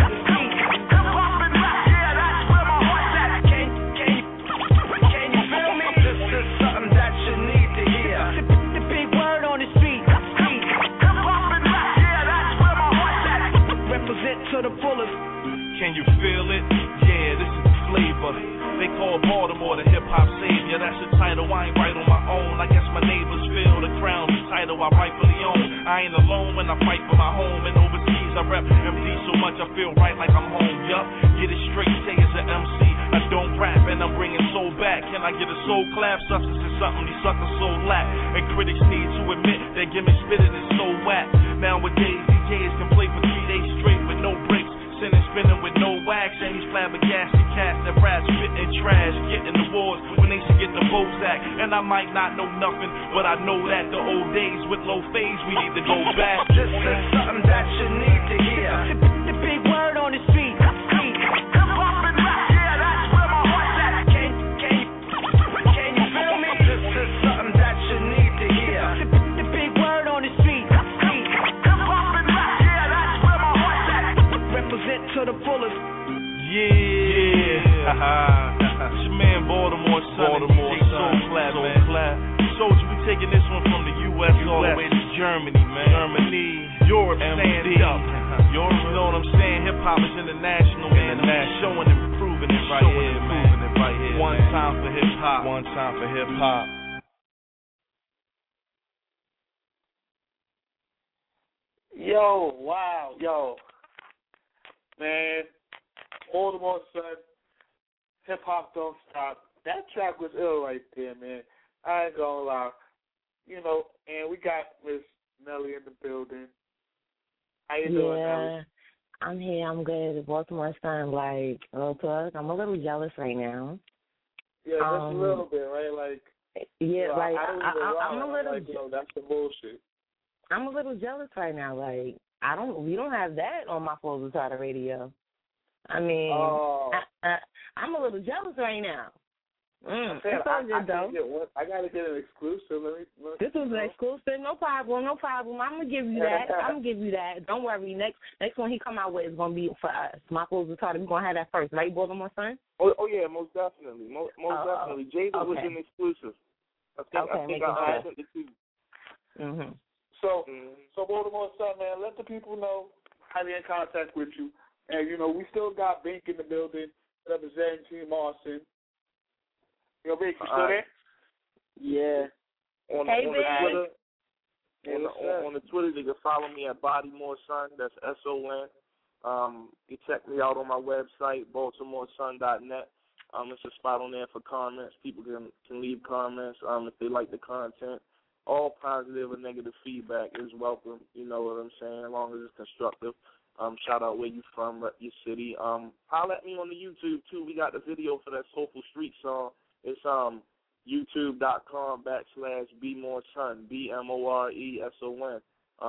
To the fullest. Can you feel it? Yeah, this is the flavor. They call Baltimore the hip hop savior. That's the title. I ain't right on my own. I guess my neighbors feel the crown's the title I rightfully own. I ain't alone when I fight for my home. And overseas I rep M D so much I feel right like I'm home. Yup, get it straight. Say as an M C, I don't rap and I'm bringing soul back. Can I get a soul clap? Substance is something these suckers so lack. And critics need to admit that gimmick spitting is so whack. Nowadays D Js can play for three days straight with no breaks. Sitting spinning with no wax, and these flabbergasted cats that rap spitting trash, getting awards when they should get the Bozak. And I might not know nothing, but I know that the old days with low phase, we need to go back. This is something that you need to hear. The, the big word on the street. Hip hop and rap, yeah, that's where my heart's at. Can, can, can you feel me? This is something that you need to hear. The, the big word on the street. Represent to the fullest. Yeah, it's your man Baltimore, son. Baltimore, son. So clap, so man. Clap. Soldier, we taking this one from the U S all the way to Germany, man. Germany, Europe, stand up. Europe, you know what I'm saying? Hip hop is international, man. International. Showing and proving it right here, man. It right here, one man. Time for hip hop. One time for hip hop. Yo, wow, yo. Man, Baltimore son, hip hop don't stop. That track was ill right there, man. I ain't gonna lie. You know, and we got Miss Nelly in the building. How you yeah, doing, Nelly? I'm here. I'm good. Baltimore son, like, real talk. I'm a little jealous right now. Yeah, just um, a little bit, right? Like, yeah, you know, like I, I, I, I, I'm a little. Like, you know, that's the bullshit. I'm a little jealous right now. Like, I don't. We don't have that on my Full Retarded Radio. I mean, oh. I, I, I'm a little jealous right now. Mm, saying, it's all I, good I though. Get one, I gotta get an exclusive. Let me, let me, This was an exclusive. No problem. No problem. I'm gonna give you that. I'm gonna give you that. Don't worry. Next, next one he come out with is gonna be for us. My Full Retarded. We're gonna have that first, right, Baltimore son? Oh, oh yeah, most definitely, most, most oh, definitely. Jada okay. was an exclusive. I think. Okay, I think making I, I sure. sent the two. Mhm. So, so Baltimore son, man, let the people know how they in contact with you. And, you know, we still got Bink in the building representing Team Austin. Yo, Bink, you still there? Yeah. On, hey, on the Twitter, on the, on, on the Twitter, they can follow me at Bodymore Son. That's S O N. Um, you check me out on my website, baltimore sun dot net. Um, it's a spot on there for comments. People can can leave comments um, if they like the content. All positive or negative feedback is welcome. You know what I'm saying, as long as it's constructive. Um, shout out where you from, rep your city. Um, holler at me on the YouTube too. We got the video for that Soulful Street song. It's um youtube dot com backslash be more son, B M O R E S O N. Um,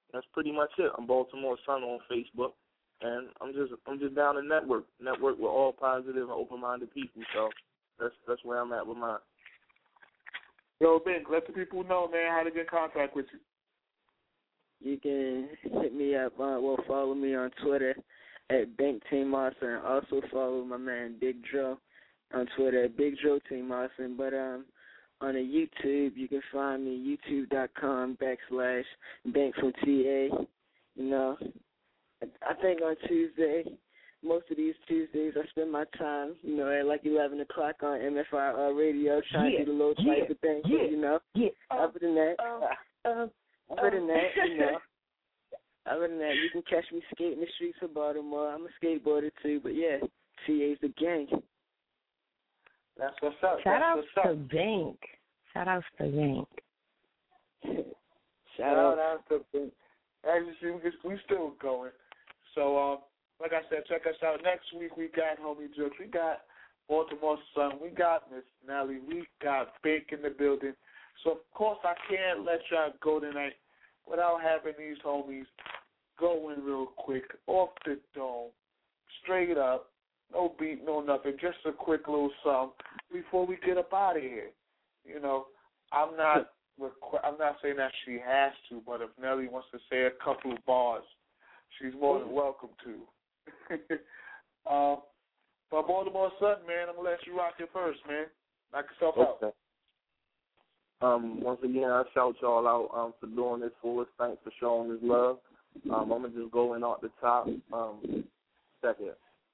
That's pretty much it. I'm Baltimore Sun on Facebook, and I'm just I'm just down to network, network with all positive and open-minded people. So that's that's where I'm at with mine. Yo, Bink, let the people know, man, how to get in contact with you. You can hit me up, uh, well, follow me on Twitter at Bank Team Austin. Also follow my man Big Joe on Twitter at Big Joe Team Austin. But um, on the YouTube, you can find me youtube.com backslash Bank from T A. You know, I think on Tuesday, most of these Tuesdays, I spend my time, you know, at like eleven o'clock on M F I R radio trying yeah, to do the little yeah, type of thing. Yeah, so, you know, yeah. Other than that, Um, um, other than that, you know, other than that, you can catch me skating the streets of Baltimore. I'm a skateboarder too, but yeah, T A's the gang. That's what's up. Shout That's out what's up. to Bank. Shout out to Bank. Shout, Shout out. out to Bank. As you see, we, we still going. So, um, like I said, check us out. Next week we got Homie Jokes. We got Baltimore Sun. We got Miss Nelly. We got Bank in the building. So, of course, I can't let y'all go tonight without having these homies go in real quick, off the dome, straight up, no beat, no nothing, just a quick little song before we get up out of here. You know, I'm not requ- I'm not saying that she has to, but if Nelly wants to say a couple of bars, she's more than welcome to. um, but Baltimore Sun, man, I'm going to let you rock it first, man. Knock yourself Okay. out. Um, once again, I shout y'all out um, for doing this for us. Thanks for showing us love. Um, I'm going to just go in off the top. Um, second.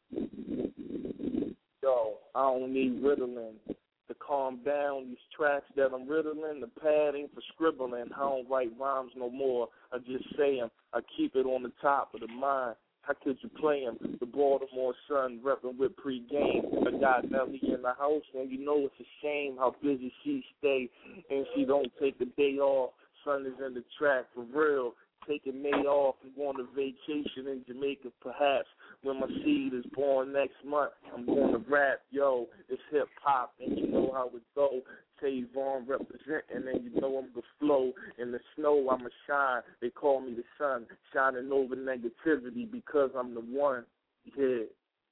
Yo, I don't need Ritalin to calm down these tracks that I'm riddling. The pad ain't for scribbling. I don't write rhymes no more. I just say 'em. I keep it on the top of the mind. How could you play him? The Baltimore Sun repping with pregame. I got Nelly in the house, and you know it's a shame how busy she stay, and she don't take a day off. Sun is in the track for real. Take a May off and go on a vacation in Jamaica, perhaps. When my seed is born next month, I'm going to rap. Yo, it's hip hop, and you know how it go. Tavon representing, and you know I'm the flow. In the snow, I'm a shine. They call me the sun, shining over negativity because I'm the one. Yeah.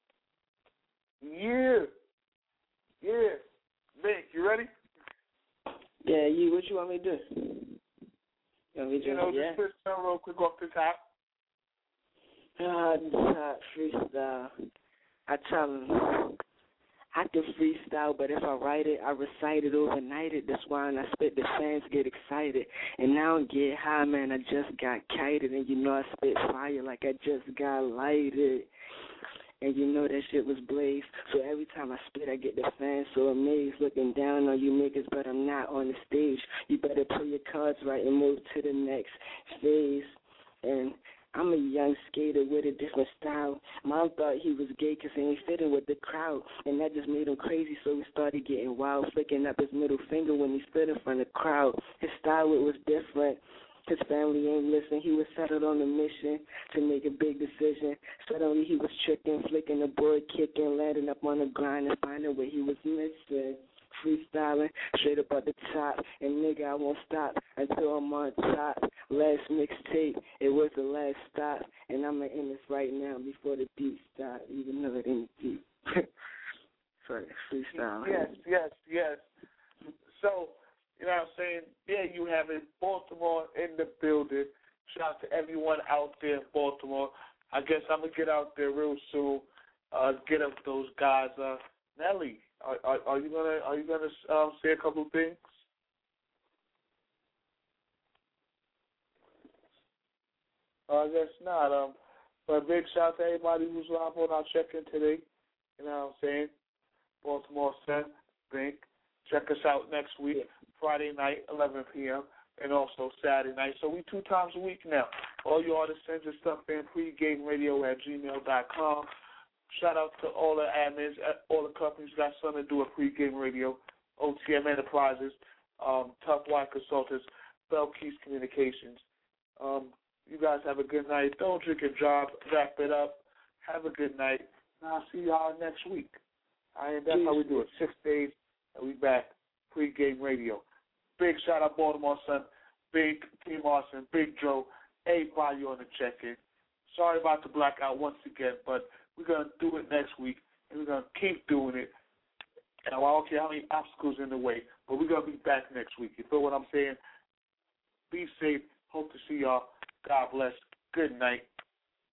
Yeah. Yeah. Vic, you ready? Yeah, you. What you want me to do? You, want me to You know, yeah? just put some real quick off the top. Uh, top freestyle. I tell them I can freestyle, but if I write it, I recite it, overnight it. That's why when I spit, the fans get excited. And now I get high, man, I just got kited. And you know I spit fire like I just got lighted. And you know that shit was blazed. So every time I spit, I get the fans so amazed, looking down on you niggas, but I'm not on the stage. You better play your cards right and move to the next phase. And I'm a young skater with a different style. Mom thought he was gay because he ain't fitting with the crowd. And that just made him crazy, so he started getting wild, flicking up his middle finger when he stood in front of the crowd. His style, it was different. His family ain't listen. He was settled on a mission to make a big decision. Suddenly he was tricking, flicking the board, kicking, landing up on the grind and finding what he was missing. Freestyling straight up at the top, and nigga, I won't stop until I'm on top. Last mixtape, it was the last stop, and I'm in this right now before the beat stop, even though it ain't deep. Sorry, freestyle. Yes, yes, yes. So, you know what I'm saying? There you have it, Baltimore in the building. Shout out to everyone out there in Baltimore. I guess I'm going to get out there real soon, uh, get up those guys. Uh, Nelly, are, are, are you gonna are you gonna um, say a couple things? Uh, I guess not. Um, but big shout out to everybody who's live on our check-in today. You know what I'm saying? Baltimore Sun, Bank. Check us out next week, Friday night, eleven p.m., and also Saturday night. So we two times a week now. All you artists send your stuff in, pregameradio at gmail dot com. Shout out to all the admins, all the companies got something to do with Pregame Radio, O T M Enterprises, um, Tough White Consultants, Bell Keys Communications. Um, you guys have a good night. Don't drink and drive. Wrap it up. Have a good night. And I'll see y'all next week. I that's how we do it. Six days, and we back. Pregame Radio. Big shout out Baltimore Sun, Big Team Austin, Big Joe, everybody on the check-in. Sorry about the blackout once again, but we're going to do it next week, and we're going to keep doing it. And I don't care how many obstacles in the way, but we're going to be back next week. You feel what I'm saying? Be safe. Hope to see y'all. God bless. Good night.